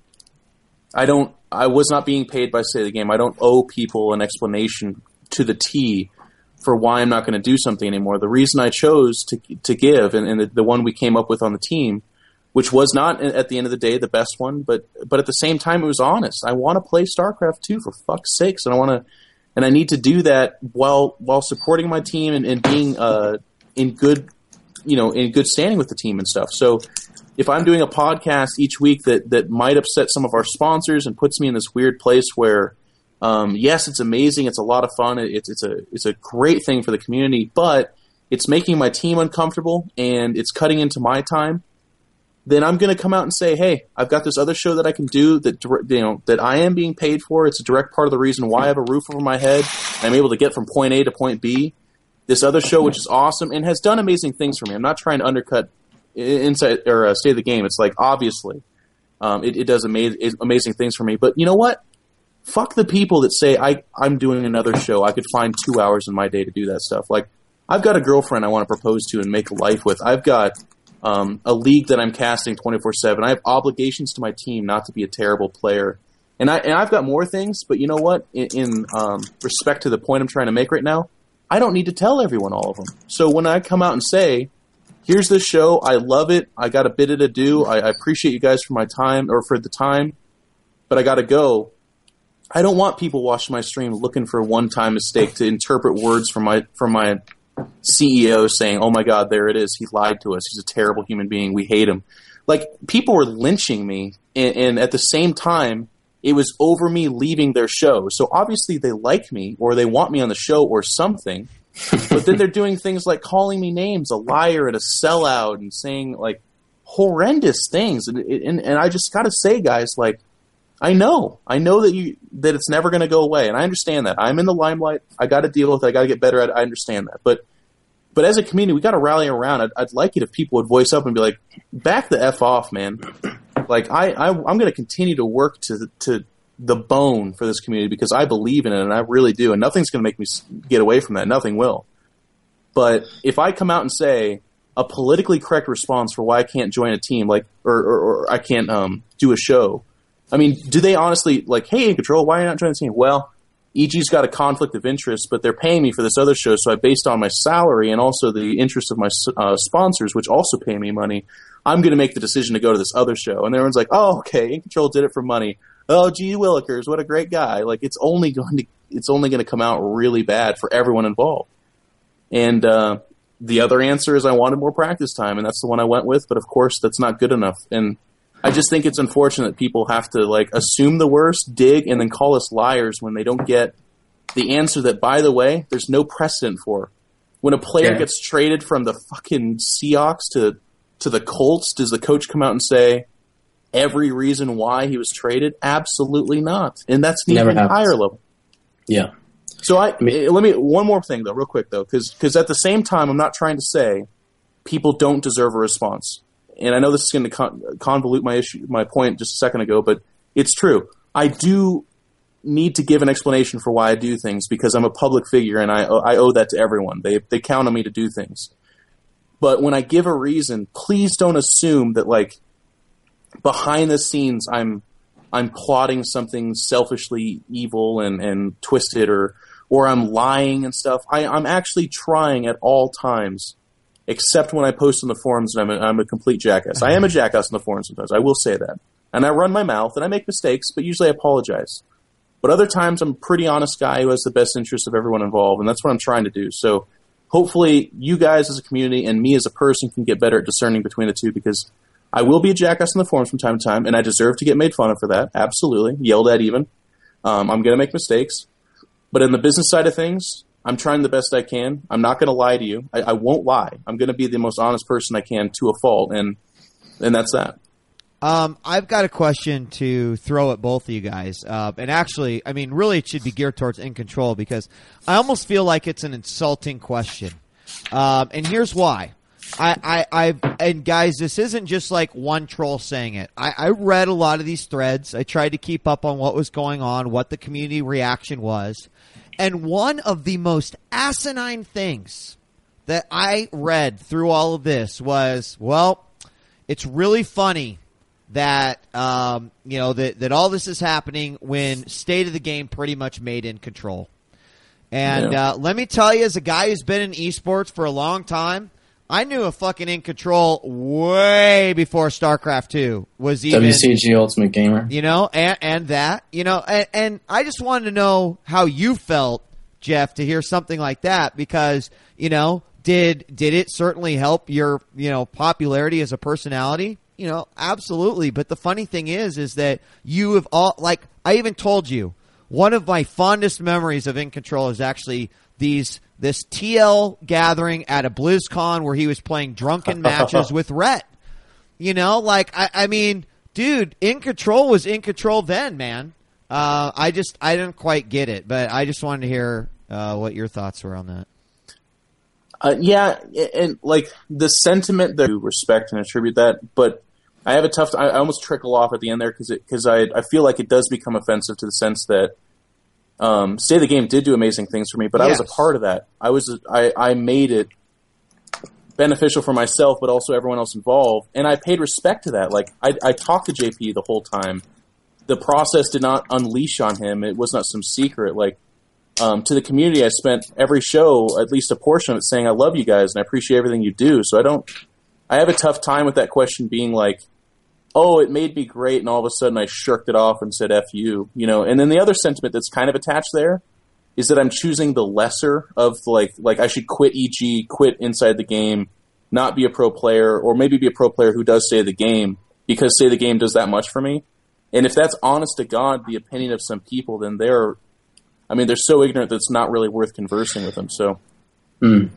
B: I don't. I was not being paid by State of the Game. I don't owe people an explanation to the T for why I'm not going to do something anymore. The reason I chose to to give, and, and the, the one we came up with on the team, which was not at the end of the day the best one, but but at the same time it was honest. I want to play StarCraft two for fuck's sakes, and I want to, and I need to do that while while supporting my team and, and being uh, in good, you know, in good standing with the team and stuff. So if I'm doing a podcast each week that that might upset some of our sponsors and puts me in this weird place where, um, yes, it's amazing, it's a lot of fun, it's it's a it's a great thing for the community, but it's making my team uncomfortable and it's cutting into my time, then I'm going to come out and say, hey, I've got this other show that I can do that, you know, that I am being paid for. It's a direct part of the reason why I have a roof over my head. I'm able to get from point A to point B. This other show, which is awesome and has done amazing things for me. I'm not trying to undercut inside or uh, State of the Game. It's like, obviously, um, it, it does ama- amazing things for me. But you know what? Fuck the people that say I, I'm doing another show. I could find two hours in my day to do that stuff. Like, I've got a girlfriend I want to propose to and make a life with. I've got Um, a league that I'm casting twenty-four seven. I have obligations to my team not to be a terrible player. And, I, and I've got more things, but you know what? In, in um, respect to the point I'm trying to make right now, I don't need to tell everyone all of them. So when I come out and say, here's this show, I love it, I got a bit to do, I, I appreciate you guys for my time, or for the time, but I got to go, I don't want people watching my stream looking for a one-time mistake to interpret words from my from my C E O saying, oh my God, there it is. He lied to us. He's a terrible human being. We hate him. Like, people were lynching me, and, and at the same time, it was over me leaving their show. So obviously they like me, or they want me on the show or something, but then they're doing things like calling me names, a liar and a sellout, and saying like horrendous things. And, and, and I just got to say, guys, like, I know. I know that you that it's never going to go away, and I understand that. I'm in the limelight. I got to deal with it. I got to get better at it. I understand that. But but as a community, we got to rally around. I'd, I'd like it if people would voice up and be like, back the F off, man. Like, I, I, I'm going to continue to work to to the bone for this community because I believe in it, and I really do, and nothing's going to make me get away from that. Nothing will. But if I come out and say a politically correct response for why I can't join a team, like, or, or, or I can't um, do a show, I mean, do they honestly, like, hey, In Control, why are you not joining the team? Well, E G's got a conflict of interest, but they're paying me for this other show, so I based on my salary and also the interest of my uh, sponsors, which also pay me money, I'm going to make the decision to go to this other show. And everyone's like, oh, okay, In Control did it for money. Oh, gee willikers, what a great guy. Like, it's only going to it's only going to come out really bad for everyone involved. And uh, the other answer is I wanted more practice time, and that's the one I went with, but of course that's not good enough. And I just think it's unfortunate that people have to, like, assume the worst, dig, and then call us liars when they don't get the answer that, by the way, there's no precedent for. When a player
K: Yeah.
B: gets traded from the fucking Seahawks to to the Colts, does the coach come out and say, every reason why he was traded? Absolutely not. And that's the
K: Never
B: entire
K: happens.
B: level.
K: Yeah.
B: So I, I mean, let me one more thing though, real quick though, because at the same time, I'm not trying to say people don't deserve a response. And I know this is going to con- convolute my issue, my point just a second ago, but it's true. I do need to give an explanation for why I do things because I'm a public figure and I I owe that to everyone. They they count on me to do things. But when I give a reason, please don't assume that like behind the scenes I'm I'm plotting something selfishly evil and, and twisted or or I'm lying and stuff. I, I'm actually trying at all times, except when I post on the forums and I'm a, I'm a complete jackass. I am a jackass on the forums sometimes. I will say that. And I run my mouth and I make mistakes, but usually I apologize. But other times I'm a pretty honest guy who has the best interest of everyone involved, and that's what I'm trying to do. So hopefully you guys as a community and me as a person can get better at discerning between the two because I will be a jackass in the forums from time to time, and I deserve to get made fun of for that. Absolutely. Yelled at even. Um, I'm going to make mistakes. But in the business side of things, I'm trying the best I can. I'm not going to lie to you. I, I won't lie. I'm going to be the most honest person I can to a fault, and and that's that.
A: Um, I've got a question to throw at both of you guys. Uh, and actually, I mean, really it should be geared towards In Control because I almost feel like it's an insulting question. Um, and here's why. I, I, I've, and guys, this isn't just like one troll saying it. I, I read a lot of these threads. I tried to keep up on what was going on, what the community reaction was. And one of the most asinine things that I read through all of this was, well, it's really funny that, um, you know, that, that all this is happening when State of the Game pretty much made In Control. And, yeah. uh, let me tell you, as a guy who's been in esports for a long time, I knew a fucking In Control way before StarCraft two was even
K: W C G Ultimate Gamer.
A: You know, and and that, you know, and, and I just wanted to know how you felt, Jeff, to hear something like that because, you know, did did it certainly help your, you know, popularity as a personality? You know, absolutely. But the funny thing is is that you have all like I even told you one of my fondest memories of In Control is actually these this T L gathering at a BlizzCon where he was playing drunken matches with Rhett. You know, like, I, I mean, dude, In Control was In Control then, man. Uh, I just, I didn't quite get it, but I just wanted to hear uh, what your thoughts were on that.
B: Uh, yeah, and, like, the sentiment that you respect and attribute that, but I have a tough, I, I almost trickle off at the end there because because I, I feel like it does become offensive to the sense that Um, State of the Game did do amazing things for me, but yes. I was a part of that. I was, I, I made it beneficial for myself, but also everyone else involved, and I paid respect to that. Like, I, I talked to J P the whole time. The process did not unleash on him. It was not some secret. Like, um, to the community, I spent every show, at least a portion of it, saying I love you guys and I appreciate everything you do. So I don't, I have a tough time with that question being like, oh, it made me great, and all of a sudden I shirked it off and said F you, you know. And then the other sentiment that's kind of attached there is that I'm choosing the lesser of, like, like I should quit E G, quit inside the game, not be a pro player, or maybe be a pro player who does State of the Game because State of the Game does that much for me. And if that's honest to God, the opinion of some people, then they're, I mean, they're so ignorant that it's not really worth conversing with them, so.
K: Mm.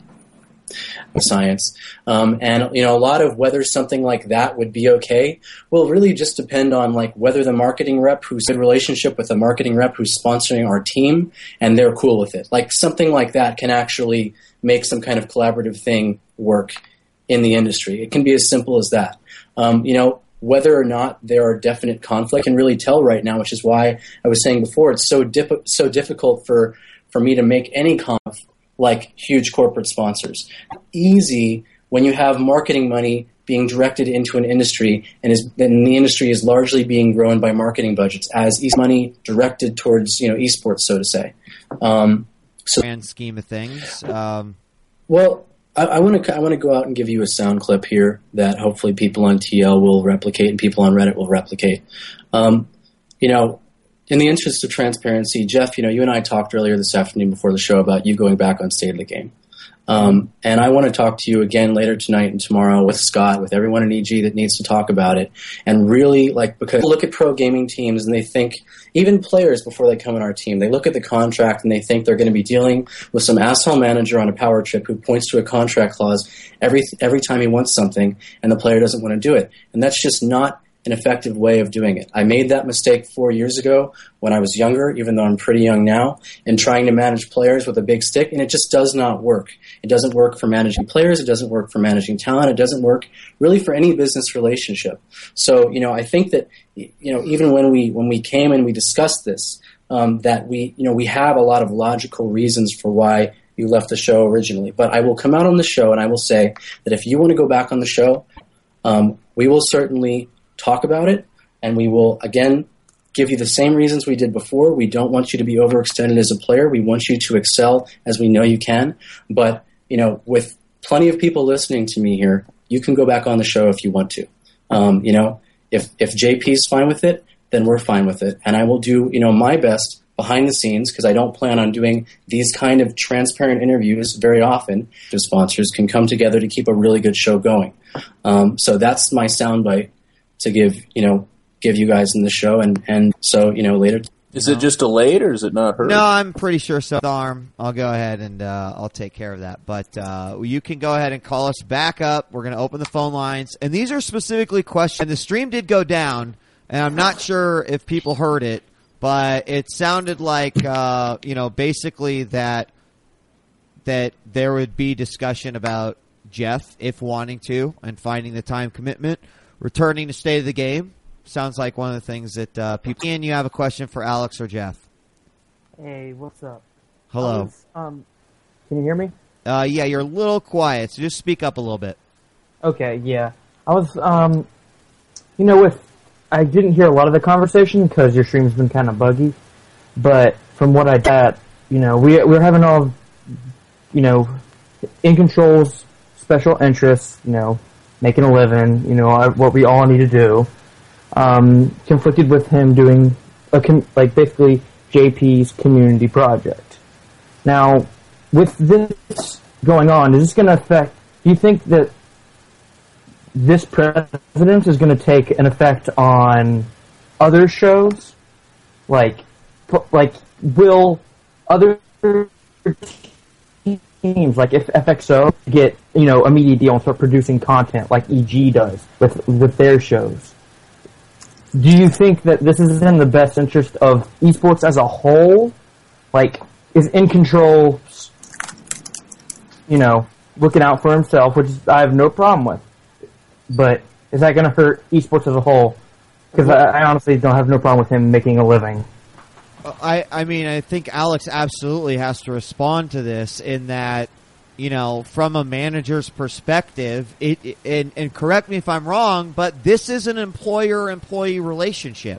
K: Science. Um, and, you know, a lot of whether something like that would be okay will really just depend on, like, whether the marketing rep who's in a relationship with a marketing rep who's sponsoring our team and they're cool with it. Like, something like that can actually make some kind of collaborative thing work in the industry. It can be as simple as that. Um, you know, whether or not there are definite conflict, I can really tell right now, which is why I was saying before, it's so dip- so difficult for, for me to make any comment like huge corporate sponsors. Easy when you have marketing money being directed into an industry, and, is, and the industry is largely being grown by marketing budgets as e- money directed towards, you know, esports, so to say. Um, so,
A: grand scheme of things. Um,
K: well, I want to I want to go out and give you a sound clip here that hopefully people on T L will replicate and people on Reddit will replicate. Um, you know, in the interest of transparency, Jeff, you know, you and I talked earlier this afternoon before the show about you going back on State of the Game. Um, and I want to talk to you again later tonight and tomorrow with Scott, with everyone in E G that needs to talk about it. And really, like, because look at pro gaming teams and they think, even players before they come on our team, they look at the contract and they think they're going to be dealing with some asshole manager on a power trip who points to a contract clause every every time he wants something and the player doesn't want to do it. And that's just not an effective way of doing it. I made that mistake four years ago when I was younger, even though I'm pretty young now, in trying to manage players with a big stick, and it just does not work. It doesn't work for managing players. It doesn't work for managing talent. It doesn't work really for any business relationship. So, you know, I think that, you know, even when we when we came and we discussed this, um, that we, you know, we have a lot of logical reasons for why you left the show originally. But I will come out on the show and I will say that if you want to go back on the show, um, we will certainly talk about it, and we will, again, give you the same reasons we did before. We don't want you to be overextended as a player. We want you to excel as we know you can. But, you know, with plenty of people listening to me here, you can go back on the show if you want to. Um, you know, if, if J P's fine with it, then we're fine with it. And I will do, you know, my best behind the scenes, because I don't plan on doing these kind of transparent interviews very often. The sponsors can come together to keep a really good show going. Um, so that's my soundbite to give, you know, give you guys in the show, and, and so, you know, later.
B: Is it just delayed, or is it not heard?
A: No, I'm pretty sure so. Arm, I'll go ahead and uh, I'll take care of that. But uh, you can go ahead and call us back up. We're going to open the phone lines, and these are specifically questions. The stream did go down, and I'm not sure if people heard it, but it sounded like, uh, you know, basically that that there would be discussion about Jeff, if wanting to, and finding the time commitment. Returning to State of the Game sounds like one of the things that uh, people. Ian, you have a question for Alex or Jeff?
L: Hey, what's up?
A: Hello.
L: Was, um, can you hear me?
A: Uh, yeah, you're a little quiet, so just speak up a little bit.
L: Okay, yeah. I was, um, you know, with I didn't hear a lot of the conversation because your stream's been kind of buggy, but from what I got, you know, we we're having all, you know, In Control's special interests, you know, making a living, you know, what we all need to do, um, conflicted with him doing, a com- like, basically J P's community project. Now, with this going on, is this going to affect, do you think that this precedent is going to take an effect on other shows? Like, like, will other teams, like if F X O get, you know, immediate deal and start producing content like E G does with with their shows, do you think that this is in the best interest of esports as a whole? Like, is In Control, you know, looking out for himself, which I have no problem with, but is that going to hurt esports as a whole? Because I, I honestly don't have no problem with him making a living.
A: I, I mean, I think Alex absolutely has to respond to this in that, you know, from a manager's perspective, it, it and, and correct me if I'm wrong, but this is an employer-employee relationship.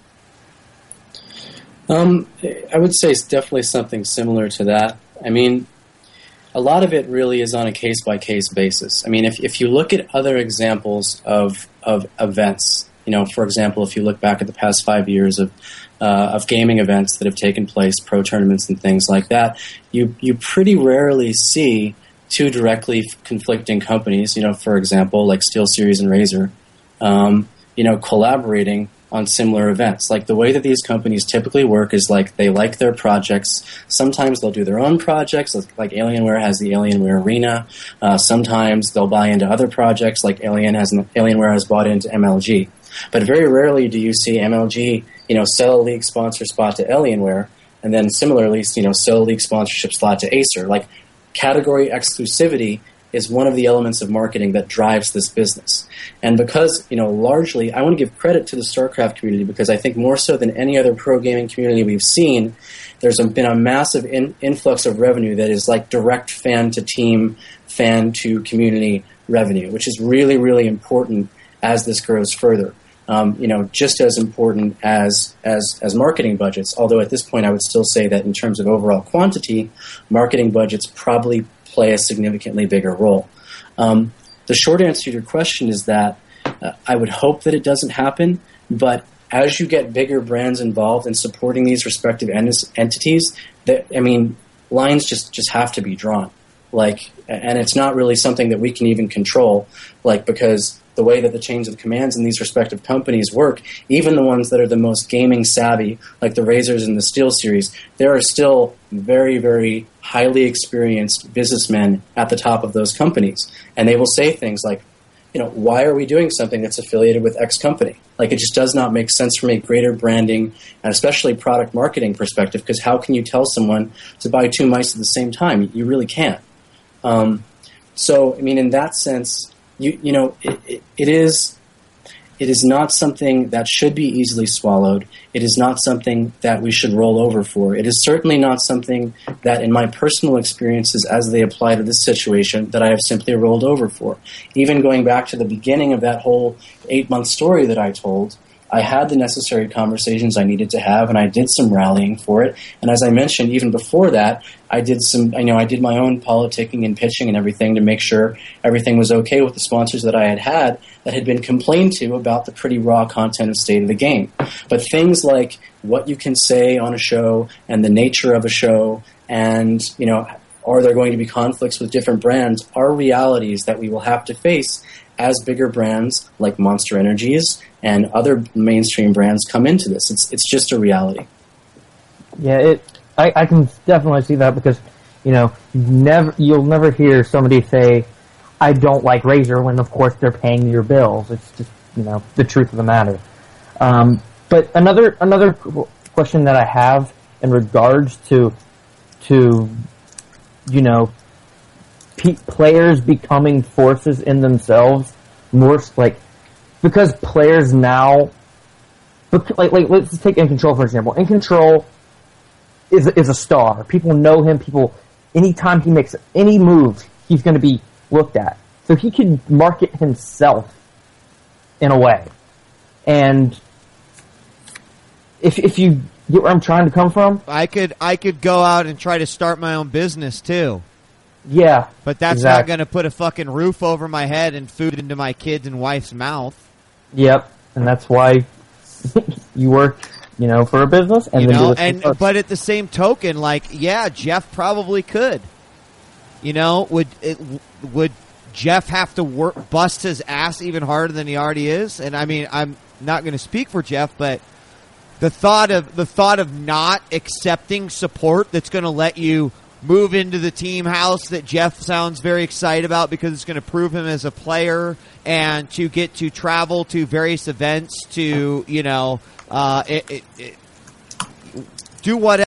K: Um, I would say it's definitely something similar to that. I mean, a lot of it really is on a case-by-case basis. I mean, if if you look at other examples of of events, you know, for example, if you look back at the past five years of uh, of gaming events that have taken place, pro tournaments and things like that, you you pretty rarely see two directly conflicting companies, you know, for example, like SteelSeries and Razer, um, you know, collaborating on similar events. Like, the way that these companies typically work is like they like their projects. Sometimes they'll do their own projects, like Alienware has the Alienware Arena. Uh, sometimes they'll buy into other projects, like Alien has Alienware has bought into M L G. But very rarely do you see M L G, you know, sell a league sponsor spot to Alienware, and then similarly, you know, sell a league sponsorship slot to Acer. Like, category exclusivity is one of the elements of marketing that drives this business. And because, you know, largely, I want to give credit to the StarCraft community, because I think more so than any other pro gaming community we've seen, there's been a massive in, influx of revenue that is like direct fan-to-team, fan-to-community revenue, which is really, really important as this grows further. Um, you know, just as important as, as as marketing budgets, although at this point I would still say that in terms of overall quantity, marketing budgets probably play a significantly bigger role. Um, the short answer to your question is that uh, I would hope that it doesn't happen, but as you get bigger brands involved in supporting these respective ent- entities, that, I mean, lines just, just have to be drawn. Like, and it's not really something that we can even control, like, because the way that the chains of commands in these respective companies work, even the ones that are the most gaming savvy, like the Razers and the SteelSeries, there are still very, very highly experienced businessmen at the top of those companies. And they will say things like, you know, why are we doing something that's affiliated with X company? Like, it just does not make sense from a greater branding and especially product marketing perspective, because how can you tell someone to buy two mice at the same time? You really can't. Um, so, I mean, in that sense, you you know, it, it, it is it is not something that should be easily swallowed. It is not something that we should roll over for. It is certainly not something that, in my personal experiences as they apply to this situation, that I have simply rolled over for. Even going back to the beginning of that whole eight-month story that I told, I had the necessary conversations I needed to have, and I did some rallying for it. And as I mentioned, even before that, I did some, you know, I did my own politicking and pitching and everything to make sure everything was okay with the sponsors that I had had that had been complained to about the pretty raw content and state of the game. But things like what you can say on a show and the nature of a show, and, you know, are there going to be conflicts with different brands, are realities that we will have to face as bigger brands like Monster Energies and other mainstream brands come into this. It's it's just a reality.
L: Yeah, it. I, I can definitely see that, because, you know, never you'll never hear somebody say, "I don't like Razer," when of course they're paying your bills. It's just, you know, the truth of the matter. Um, but another another question that I have in regards to to you know, pe- players becoming forces in themselves, more like, because players now, like, like let's take In Control for example. In Control is is a star. People know him. People, anytime he makes any move, he's going to be looked at. So he can market himself in a way. And if if you get where I'm trying to come from,
A: I could I could go out and try to start my own business too.
L: Yeah,
A: but that's
L: exactly.
A: not going to put a fucking roof over my head and food into my kids and wife's mouth.
L: Yep, and that's why you work, you know, for a business, and
A: you
L: then
A: know,
L: do
A: and
L: this
A: but at the same token, like, yeah, Jeff probably could. You know, would it, would Jeff have to work bust his ass even harder than he already is? And I mean, I'm not going to speak for Jeff, but the thought of the thought of not accepting support that's going to let you move into the team house that Jeff sounds very excited about because it's going to prove him as a player, and to get to travel to various events, to, you know, uh, it, it, it, do whatever.